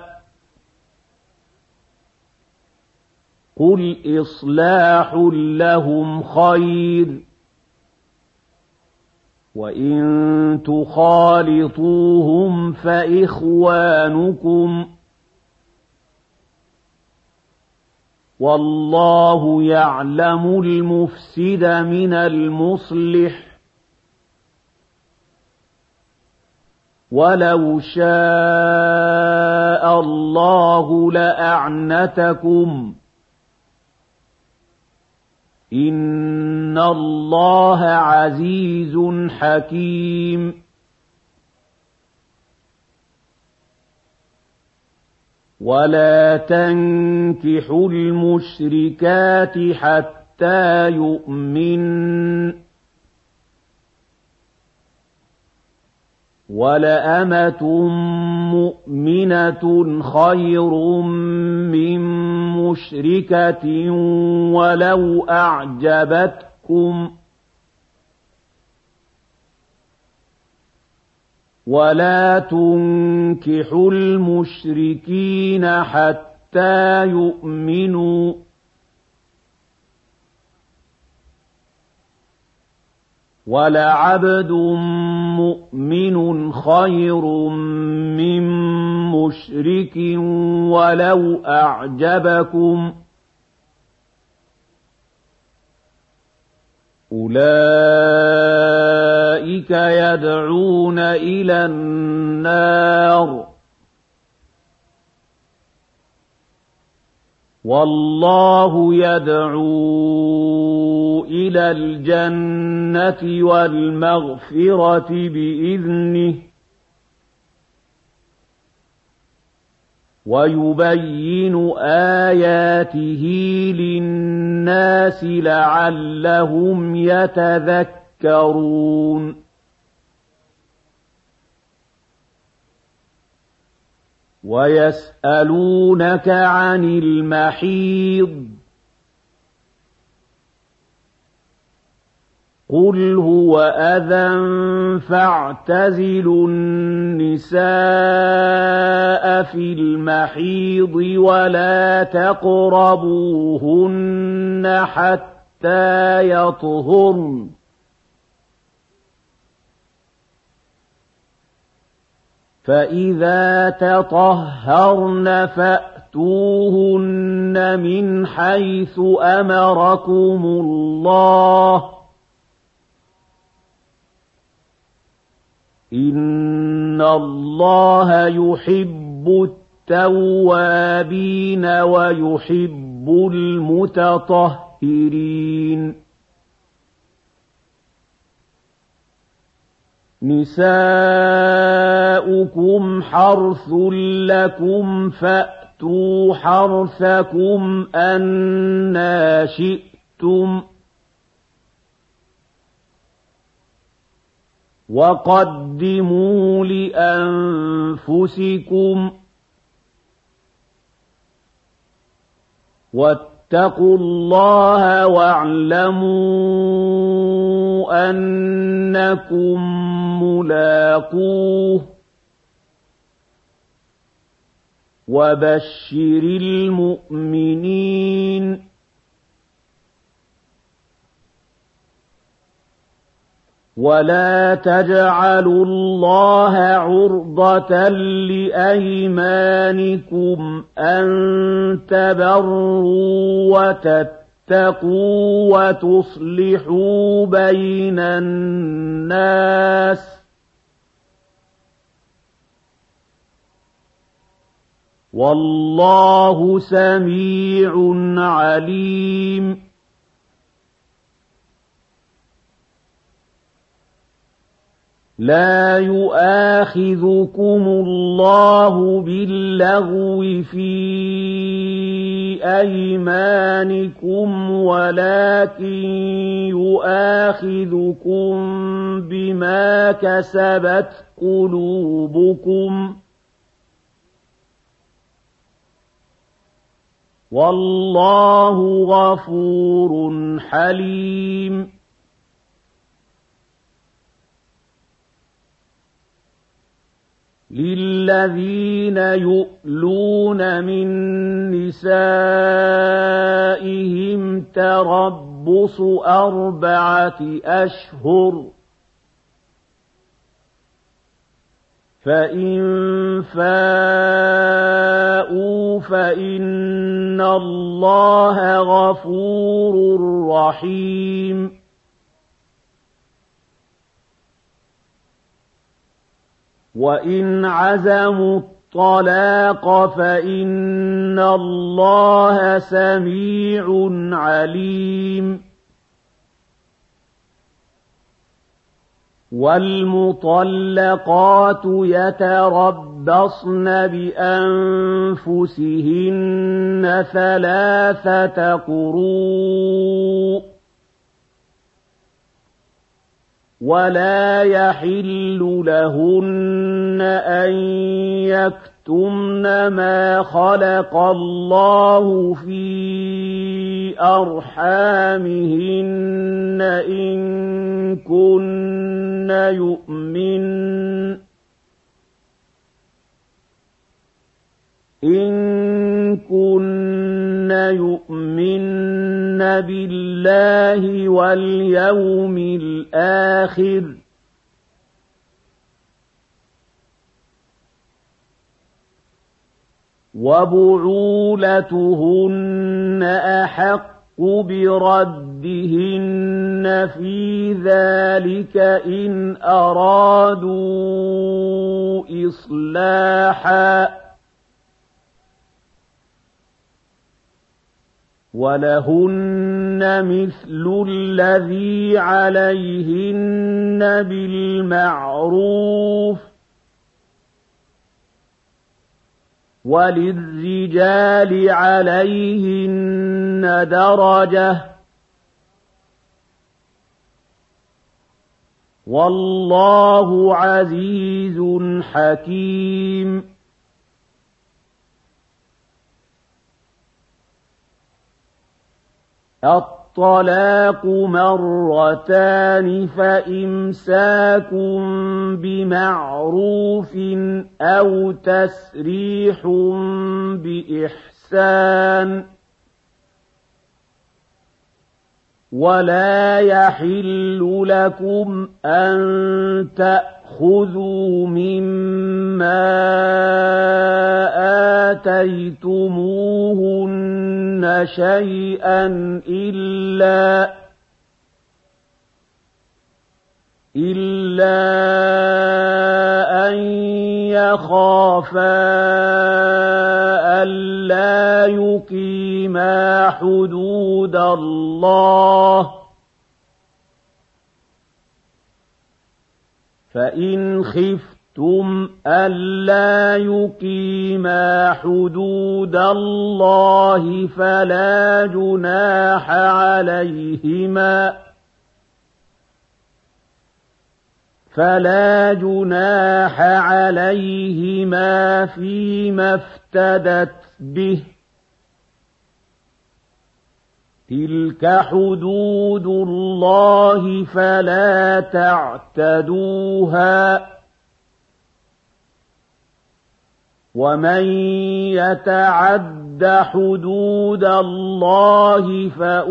قُلْ إِصْلَاحٌ لَّهُمْ خَيْرٌ وَإِن تُخَالِطُوهُمْ فَإِخْوَانُكُمْ وَاللَّهُ يَعْلَمُ الْمُفْسِدَ مِنَ الْمُصْلِحِ وَلَوْ شَاءَ اللَّهُ لَأَعْنَتَكُمْ إِنَّ اللَّهَ عَزِيزٌ حَكِيمٌ وَلَا تَنكِحُوا الْمُشْرِكَاتِ حَتَّى يُؤْمِنَّ وَلَأَمَةٌ مُّؤْمِنَةٌ خَيْرٌ مِّن مُّشْرِكَةٍ وَلَوْ أَعْجَبَتْكُمْ وَلَا تُنكِحُوا الْمُشْرِكِينَ حَتَّى يُؤْمِنُوا وَلَعَبْدٌ مُّؤْمِنٌ خَيْرٌ مِّن مُّشْرِكٍ وَلَوْ أَعْجَبَكُمْ ۗ أُولَٰئِكَ يَدْعُونَ إِلَى النَّارِ وَاللَّهُ يَدْعُو إِلَى الْجَنَّةِ وَالْمَغْفِرَةِ بِإِذْنِهِ وَيُبَيِّنُ آيَاتِهِ لِلنَّاسِ لَعَلَّهُمْ يَتَذَكَّرُونَ وَيَسْأَلُونَكَ عَنِ الْمَحِيضِ قُلْ هُوَ أَذًى فَاعْتَزِلُوا النِّسَاءَ فِي الْمَحِيضِ وَلَا تَقْرَبُوهُنَّ حَتَّىٰ يَطْهُرْنَ ۖ فَإِذَا تَطَهَّرْنَ فَأْتُوهُنَّ مِنْ حَيْثُ أَمَرَكُمُ اللَّهُ ۚ إِنَّ اللَّهَ يُحِبُّ التَّوَّابِينَ وَيُحِبُّ الْمُتَطَهِّرِينَ نِسَاؤُكُمْ حَرْثٌ لَّكُمْ فَأْتُوا حَرْثَكُمْ أَنَّىٰ شِئْتُمْ ۖ وَقَدِّمُوا لِأَنفُسِكُمْ ۚ وَاتَّقُوا اللَّهَ وَاعْلَمُوا أَنَّكُم مُّلَاقُوهُ ۗ وَبَشِّرِ الْمُؤْمِنِينَ وَلَا تَجْعَلُوا اللَّهَ عُرْضَةً لِّأَيْمَانِكُمْ أَن تَبَرُّوا وَتَتَّقُوا وَتُصْلِحُوا بَيْنَ النَّاسِ ۗ وَاللَّهُ سَمِيعٌ عَلِيمٌ لَا يُؤَاخِذُكُمُ اللَّهُ بِاللَّغْوِ فِي أَيْمَانِكُمْ وَلَٰكِن يُؤَاخِذُكُم بِمَا كَسَبَتْ قُلُوبُكُمْ ۗ وَاللَّهُ غَفُورٌ حَلِيمٌ لِّلَّذِينَ يُؤْلُونَ مِن نِّسَائِهِمْ تَرَبُّصُ أَرْبَعَةِ أَشْهُرٍ ۖ فَإِن فَاءُوا فَإِنَّ اللَّهَ غَفُورٌ رَّحِيمٌ وَإِنْ عَزَمُوا الطَّلَاقَ فَإِنَّ اللَّهَ سَمِيعٌ عَلِيمٌ وَالْمُطَلَّقَاتُ يَتَرَبَّصْنَ بِأَنفُسِهِنَّ ثَلَاثَةَ قُرُوءٍ ۚ وَلَا يَحِلُّ لَهُنَّ أَن يَكْتُمْنَ مَا خَلَقَ اللَّهُ فِي أَرْحَامِهِنَّ إِن كُنَّ يُؤْمِنَّ إن كن يؤمن
بالله واليوم الآخر وبعولتهن أحق بردهن في ذلك إن أرادوا إصلاحا ولهن مثل الذي عليهن بالمعروف وللرجال عليهن درجة والله عزيز حكيم الطلاق مرتان فإمساك بمعروف أو تسريح بإحسان ولا يحل لكم أن تأخذوا مما آتيتموهن شيئا إلا إلا أن يخافا ألا يقيما حدود الله فإن خفتم ألا يقيما حدود الله فلا جناح عليهما فلا جناح عليهما فيما افتدت به تلك حدود الله فلا تعتدوها ومن يتعد حدود الله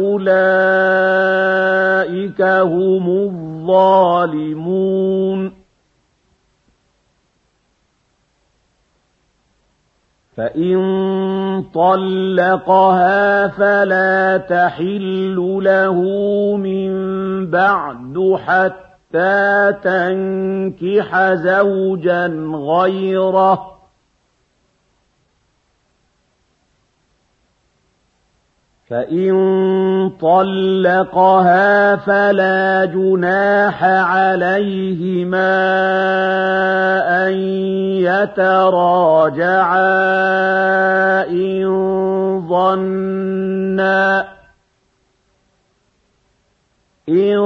فأولئك هم الظالمون فإن طلقها فلا تحل له من بعد حتى تنكح زوجا غيره فإن طلقها فلا جناح عليهما أن يتراجعا إن ظنا إن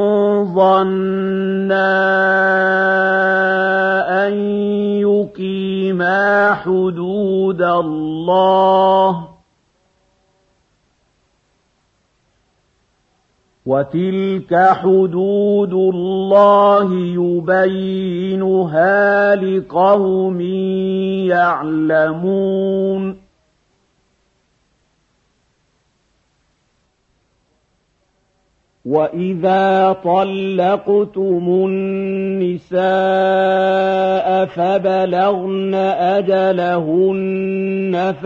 ظنا أن يقيما حدود الله وتلك حدود الله يبينها لقوم يعلمون وإذا طلقتم النساء فبلغن أجلهن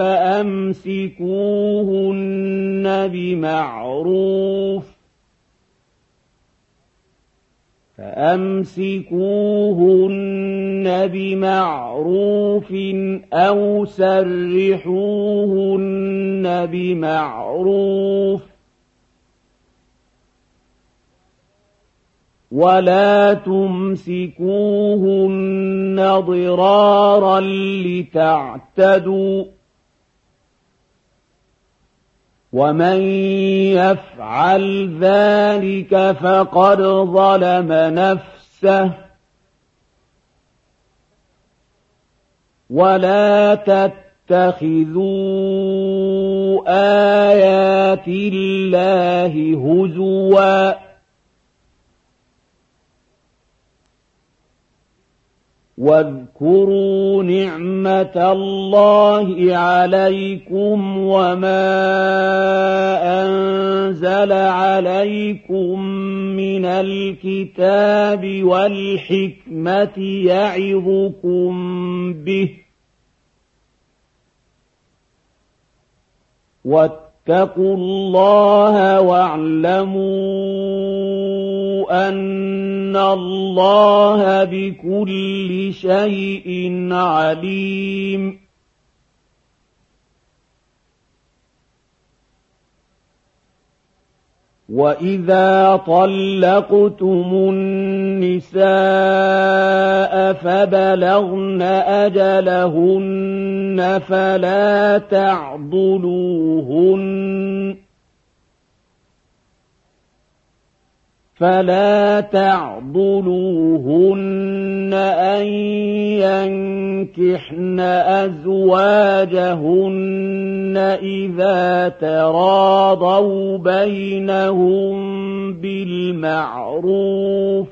فأمسكوهن بمعروف فأمسكوهن بمعروف أو سرحوهن بمعروف ولا تمسكوهن ضرارا لتعتدوا ومن يفعل ذلك فقد ظلم نفسه ولا تتخذوا آيات الله هزوا واذكروا نعمة الله عليكم وما أنزل عليكم من الكتاب والحكمة يعظكم به واتقوا الله واعلموا أن الله بكل شيء عليم وَإِذَا طَلَّقْتُمُ النِّسَاءَ فَبَلَغْنَ أَجَلَهُنَّ فَلَا تَعْضُلُوهُنَّ فَلَا تَعْضُلُوهُنَّ أَن يَنكِحْنَ أَزْوَاجَهُنَّ إِذَا تَرَاضَوْا بَيْنَهُم بِالْمَعْرُوفِ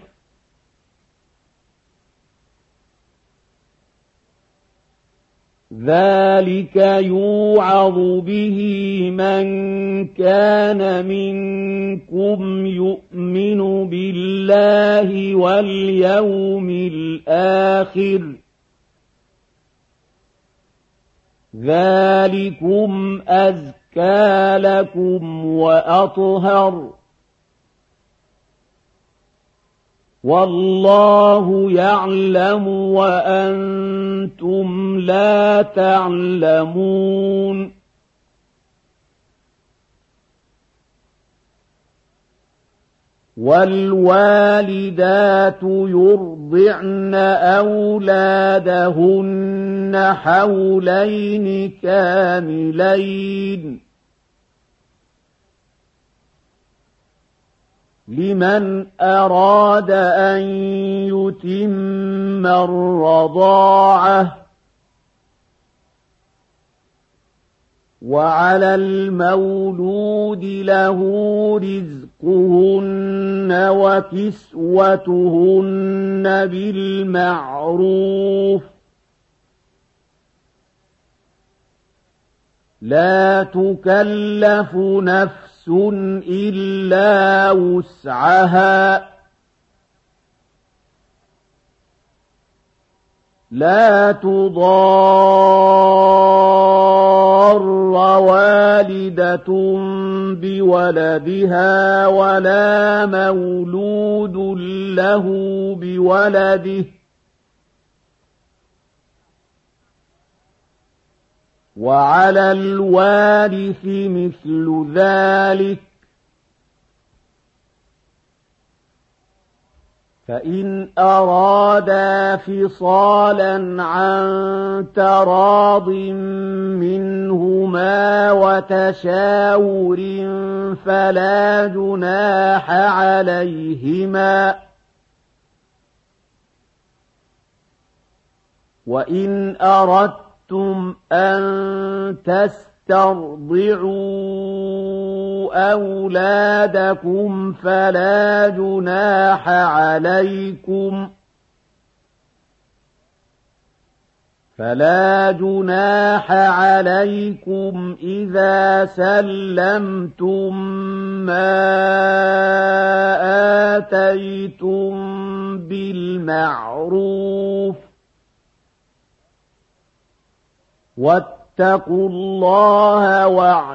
ذَلِكَ يُوعَظُ بِهِ مَن كَانَ مِنكُمْ يُؤْمِنُ بِاللَّهِ وَالْيَوْمِ الْآخِرِ ذَلِكُمْ أَزْكَىٰ لَكُمْ وَأَطْهَرُ وَاللَّهُ يَعْلَمُ وَأَنتُمْ لَا تَعْلَمُونَ وَالْوَالِدَاتُ يُرْضِعْنَ أَوْلَادَهُنَّ حَوْلَيْنِ كَامِلَيْنِ لمن أراد أن يتم الرضاعة وعلى المولود له رزقهن وكسوتهن بالمعروف لا تكلف نفس إلا وسعها لا تضار والدة بولدها ولا مولود له بولده وعلى الوارث مثل ذلك فإن أرادا فصالا عن تراض منهما وتشاور فلا جناح عليهما وإن أردتم أن تسترضعوا أولادكم فلا جناح عليكم فلا جناح عليكم إذا سلمتم ما آتيتم بالمعروف واتقوا الله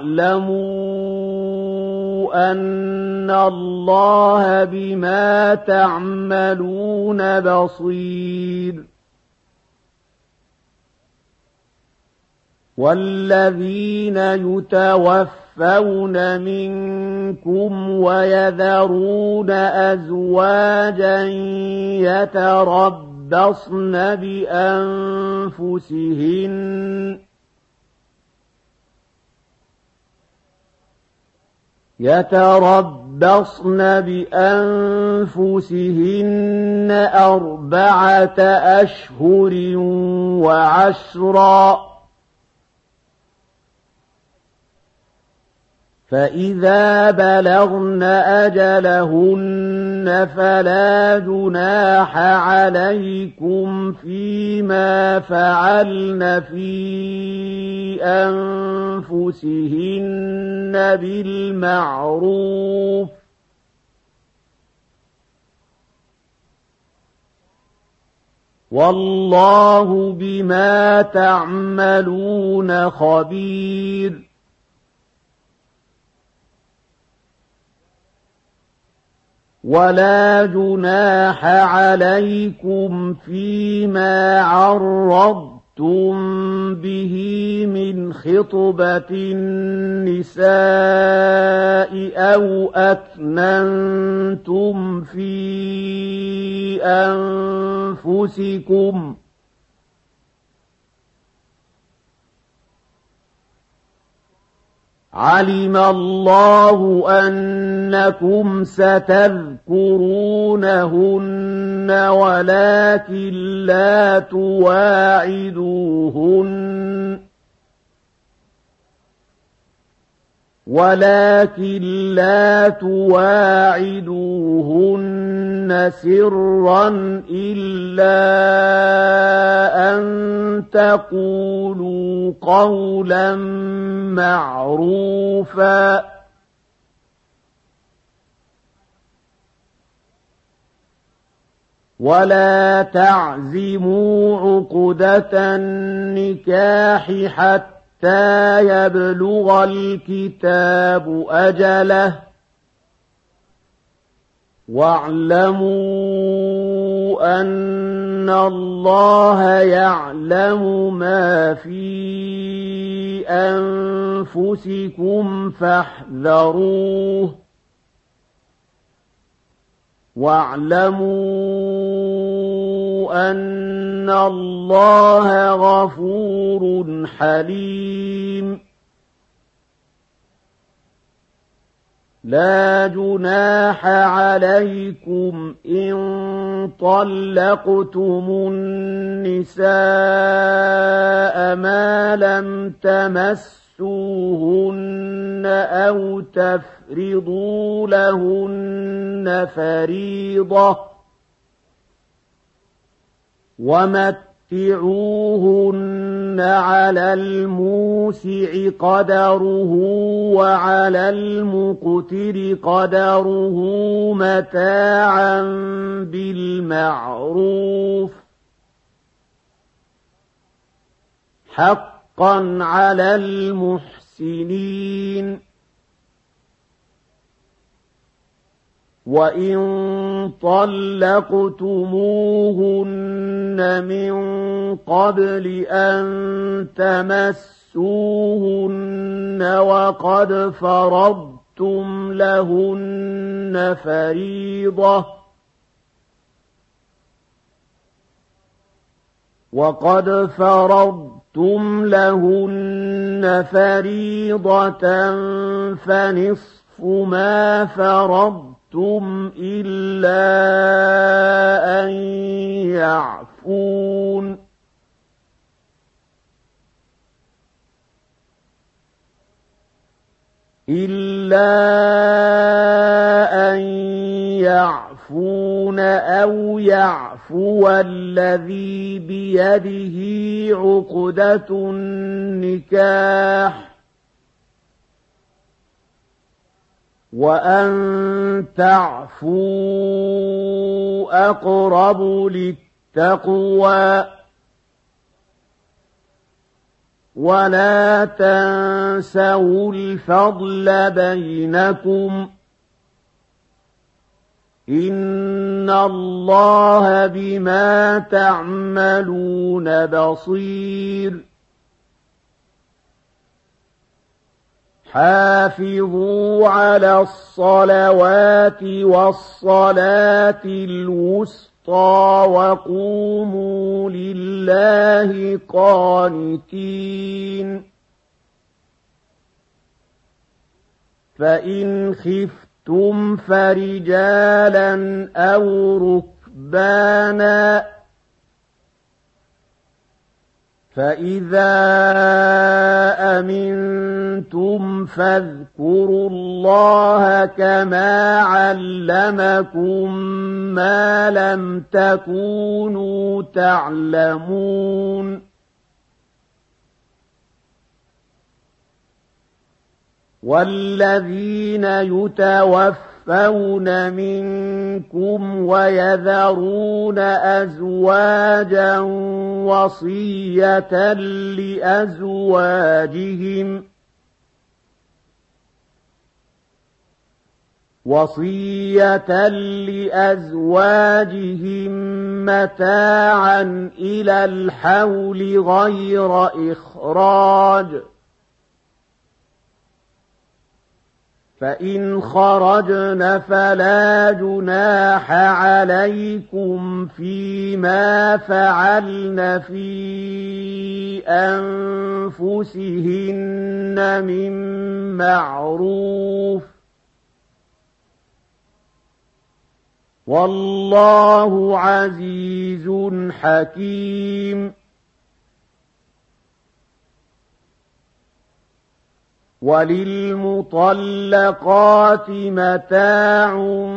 واعلموا أن الله بما تعملون بصير والذين يتوفون منكم ويذرون أزواجا يتربصن يتربصن بأنفسهن يتربصن بأنفسهن أربعة أشهر وعشرا فإذا بلغن أجلهن فلا جناح عليكم فيما فعلن في أنفسهن بالمعروف والله بما تعملون خبير ولا جناح عليكم فيما عرضتم به من خطبة النساء أو أكننتم في أنفسكم علم الله أنكم ستذكرونهن ولكن لا تواعدوهن ولكن لا تواعدوهن سرا إلا أن تقولوا قولا معروفا ولا تعزموا عقدة النكاح حتى حتى يبلغ الكتاب أجله واعلموا أن الله يعلم ما في أنفسكم فاحذروه واعلموا أن الله غفور حليم لا جناح عليكم إن طلقتم النساء ما لم تمسوهن أو تفرضوا لهن فريضة ومتعوهن على الموسع قدره وعلى المقتر قدره متاعا بالمعروف حقا على المحسنين وإن طلقتموهن من قبل أن تمسوهن وقد فرضتم لهن فريضة وقد فرضتم لهن فريضة فنصف ما فرضتم ثم إلا أن يعفون إلا أن يعفون أو يعفو الذي بيده عقدة النكاح وأن تعفوا أقرب للتقوى ولا تنسوا الفضل بينكم إن الله بما تعملون بصير حافظوا على الصلوات والصلاة الوسطى وقوموا لله قانتين فإن خفتم فرجالا أو ركبانا فإذا أمنتم آمنتم فاذكروا الله كما علمكم ما لم تكونوا تعلمون والذين يتوفون منكم ويذرون أزواجا وصية لأزواجهم وصية لأزواجهم متاعا إلى الحول غير إخراج فإن خرجن فلا جناح عليكم فيما فعلن في أنفسهن من معروف والله عزيز حكيم وللمطلقات متاع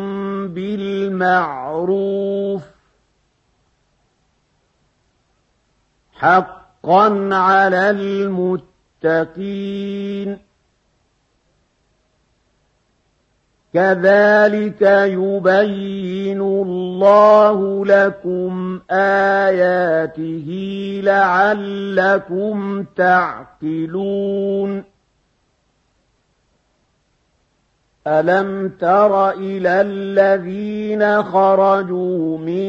بالمعروف حقا على المتقين كذلك يبين الله لكم آياته لعلكم تعقلون ألم تر إلى الذين خرجوا من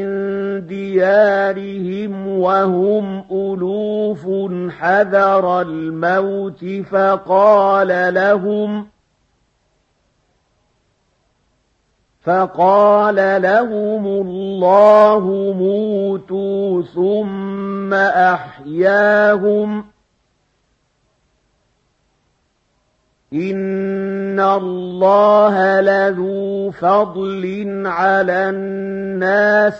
ديارهم وهم ألوف حذر الموت فقال لهم فقال لهم الله موتوا ثم أحياهم إن الله لذو فضل على الناس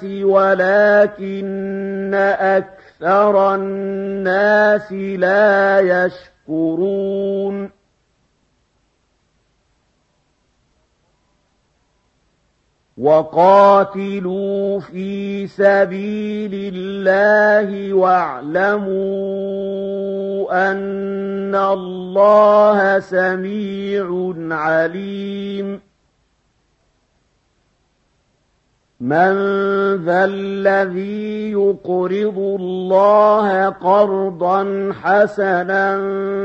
ولكن أكثر الناس لا يشكرون وقاتلوا في سبيل الله واعلموا أن الله سميع عليم من ذا الذي يقرض الله قرضا حسنا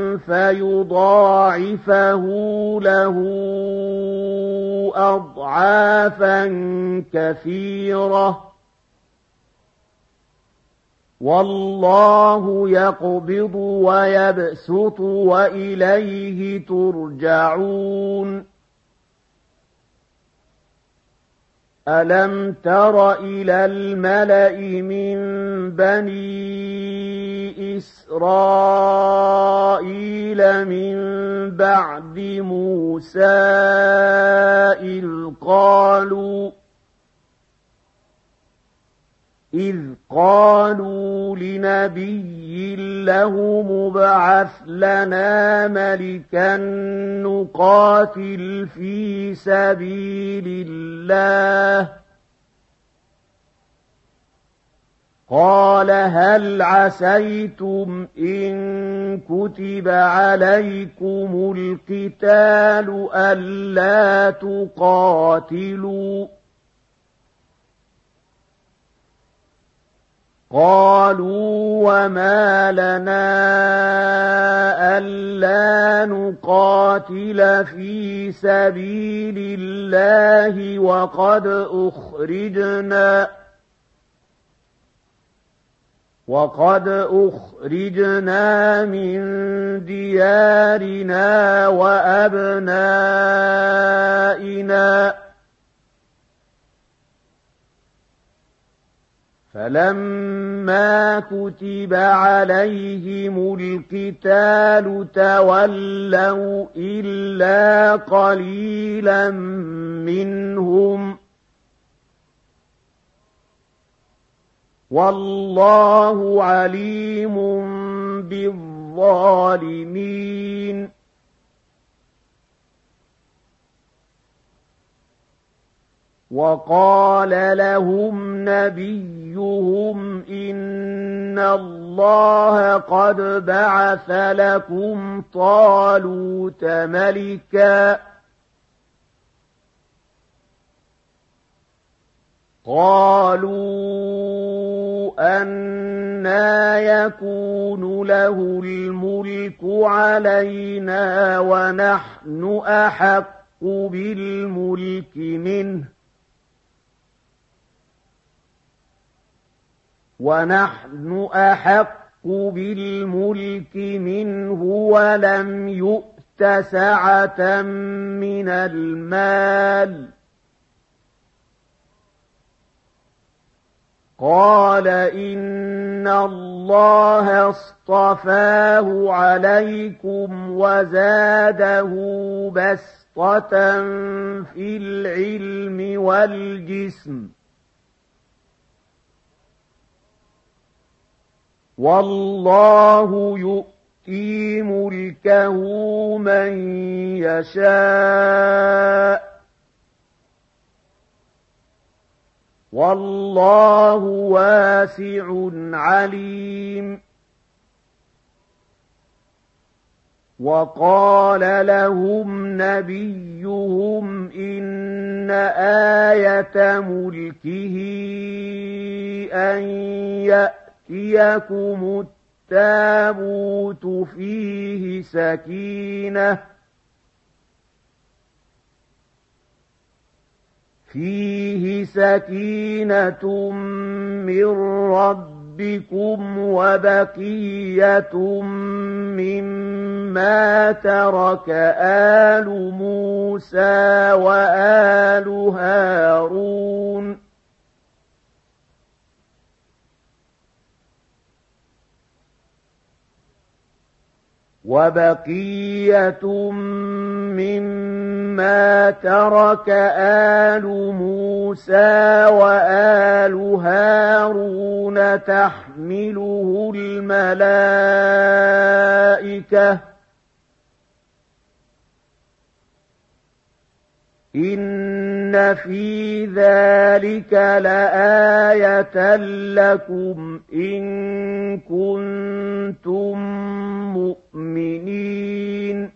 فيضاعفه له أضعافا كثيرة والله يقبض ويبسط وإليه ترجعون ألم تر إلى الملأ من بني إسرائيل من بعد موسى إذ قالوا إذ قالوا لنبي له مبعث لنا ملكا نقاتل في سبيل الله قال هل عسيتم إن كتب عليكم القتال ألا تقاتلوا قالوا وما لنا ألا نقاتل في سبيل الله وقد أخرجنا وقد أخرجنا من ديارنا وأبنائنا فلما كتب عليهم القتال تولوا إلا قليلا منهم والله عليم بالظالمين وقال لهم نبيهم إن الله قد بعث لكم طالوت ملكا قالوا أنى يكون له الملك علينا ونحن أحق بالملك منه ونحن أحق بالملك منه ولم يؤت سعة من المال قال إن الله اصطفاه عليكم وزاده بسطة في العلم والجسم والله يؤتي ملكه من يشاء والله واسع عليم وقال لهم نبيهم إن آية ملكه أن يأتيكم التابوت فيه سكينة فيه سكينة من ربكم وبقية مما ترك آل موسى وآل هارون وبقية مما ترك آل موسى وآل هارون تحمله الملائكة إن في ذلك لآية لكم إن كنتم مؤمنين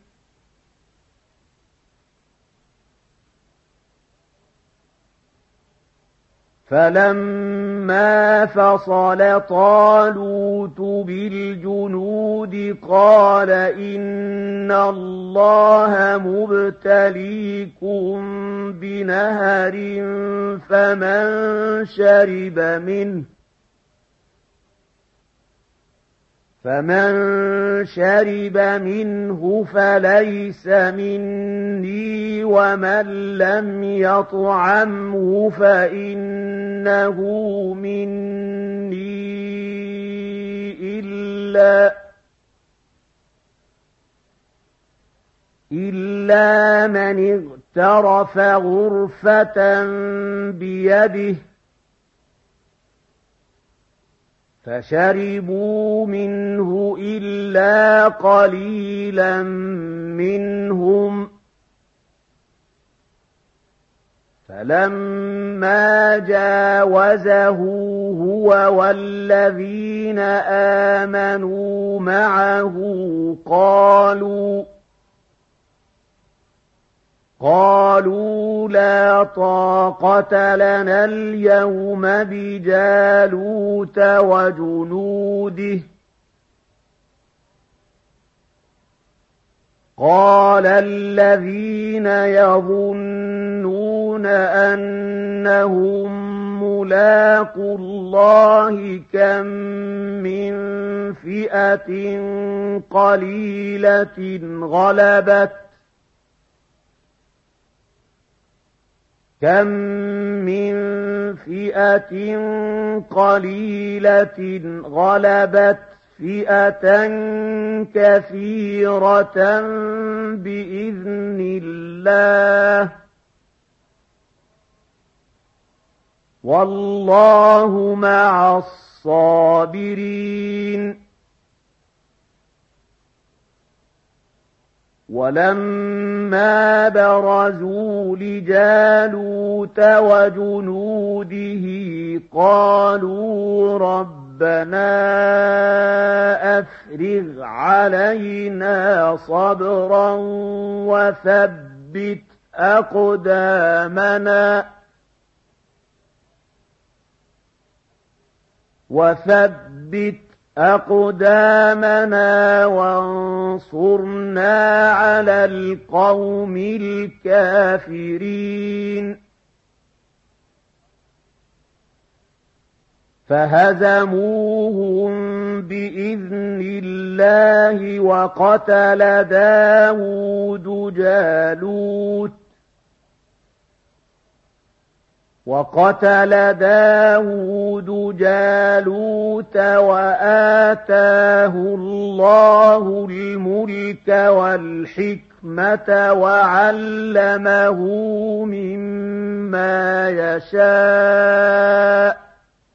فلما فصل طالوت بالجنود قال إن الله مبتليكم بنهر فمن شرب منه فمن شرب منه فليس مني ومن لم يطعمه فإنه مني إلا إلا من اغترف غرفة بيده فشربوا منه إلا قليلا منهم فلما جاوزه هو والذين آمنوا معه قالوا قالوا لا طاقة لنا اليوم بجالوت وجنوده قال الذين يظنون أنهم ملاقو الله كم من فئة قليلة غلبت كم من فئة قليلة غلبت فئة كثيرة بإذن الله والله مع الصابرين وَلَمَّا بَرَزُوا لِجَالُوتَ وَجُنُودِهِ قَالُوا رَبَّنَا أَفْرِغْ عَلَيْنَا صَبْرًا وَثَبِّتْ أَقْدَامَنَا وَثَبِّتْ أَقْدَامَنَا وَانصُرْنَا عَلَى الْقَوْمِ الْكَافِرِينَ فَهَزَمُوهُم بِإِذْنِ اللَّهِ وَقَتَلَ دَاوُودُ جَالُوتَ وَقَتَلَ دَاوُودُ جَالُوتَ وَآتَاهُ اللَّهُ الْمُلْكَ وَالْحِكْمَةَ وَعَلَّمَهُ مِمَّا يَشَاءُ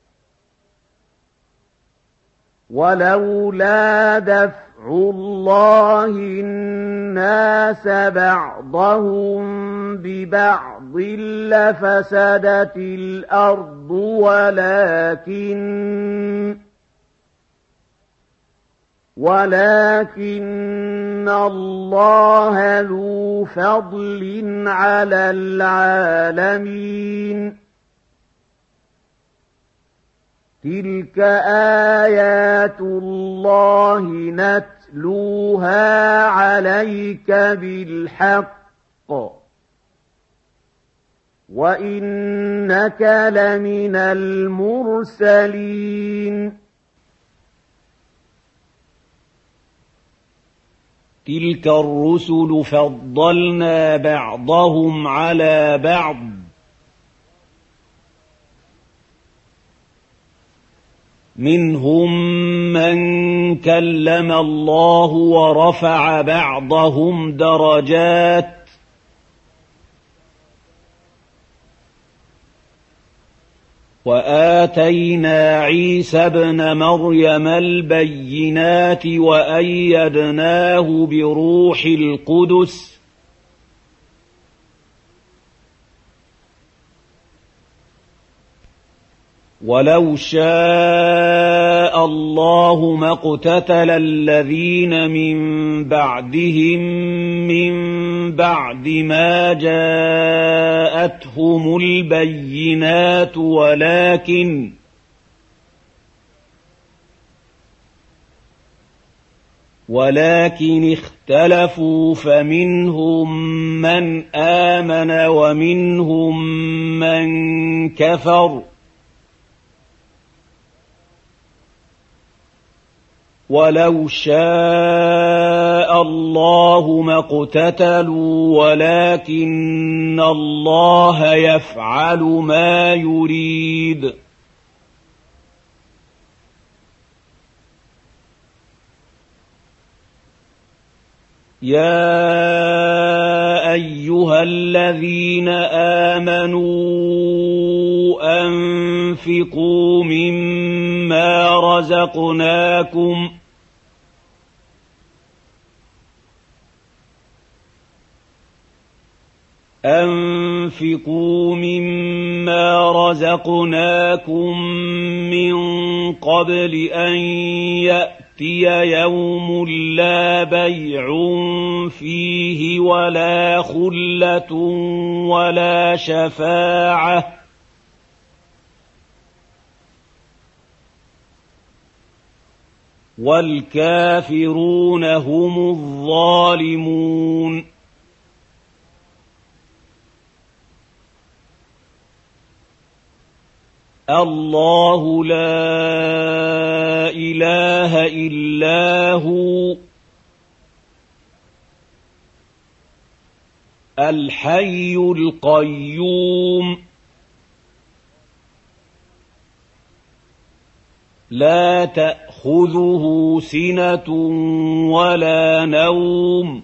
وَلَوْلَا دَفْعُ اللَّهِ النَّاسَ بَعْضَهُم بِبَعْضٍ لَفَسَدَتِ الْأَرْضُ وَلَكِنَّ وَلَكِنَّ اللَّهَ ذُو فَضْلٍ عَلَى الْعَالَمِينَ تِلْكَ آيَاتُ اللَّهِ نَتْلُوهَا عَلَيْكَ بِالْحَقِّ وَإِنَّكَ لَمِنَ الْمُرْسَلِينَ
تِلْكَ الرُّسُلُ فَضَّلْنَا بَعْضَهُمْ عَلَى بَعْضٍ مِنْهُمْ مَنْ كَلَّمَ اللَّهُ وَرَفَعَ بَعْضَهُمْ دَرَجَاتٍ وَآتَيْنَا عِيسَى ابْنَ مَرْيَمَ الْبَيِّنَاتِ وَأَيَّدْنَاهُ بِرُوحِ الْقُدُسِ وَلَوْ شَاءَ اللَّهُ مَا اقْتَتَلَ الَّذِينَ مِن بَعْدِهِم مِّن بَعْدِ مَا جَاءَتْهُمُ الْبَيِّنَاتُ وَلَكِنْ وَلَكِنِ اخْتَلَفُوا فَمِنْهُم مَّنْ آمَنَ وَمِنْهُم مَّن كَفَرَ وَلَوْ شَاءَ اللَّهُ مَا اقْتَتَلُوا وَلَكِنَّ اللَّهَ يَفْعَلُ مَا يُرِيدُ يَا أَيُّهَا الَّذِينَ آمَنُوا أَنفِقُوا مِمَّا رَزَقْنَاكُمْ أَنفِقُوا مِمَّا رَزَقْنَاكُم مِّن قَبْلِ أَن يَأْتِيَ يَوْمٌ لَّا بَيْعٌ فِيهِ وَلَا خُلَّةٌ وَلَا شَفَاعَةٌ وَالْكَافِرُونَ هُمُ الظَّالِمُونَ الله لا إله إلا هو الحي القيوم لا تأخذه سنة ولا نوم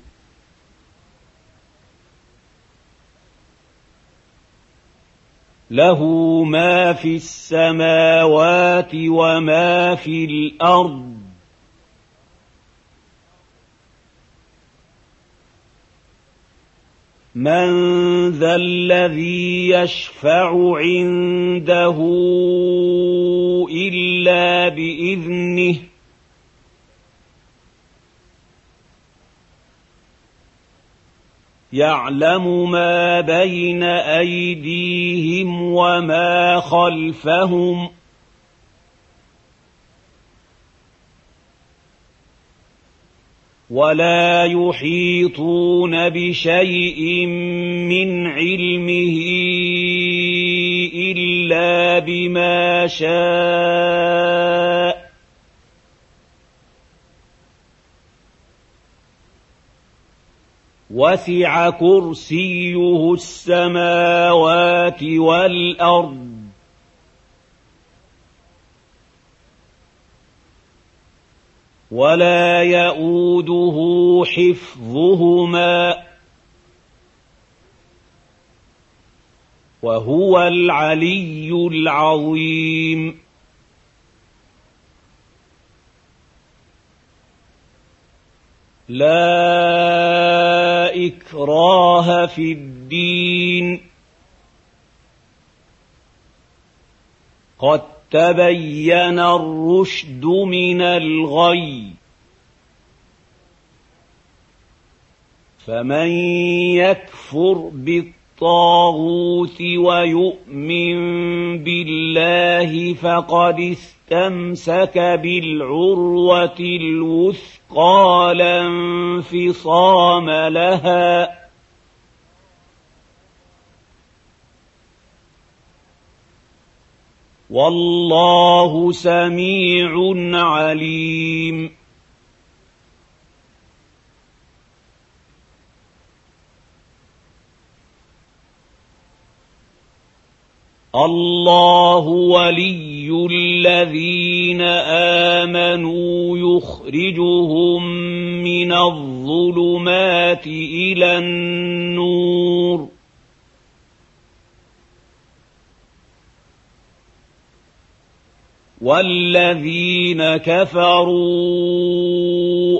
له ما في السماوات وما في الأرض مَّن ذَا الَّذِي يَشْفَعُ عِندَهُ إِلَّا بِإِذْنِهِ يَعْلَمُ مَا بَيْنَ أَيْدِيهِمْ وَمَا خَلْفَهُمْ وَلَا يُحِيطُونَ بِشَيْءٍ مِّنْ عِلْمِهِ إِلَّا بِمَا شَاءَ وَسِعَ كُرْسِيُّهُ السَّمَاوَاتِ وَالْأَرْضَ وَلَا يَئُودُهُ حِفْظُهُمَا وَهُوَ الْعَلِيُّ الْعَظِيمُ لَا إِكْرَاهَ فِي الدِّينِ قَدْ تَبَيَّنَ الرُّشْدُ مِنَ الْغَيِّ فَمَن يَكْفُرْ بِالطَّاغُوتِ وَيُؤْمِن بِاللَّهِ فَقَدِ اسْتَمْسَكَ بِالْعُرْوَةِ الْوُثْقَىٰ لَا انفِصَامَ لَهَا وَاللَّهُ سَمِيعٌ عَلِيمٌ اللَّهُ وَلِيُّ الَّذِينَ آمَنُوا يُخْرِجُهُم مِّنَ الظُّلُمَاتِ إِلَى النُّورِ وَالَّذِينَ كَفَرُوا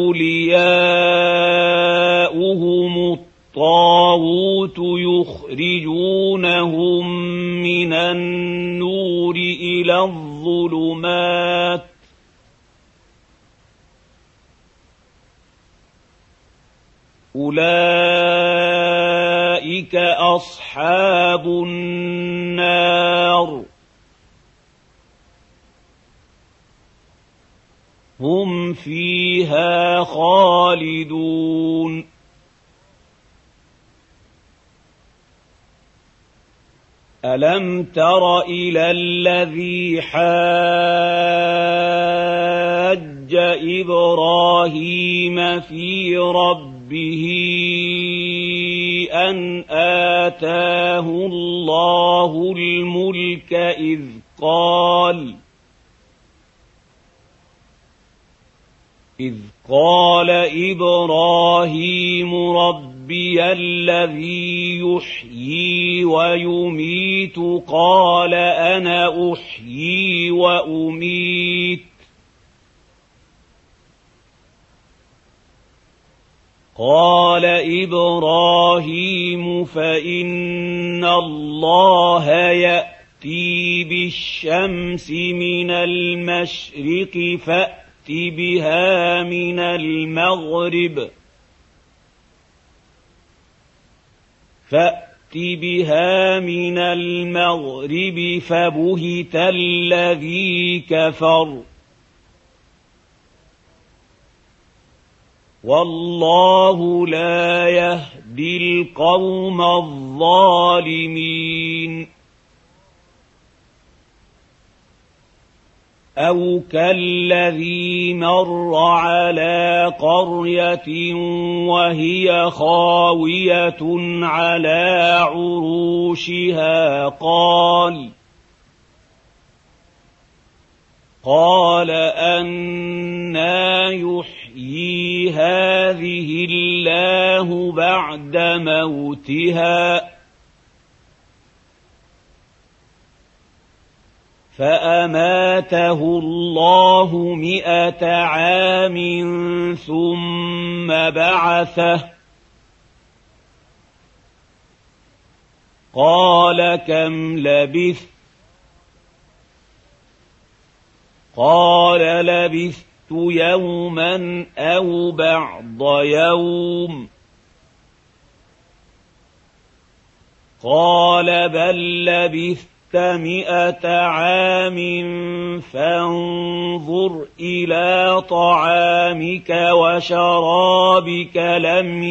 أَوْلِيَاؤُهُمُ الطَّاغُوتُ يُخْرِجُونَهُم مِّنَ النُّورِ إِلَى الظُّلُمَاتِ أُولَئِكَ أَصْحَابُ النَّارِ هُمْ فِيهَا خَالِدُونَ أَلَمْ تَرَ إِلَى الَّذِي حَاجَّ إِبْرَاهِيمَ فِي رَبِّهِ أَنْ آتَاهُ اللَّهُ الْمُلْكَ إِذْ قَالَ إذ قال إبراهيم ربي الذي يحيي ويميت قال أنا أحيي وأميت قال إبراهيم فإن الله يأتي بالشمس من المشرق فأتي بها من المغرب فأت بها من المغرب فبهت الذي كفر والله لا يهدي القوم الظالمين أو كالذي مر على قرية وهي خاوية على عروشها قال قال أنى يحيي هذه الله بعد موتها فأماته الله مئة عام ثم بعثه قال كم لبثت قال لبثت يوما أو بعض يوم قال بل لبثت مئة عام فانظر إلى طعامك وشرابك لم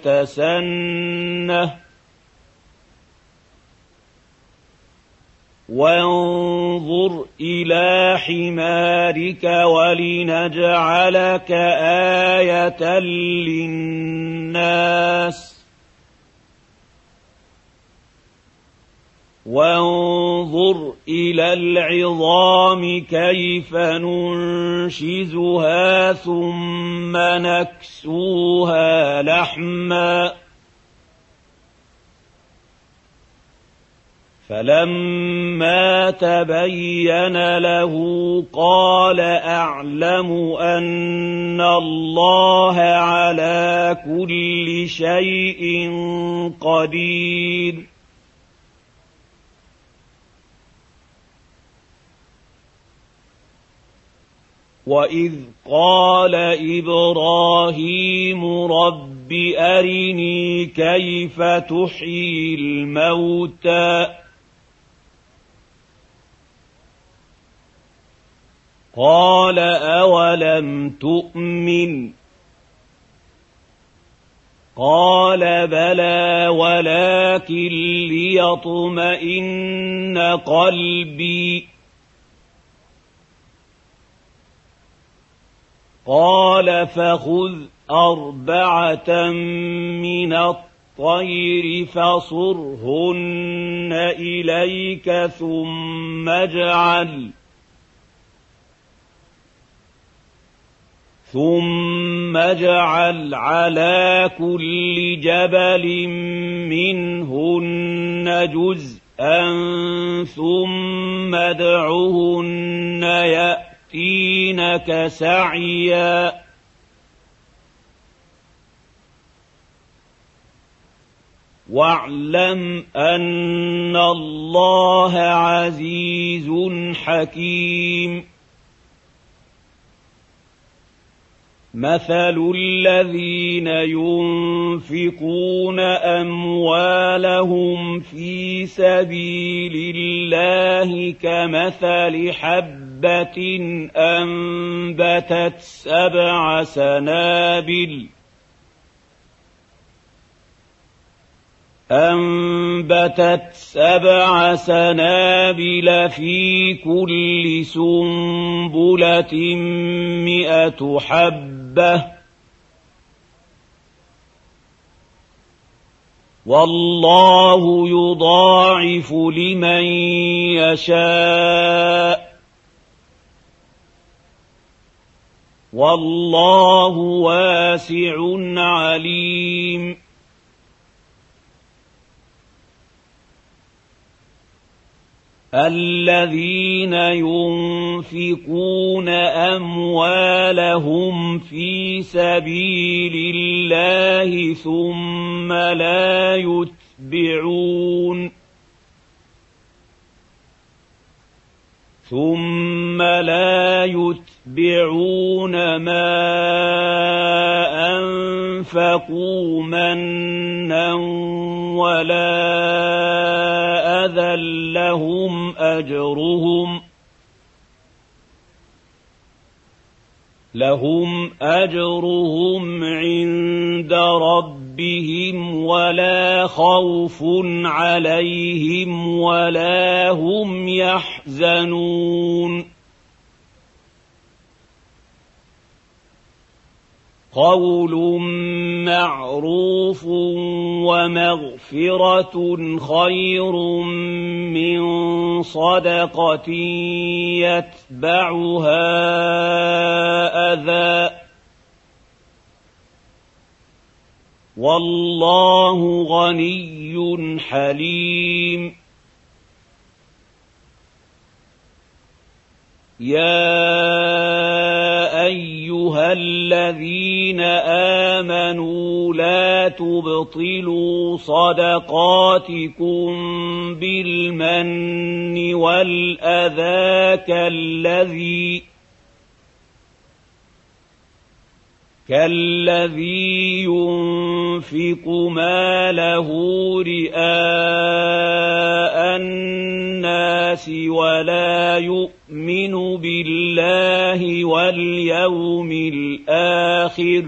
يتسنه وانظر إلى حمارك ولنجعلك آية للناس وانظر إلى العظام كيف ننشزها ثم نكسوها لحما فلما تبين له قال أعلم أن الله على كل شيء قدير وإذ قال إبراهيم رب أرني كيف تحيي الموتى قال أولم تؤمن قال بلى ولكن ليطمئن قلبي قال فخذ أربعة من الطير فصرهن إليك ثم اجعل ثم اجعل على كل جبل منهن جزءا ثم ادعهن يأتينك سعيا واعلم أن الله عزيز حكيم مثل الذين ينفقون أموالهم في سبيل الله كمثل حبة أنبتت سبع سنابل أنبتت سبع سنابل في كل سنبلة مئة حبة والله يضاعف لمن يشاء والله واسع عليم الذين ينفقون أموالهم في سبيل الله ثم لا يتبعون ثم لا يتبعون ما أنفقوا منا ولا أذى لهم أجرهم لهم أجرهم عند ربهم ولا خوف عليهم ولا هم يحزنون قول معروف ومغفرة خير من صدقة يتبعها أذى والله غني حليم يا أيها أيها الذين آمنوا لا تبطلوا صدقاتكم بالمن والأذى كالذي كالذي ينفق ماله رئاء الناس ولا يؤمن بالله واليوم الآخر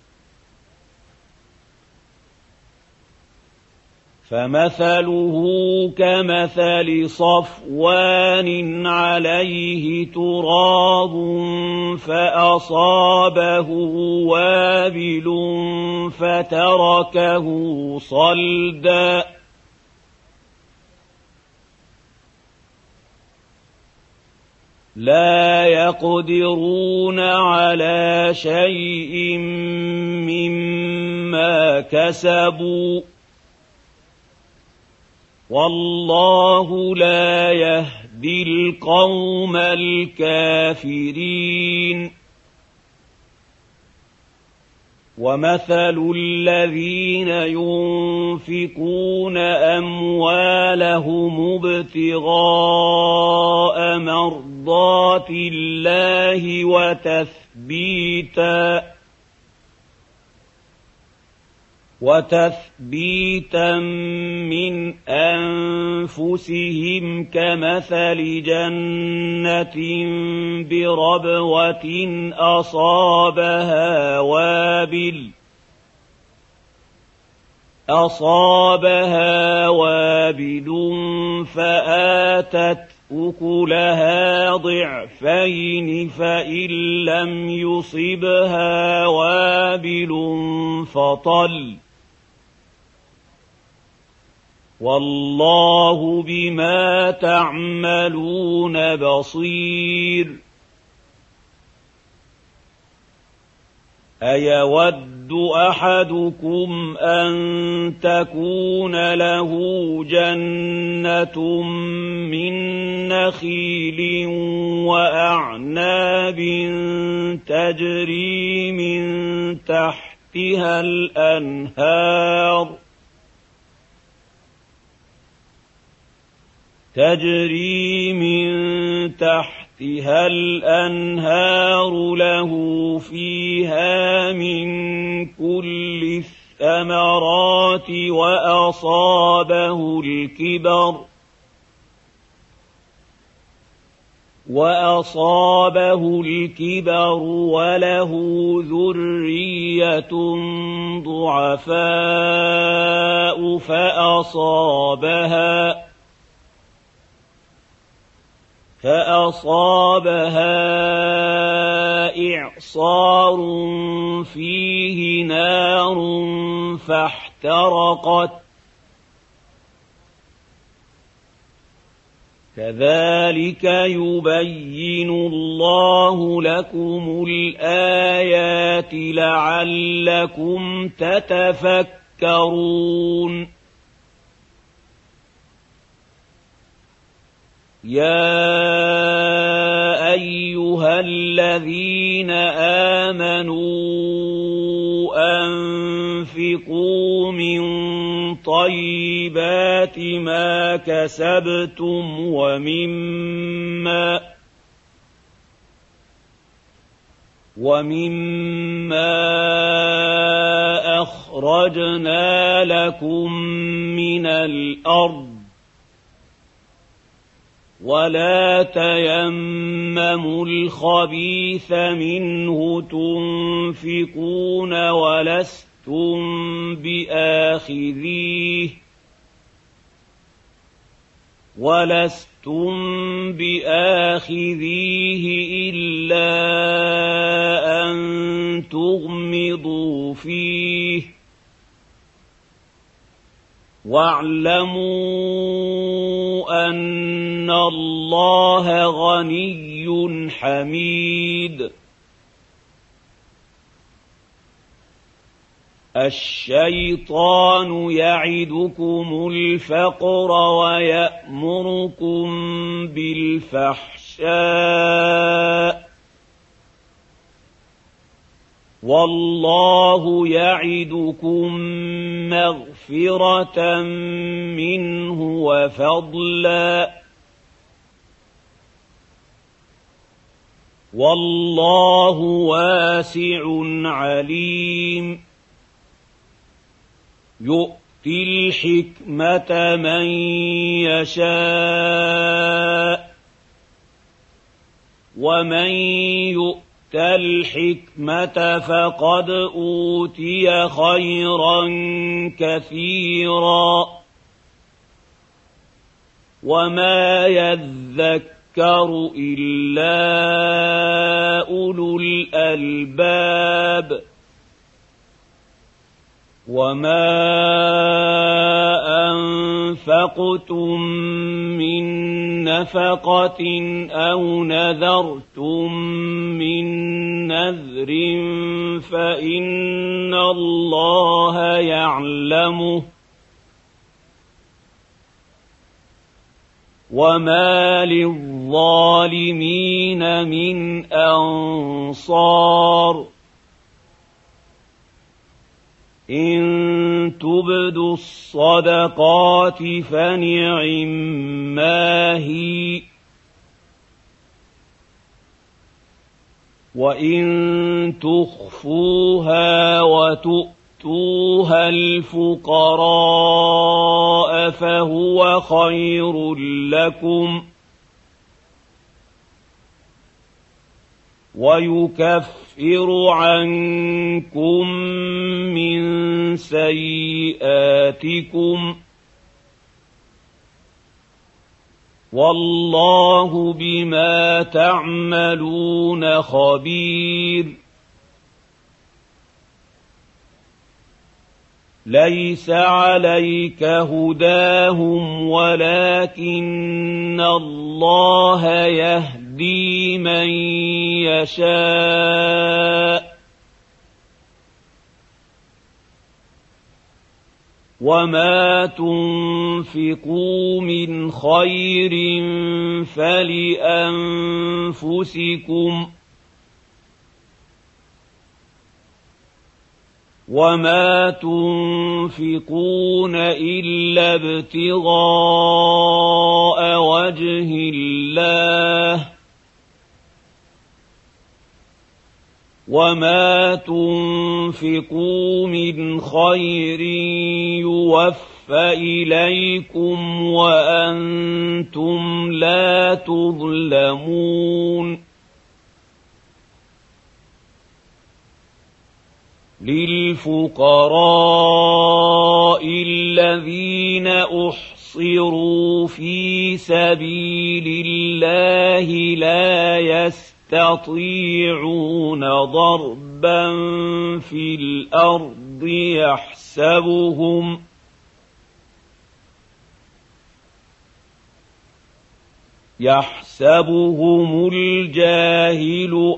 فمثله كمثل صفوان عليه تراب فأصابه وابل فتركه صلدا لا يقدرون على شيء مما كسبوا والله لا يهدي القوم الكافرين ومثل الذين ينفقون أموالهم ابتغاء مرضات الله وتثبيتا وتثبيتا من أنفسهم كمثل جنة بربوة أصابها وابل أصابها وابل فآتت أكلها ضعفين فإن لم يصبها وابل فطل والله بما تعملون بصير أيود أحدكم أن تكون له جنة من نخيل وأعناب تجري من تحتها الأنهار تجري من تحتها الأنهار له فيها من كل الثمرات وأصابه الكبر وأصابه الكبر وله ذرية ضعفاء فأصابها فأصابها إعصار فيه نار فاحترقت كذلك يبين الله لكم الآيات لعلكم تتفكرون يا أيها الذين آمنوا أنفقوا من طيبات ما كسبتم ومما ومما أخرجنا لكم من الأرض ولا تيمموا الخبيث منه تنفقون ولستم بآخذيه ولستم بآخذيه إلا أن تغمضوا فيه واعلموا أن الله غني حميد الشيطان يعدكم الفقر ويأمركم بالفحشاء والله يعدكم مغفرة منه وفضلا والله واسع عليم يؤتي الحكمة من يشاء ومن يؤت الحكمة فقد أوتي خيرا كثيرا وما يذكر إلا أولو الألباب وما أنفقتم من نفقة أو نذرتم من نذر فإن الله يعلمه وما للظالمين من أنصار إن تبدوا الصدقات فنعما هي وإن تخفوها وتؤتوها الفقراء فهو خير لكم ويكفر عنكم من سيئاتكم والله بما تعملون خبير ليس عليك هداهم ولكن الله يهدي من يشاء وما تنفقوا من خير فلأنفسكم وما تنفقون إلا ابتغاء وجه الله وما تنفقوا من خير يوفى إليكم وأنتم لا تظلمون للفقراء الذين أحصروا في سبيل الله لا يستطيعون ضربا في الأرض يحسبهم يحسبهم الجاهل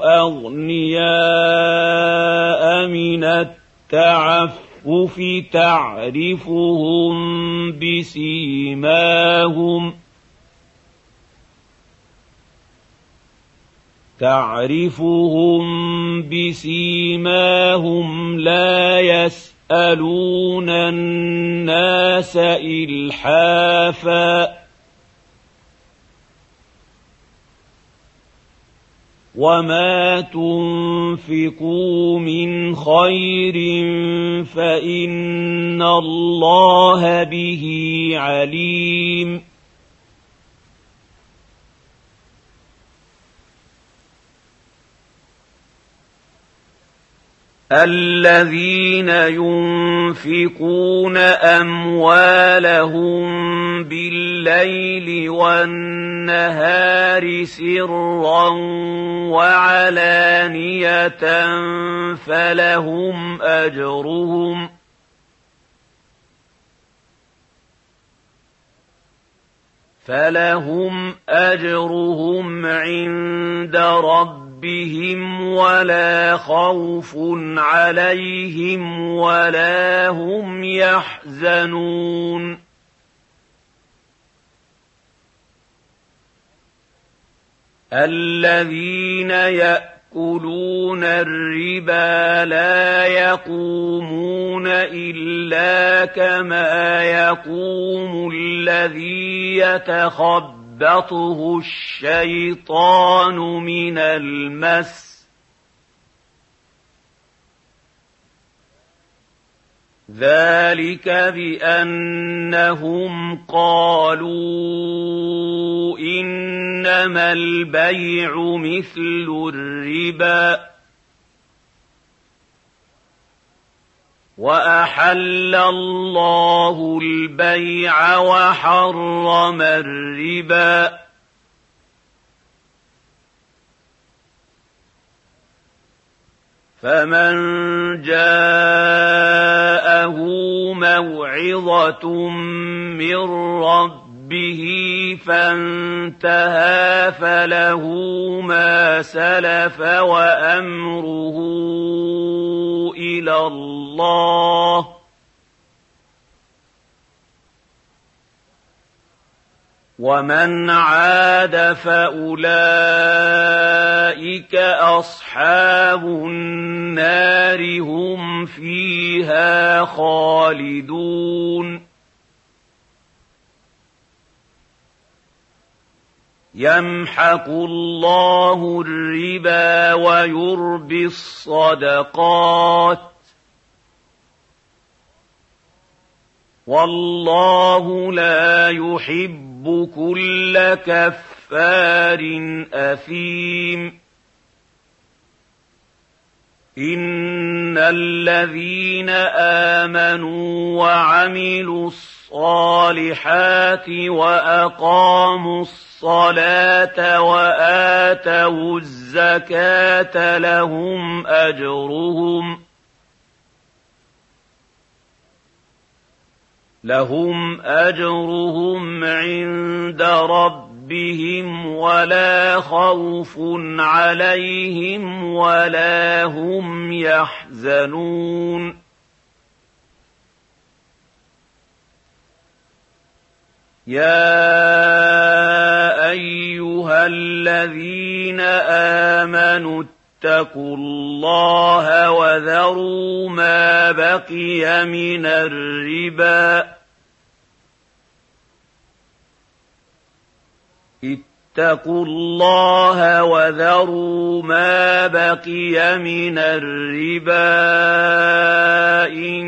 أغنياء من التعفف تعرفهم بسيماهم تعرفهم بسيماهم لا يسألون الناس إلحافا وما تنفقوا من خير فإن الله به عليم الذين ينفقون أموالهم بالليل والنهار سرا وعلانية فلهم أجرهم فلهم أجرهم عند ربهم بهم ولا خوف عليهم ولا هم يحزنون الذين يأكلون يَأْكُلُونَ الرِّبَا لَا يَقُومُونَ إِلَّا كَمَا يَقُومُ الَّذِي يَتَخَبَّطُهُ الشَّيْطَانُ مِنَ الْمَسِّ ۚ ذَلِكَ بِأَنَّهُمْ قَالُوا إِنَّمَا الْبَيْعُ مِثْلُ الرِّبَا ۗ وَأَحَلَّ اللَّهُ الْبَيْعَ وَحَرَّمَ الرِّبَا. فَمَن جَاءَهُ مَوْعِظَةٌ مِّن رَّبِّهِ فَانتَهَىٰ فَلَهُ مَا سَلَفَ وَأَمْرُهُ إِلَى اللَّهِ ۖ وَمَنْ عَادَ فَأُولَٰئِكَ أَصْحَابُ النَّارِ هُمْ فِيهَا خَالِدُونَ. يَمْحَقُ اللَّهُ الرِّبَا وَيُرْبِي الصَّدَقَاتِ ۗ وَاللَّهُ لَا يُحِبُّ كُلَّ كَفَّارٍ أَثِيمٍ. إِنَّ الَّذِينَ آمَنُوا وَعَمِلُوا الصَّالِحَاتِ وَأَقَامُوا الصَّلَاةَ وَآتَوُا الزَّكَاةَ لَهُمْ أَجْرُهُمْ لهم أجرهم عند ربهم ولا خوف عليهم ولا هم يحزنون. يا أيها الذين آمنوا اتقوا الله وذروا ما بقي من الربا اتقوا الله وذروا ما بقي من الربا إن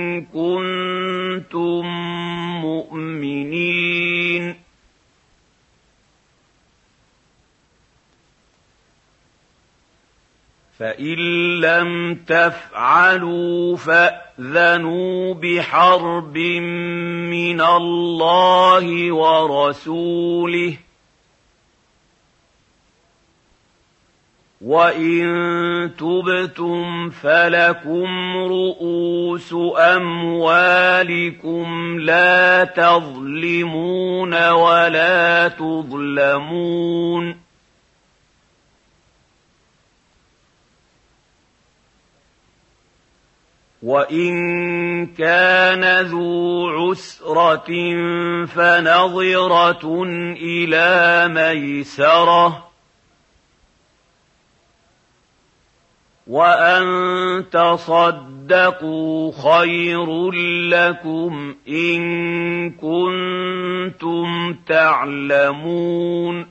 كنتم مؤمنين. فإن لم تفعلوا فأذنوا بحرب من الله ورسوله، وإن تبتم فلكم رؤوس أموالكم لا تظلمون ولا تظلمون. وَإِن كَانَ ذُو عُسْرَةٍ فَنَظِرَةٌ إِلَىٰ مَيْسَرَةٍ، وَأَن تَصَدَّقُوا خَيْرٌ لَّكُمْ إِن كُنتُمْ تَعْلَمُونَ.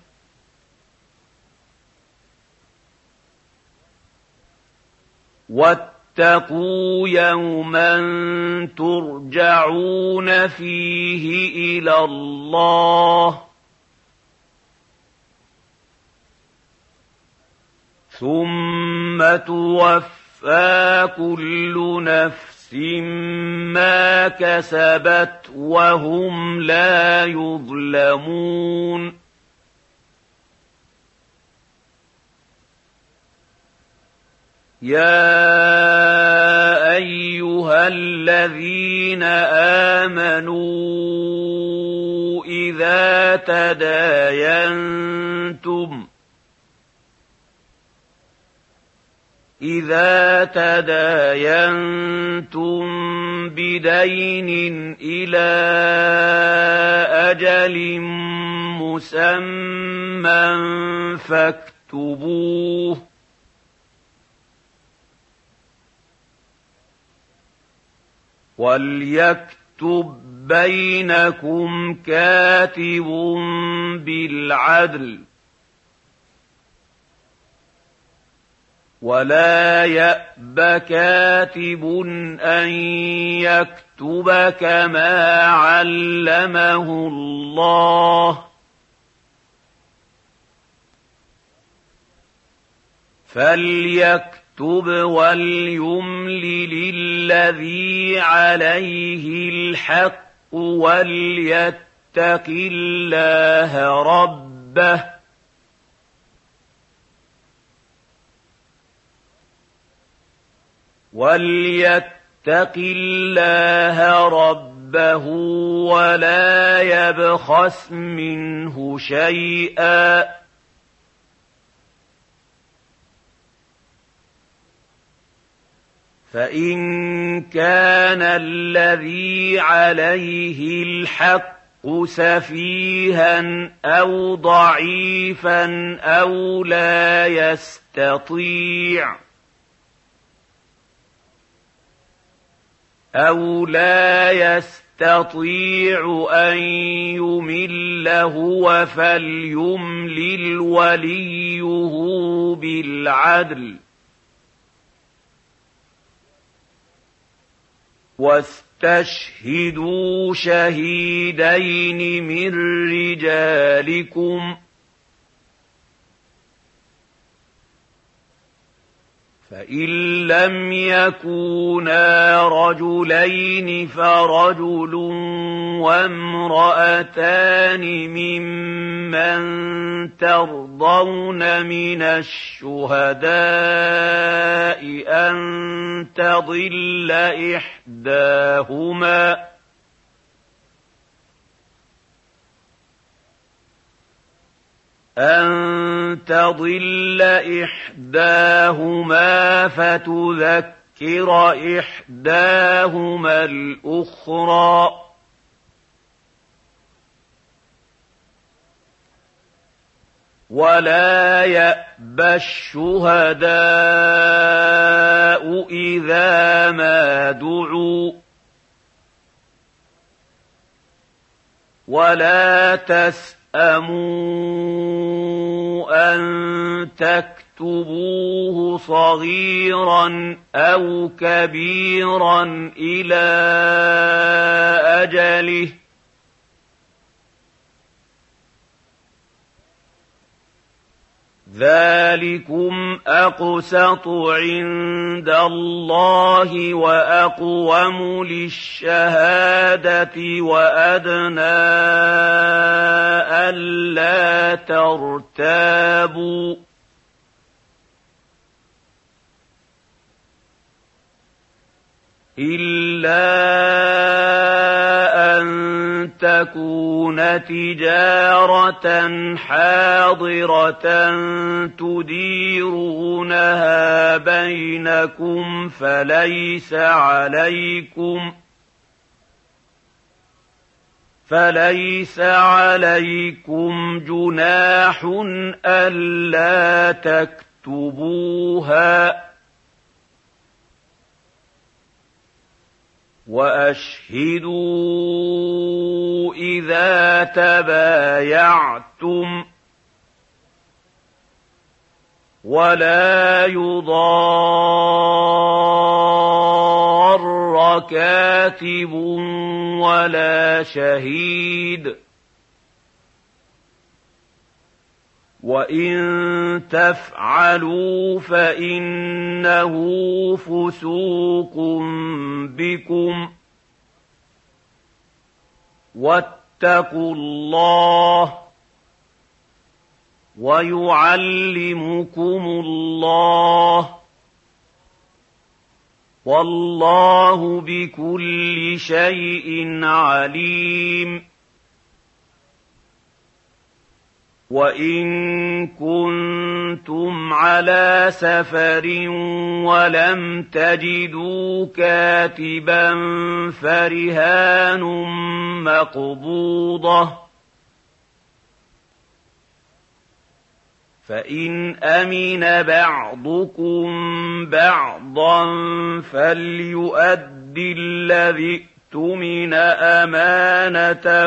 وَاتَّقُوا يَوْمًا تُرْجَعُونَ فِيهِ إِلَى اللَّهِ، ثُمَّ تُوَفَّىٰ كُلُّ نَفْسٍ مَّا كَسَبَتْ وَهُمْ لَا يُظْلَمُونَ. يَا أَيُّهَا الَّذِينَ آمَنُوا إِذَا تَدَايَنتُمْ إِذَا تَدَايَنتُم بِدَيْنٍ إِلَىٰ أَجَلٍ مُّسَمًّى فَاكْتُبُوهُ، وَلْيَكْتُب بَّيْنَكُمْ كَاتِبٌ بِالْعَدْلِ وَلَا يَأْبَ كَاتِبٌ أَن يَكْتُبَ كَمَا عَلَّمَهُ اللَّهُ فَلْيَكْتُبْ وَلْيُمْلِلِ الَّذِي عَلَيْهِ الْحَقُّ وَلْيَتَّقِ اللَّهَ رَبَّهُ وَلْيَتَّقِ اللَّهَ رَبَّهُ وَلَا يَبْخَسْ مِنْهُ شَيْئًا فَإِن كَانَ الَّذِي عَلَيْهِ الْحَقُّ سَفِيهًا أَوْ ضَعِيفًا أَوْ لَا يَسْتَطِيعُ أَوْ لَا يَسْتَطِيعُ أَن يُمِلَّ هُوَ فَلْيُمْلِلْ وَلِيُّهُ بِالْعَدْلِ وَاسْتَشْهِدُوا شَهِيدَيْنِ مِن رِّجَالِكُمْ فَإِن لَّمْ يَكُونَا رَجُلَيْنِ فَرَجُلٌ وَامْرَأَتَانِ مِمَّن تَرْضَوْنَ مِنَ الشُّهَدَاءِ أَن تَضِلَّ إِحْدَاهُمَا أَن تَضِلَّ إِحْدَاهُمَا فَتُذَكِّرَ إِحْدَاهُمَا الْأُخْرَىٰ وَلَا يَأْبَ الشُّهَدَاءُ إِذَا مَا دُعُوا وَلَا تَسْأَمُوا أَن تَكْتُبُوهُ صَغِيرًا أَوْ كَبِيرًا إِلَىٰ أَجَلِهِ ۚ ذَٰلِكُمْ أَقْسَطُ عِندَ اللَّهِ وَأَقْوَمُ لِلشَّهَادَةِ وَأَدْنَىٰ أَلَّا تَرْتَابُوا ۖ إِلَّا أَن تَكُونَ تِجَارَةً حَاضِرَةً تُدِيرُونَهَا بَيْنَكُمْ فَلَيْسَ عَلَيْكُمْ فَلَيْسَ عَلَيْكُمْ جُنَاحٌ أَلَّا تَكْتُبُوهَا ۗ وَأَشْهِدُوا إِذَا تَبَايَعْتُمْ ۚ وَلَا يُضَارَّ كَاتِبٌ وَلَا شَهِيدٌ وَإِن تَفْعَلُوا فَإِنَّهُ فُسُوقٌ بِكُمْ ۗ وَاتَّقُوا اللَّهَ وَيُعَلِّمُكُمُ اللَّهُ ۗ وَاللَّهُ بِكُلِّ شَيْءٍ عَلِيمٌ. وَإِن كُنتُمْ عَلَىٰ سَفَرٍ وَلَمْ تَجِدُوا كَاتِبًا فَرِهَانٌ مَّقْبُوضَةٌ ۖ فَإِنْ أَمِنَ بَعْضُكُم بَعْضًا فَلْيُؤَدِّ يؤدي الذي اؤتمن أمانته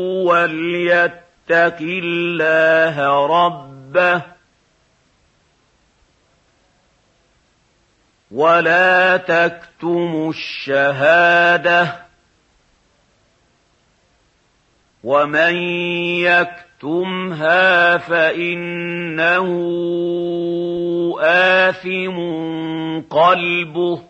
وليتق الله ربه ولا تكتموا الشهادة ومن يكتمها فإنه آثم قلبه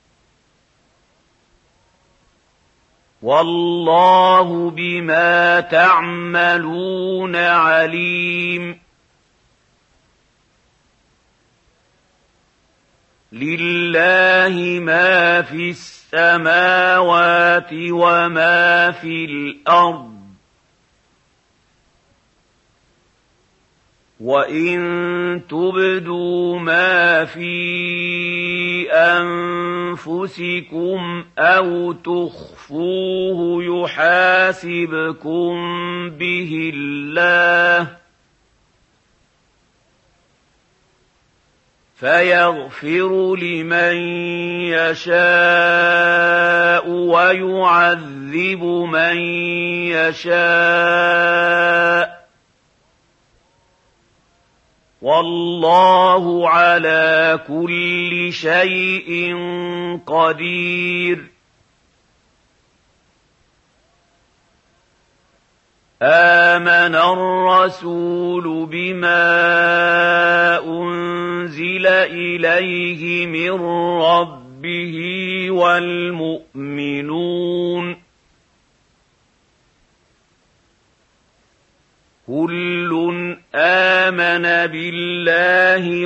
والله بما تعملون عليم لله ما في السماوات وما في الأرض وإن تبدوا ما في أنفسكم أو تخفوه يحاسبكم به الله فيغفر لمن يشاء ويعذب من يشاء والله على كل شيء قدير آمن الرسول بما أنزل إليه من ربه والمؤمنون كل آمن بالله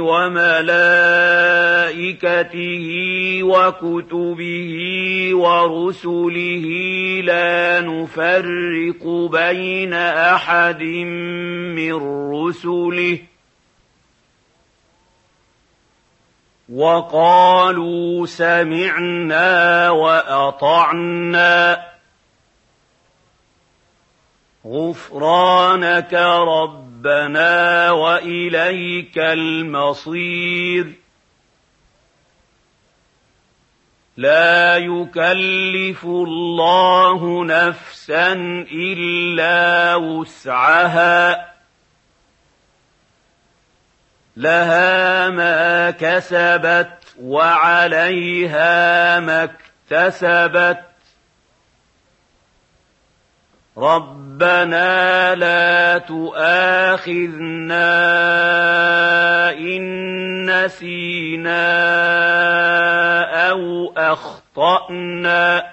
وملائكته وكتبه ورسله لا نفرق بين أحد من رسله وقالوا سمعنا وأطعنا غفرانك ربنا وإليك المصير لا يكلف الله نفسا إلا وسعها لها ما كسبت وعليها ما اكتسبت ربنا لا تؤاخذنا إن نسينا أو أخطأنا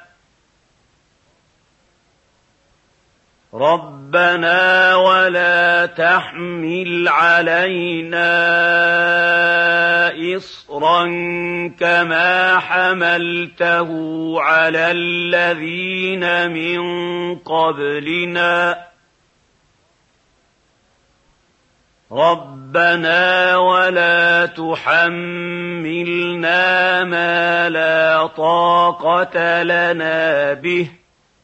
ربنا ولا تحمل علينا إصرا كما حملته على الذين من قبلنا ربنا ولا تحملنا ما لا طاقة لنا به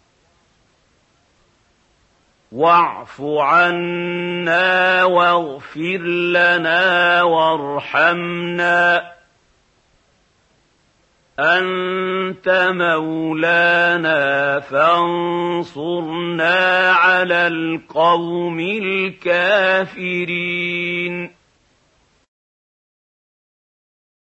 واعف عنا واغفر لنا وارحمنا أنت مولانا فانصرنا على القوم الكافرين